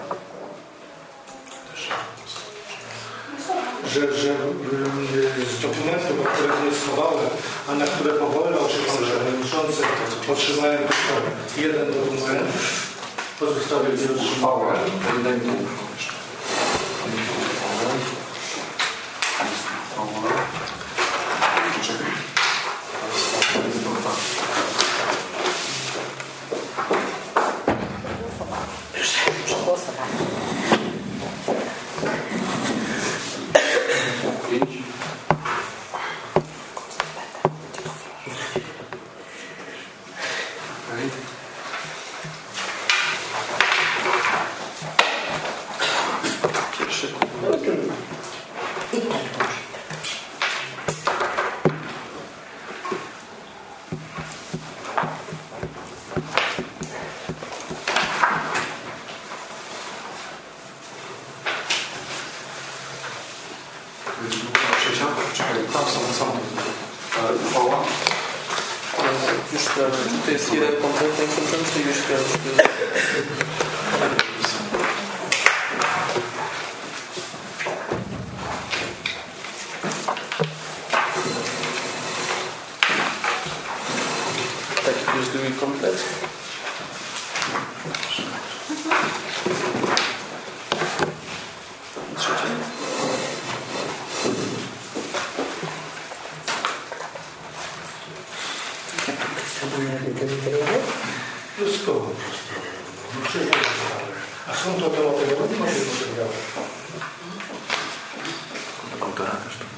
że z dokumentów, o których wnioskowałem, a na które powoływał się Pan Przewodniczący, otrzymałem tylko jeden dokument, pozostałe nie otrzymałem. Już to jest jeden kompletny koncentracz i już taki już drugi komplet. Wszystko po prostu. A są to te materiały, nie ma tych materiałów. Autora też to.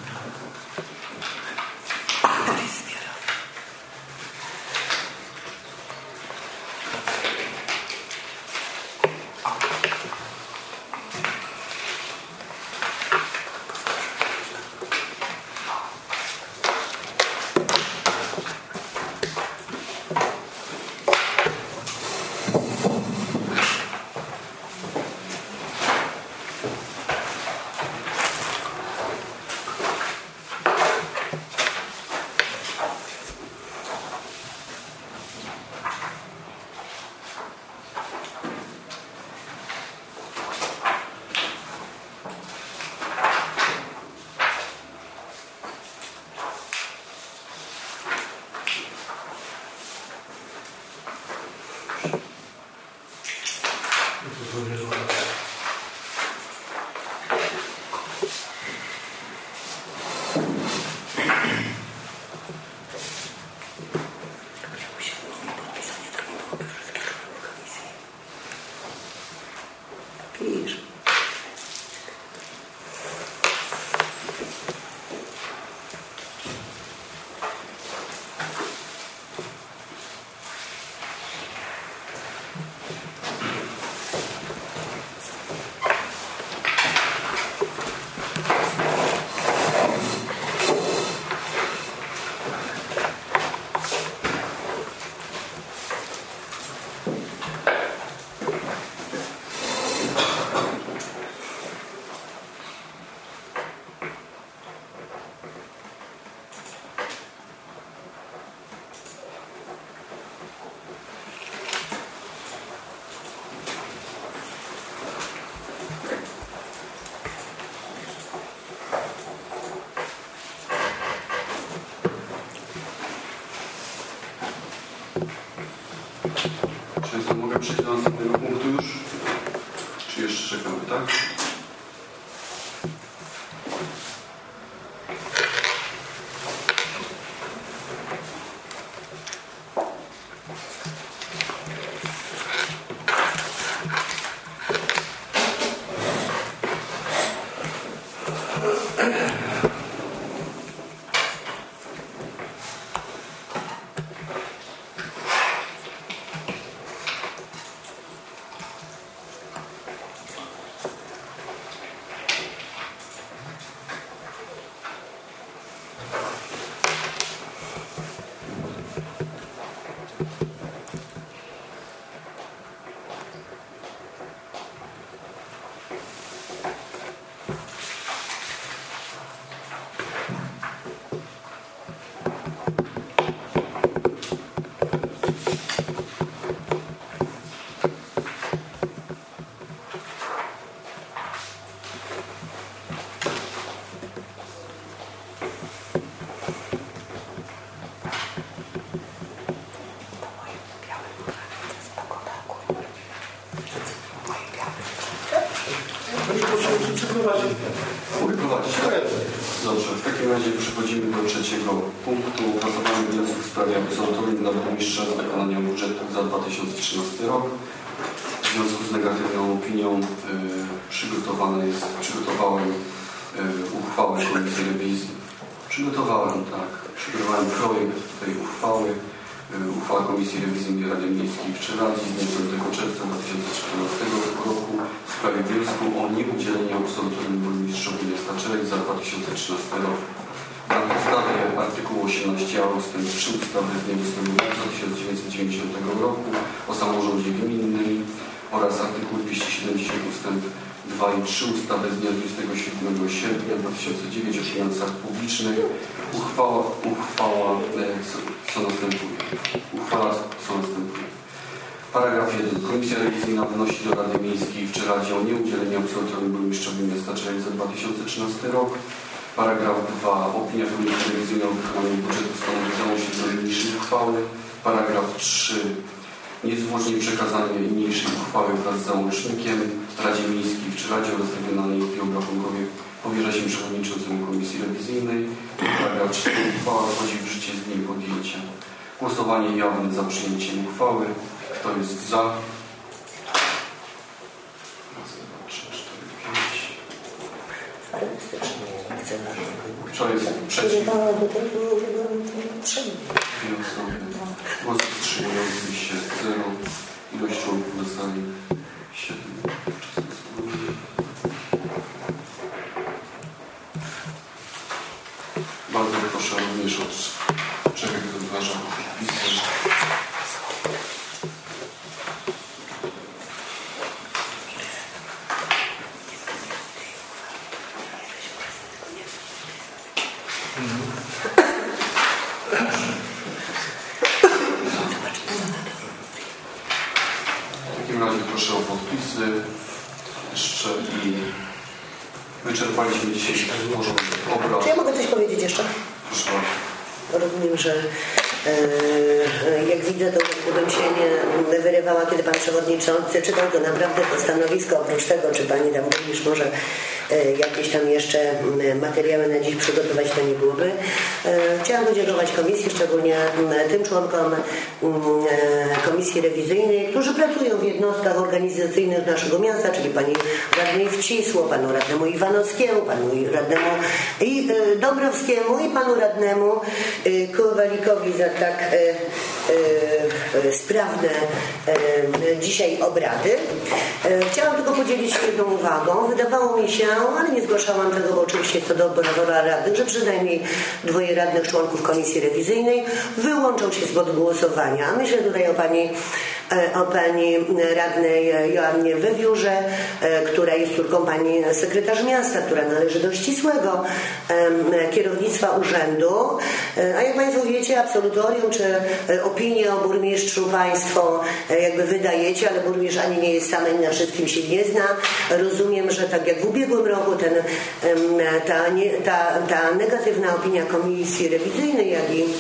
Mogę przejść do następnego punktu już? Czy jeszcze czekamy, tak? Mogę prowadzić? Dobrze, w takim razie przechodzimy do trzeciego punktu. Opracowanie wniosku w sprawie absolutorium dla burmistrza z wykonania budżetu za 2013 rok. W związku z negatywną opinią przygotowałem uchwałę Komisji Rewizji. Przygotowałem projekt tej uchwały. Uchwała Komisji Rewizyjnej Rady Miejskiej w Czeladzi z dnia 5 czerwca 2014 roku w sprawie wniosku o nieudzielenie absolutorium burmistrzowi miasta Czeladź za 2013 rok. Na podstawie artykułu 18a ust. 3 ustawy z dnia 8 marca 1990 roku o samorządzie gminnym oraz artykuł 270 ust. 2 i 3 ustawy z dnia 27 sierpnia 2009 o finansach publicznych uchwała co następuje. Paragraf 1. Komisja Rewizyjna wnosi do Rady Miejskiej w Czeladzie o nieudzielenie absolutorium burmistrzowi miasta Czeladź za 2013 rok. Paragraf 2. Opinia Komisji Rewizyjnej o wykonaniu budżetu stanowi załącznik do niniejszej uchwały. Paragraf 3. Niezwłocznie przekazanie niniejszej uchwały wraz z załącznikiem Radzie Miejskiej w Czeladzie oraz Regionalnej Izbie Obrachunkowej powierza się przewodniczącemu Komisji Rewizyjnej. Paragraf 4. Uchwała wchodzi w życie z dniem podjęcia. Głosowanie jawne za przyjęciem uchwały. Kto jest za? Raz, dwa, trzy, 4, 5. Kto jest przeciw? Dwie osoby. Głos wstrzymujący się 0. Ilość członków na sali 7. Bardzo proszę również od czego wyważa podpisy. W takim razie proszę o podpisy. Jeszcze i wyczerpaliśmy dzisiaj porządek obrad. Czy ja mogę coś powiedzieć jeszcze? Proszę bardzo. Rozumiem, że jak widzę, to gdybym się nie wyrywała, kiedy pan przewodniczący czytał, to naprawdę to stanowisko, oprócz tego, czy pani tam burmistrz może jakieś tam jeszcze materiały na dziś przygotować, to nie byłoby. Chciałam podziękować komisji, szczególnie tym członkom Komisji Rewizyjnej, którzy pracują w jednostkach organizacyjnych naszego miasta, czyli pani radnej Wcisło, panu radnemu Iwanowskiemu, panu radnemu Dąbrowskiemu i panu radnemu Kowalikowi za tak sprawne dzisiaj obrady. Chciałam tylko podzielić się jedną uwagą. Wydawało mi się, ale nie zgłaszałam tego, bo oczywiście jest to do radnych, że przynajmniej 2 radnych członków Komisji Rewizyjnej wyłączą się spod głosowania. Myślę tutaj o pani radnej Joannie Wewiórze, która jest córką pani sekretarz miasta, która należy do ścisłego kierownictwa urzędu. A jak państwo wiecie, absolutorium czy opinię o burmistrzu państwo jakby wydajecie, ale burmistrz ani nie jest sam, ani na wszystkim się nie zna. Rozumiem, że tak jak w ubiegłym roku ta negatywna opinia Komisji Rewizyjnej, jak i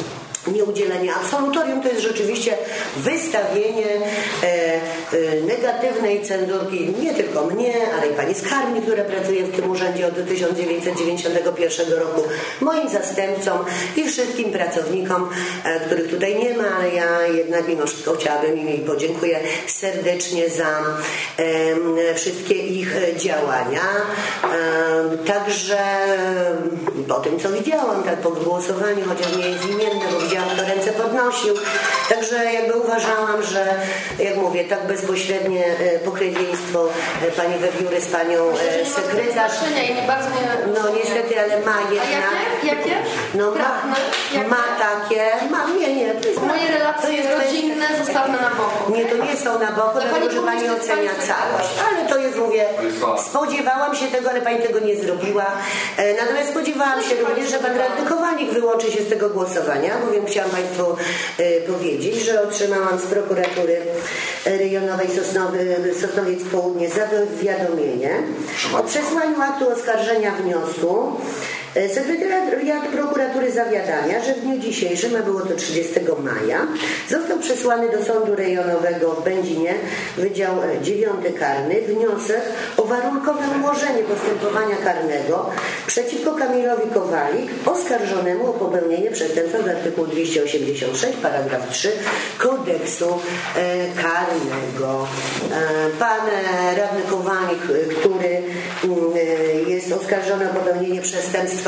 nieudzielenie absolutorium to jest rzeczywiście wystawienie negatywnej cenzurki nie tylko mnie, ale i pani skarbnik, która pracuje w tym urzędzie od 1991 roku, moim zastępcom i wszystkim pracownikom, których tutaj nie ma, ale ja jednak mimo wszystko chciałabym im podziękuję serdecznie za wszystkie ich działania. Także po tym, co widziałam, tak po głosowaniu, chociaż nie jest imienne, bo widziałam, kto ręce podnosił. Także jakby uważałam, że jak mówię, tak bezpośrednie pokrewieństwo pani Wewióry z panią sekretarz. No niestety, ale ma jednak. Jakie? No ma takie. Nie. To jest, moje relacje rodzinne zostawmy na boku. Nie, to nie są na boku, dlatego że pani ocenia całość. Ale to jest, mówię, spodziewałam się tego, ale pani tego nie zrobiła. Natomiast spodziewałam się również, że pan radny Kowalik wyłączy się z tego głosowania, bowiem chciałam państwu powiedzieć, że otrzymałam z prokuratury rejonowej Sosnowiec Południe zawiadomienie o przesłaniu aktu oskarżenia wniosku. Sekretariat prokuratury zawiadamia, że w dniu dzisiejszym, a było to 30 maja, został przesłany do Sądu Rejonowego w Będzinie, Wydział 9 Karny, wniosek o warunkowe umorzenie postępowania karnego przeciwko Kamilowi Kowalik, oskarżonemu o popełnienie przestępstwa z artykułu 286, paragraf 3 Kodeksu Karnego. Pan radny Kowalik, który jest oskarżony o popełnienie przestępstwa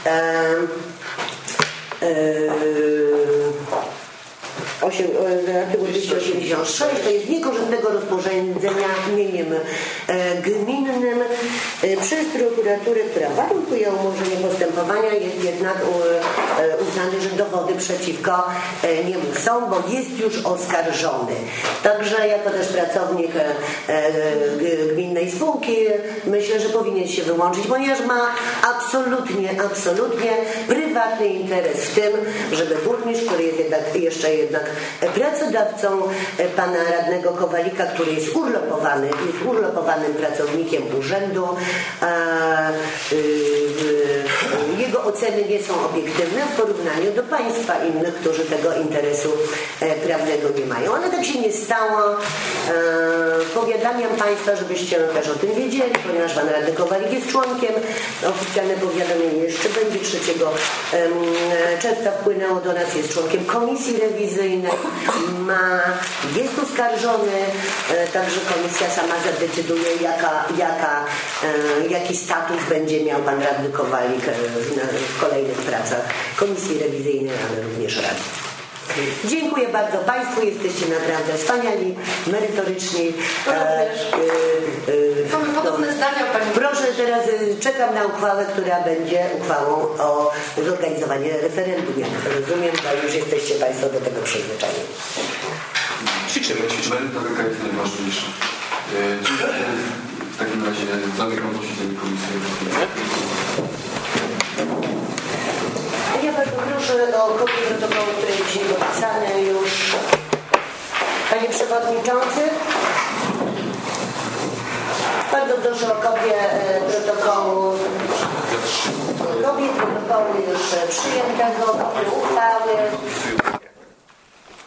artykuł 286 to jest niekorzystnego rozporządzenia mieniem gminnym przez prokuraturę, która warunkuje umorzenie postępowania, jest jednak uznany, że dowody przeciwko niemu są, bo jest już oskarżony. Także jako też pracownik gminnej spółki myślę, że powinien się wyłączyć, ponieważ ma absolutnie prywatny interes w tym, żeby burmistrz, który jest jednak pracodawcą pana radnego Kowalika, który jest urlopowanym pracownikiem urzędu. Jego oceny nie są obiektywne w porównaniu do państwa innych, którzy tego interesu prawnego nie mają. Ale tak się nie stało. Powiadamiam państwa, żebyście też o tym wiedzieli, ponieważ pan radny Kowalik jest członkiem. Oficjalne powiadomienie jeszcze będzie 3 czerwca wpłynęło do nas, jest członkiem komisji rewizyjnej, jest oskarżony, także komisja sama zadecyduje, jaki status będzie miał pan radny Kowalik w kolejnych pracach komisji rewizyjnej, ale również rady. Dziękuję bardzo państwu, jesteście naprawdę wspaniali, merytoryczni. Mamy podobne zdania, pani. Proszę, teraz czekam na uchwałę, która będzie uchwałą o zorganizowaniu referendum. Jak rozumiem, to już jesteście państwo do tego przyzwyczajeni. Ćwiczymy. Merytoryka jest najważniejsza. W takim razie zamykam posiedzenie komisji. Ja bardzo proszę o kopię protokołu, który jest dzisiaj podpisany już. Panie Przewodniczący, bardzo proszę o kopię protokołu. Kopię protokołu już przyjętego, uchwały.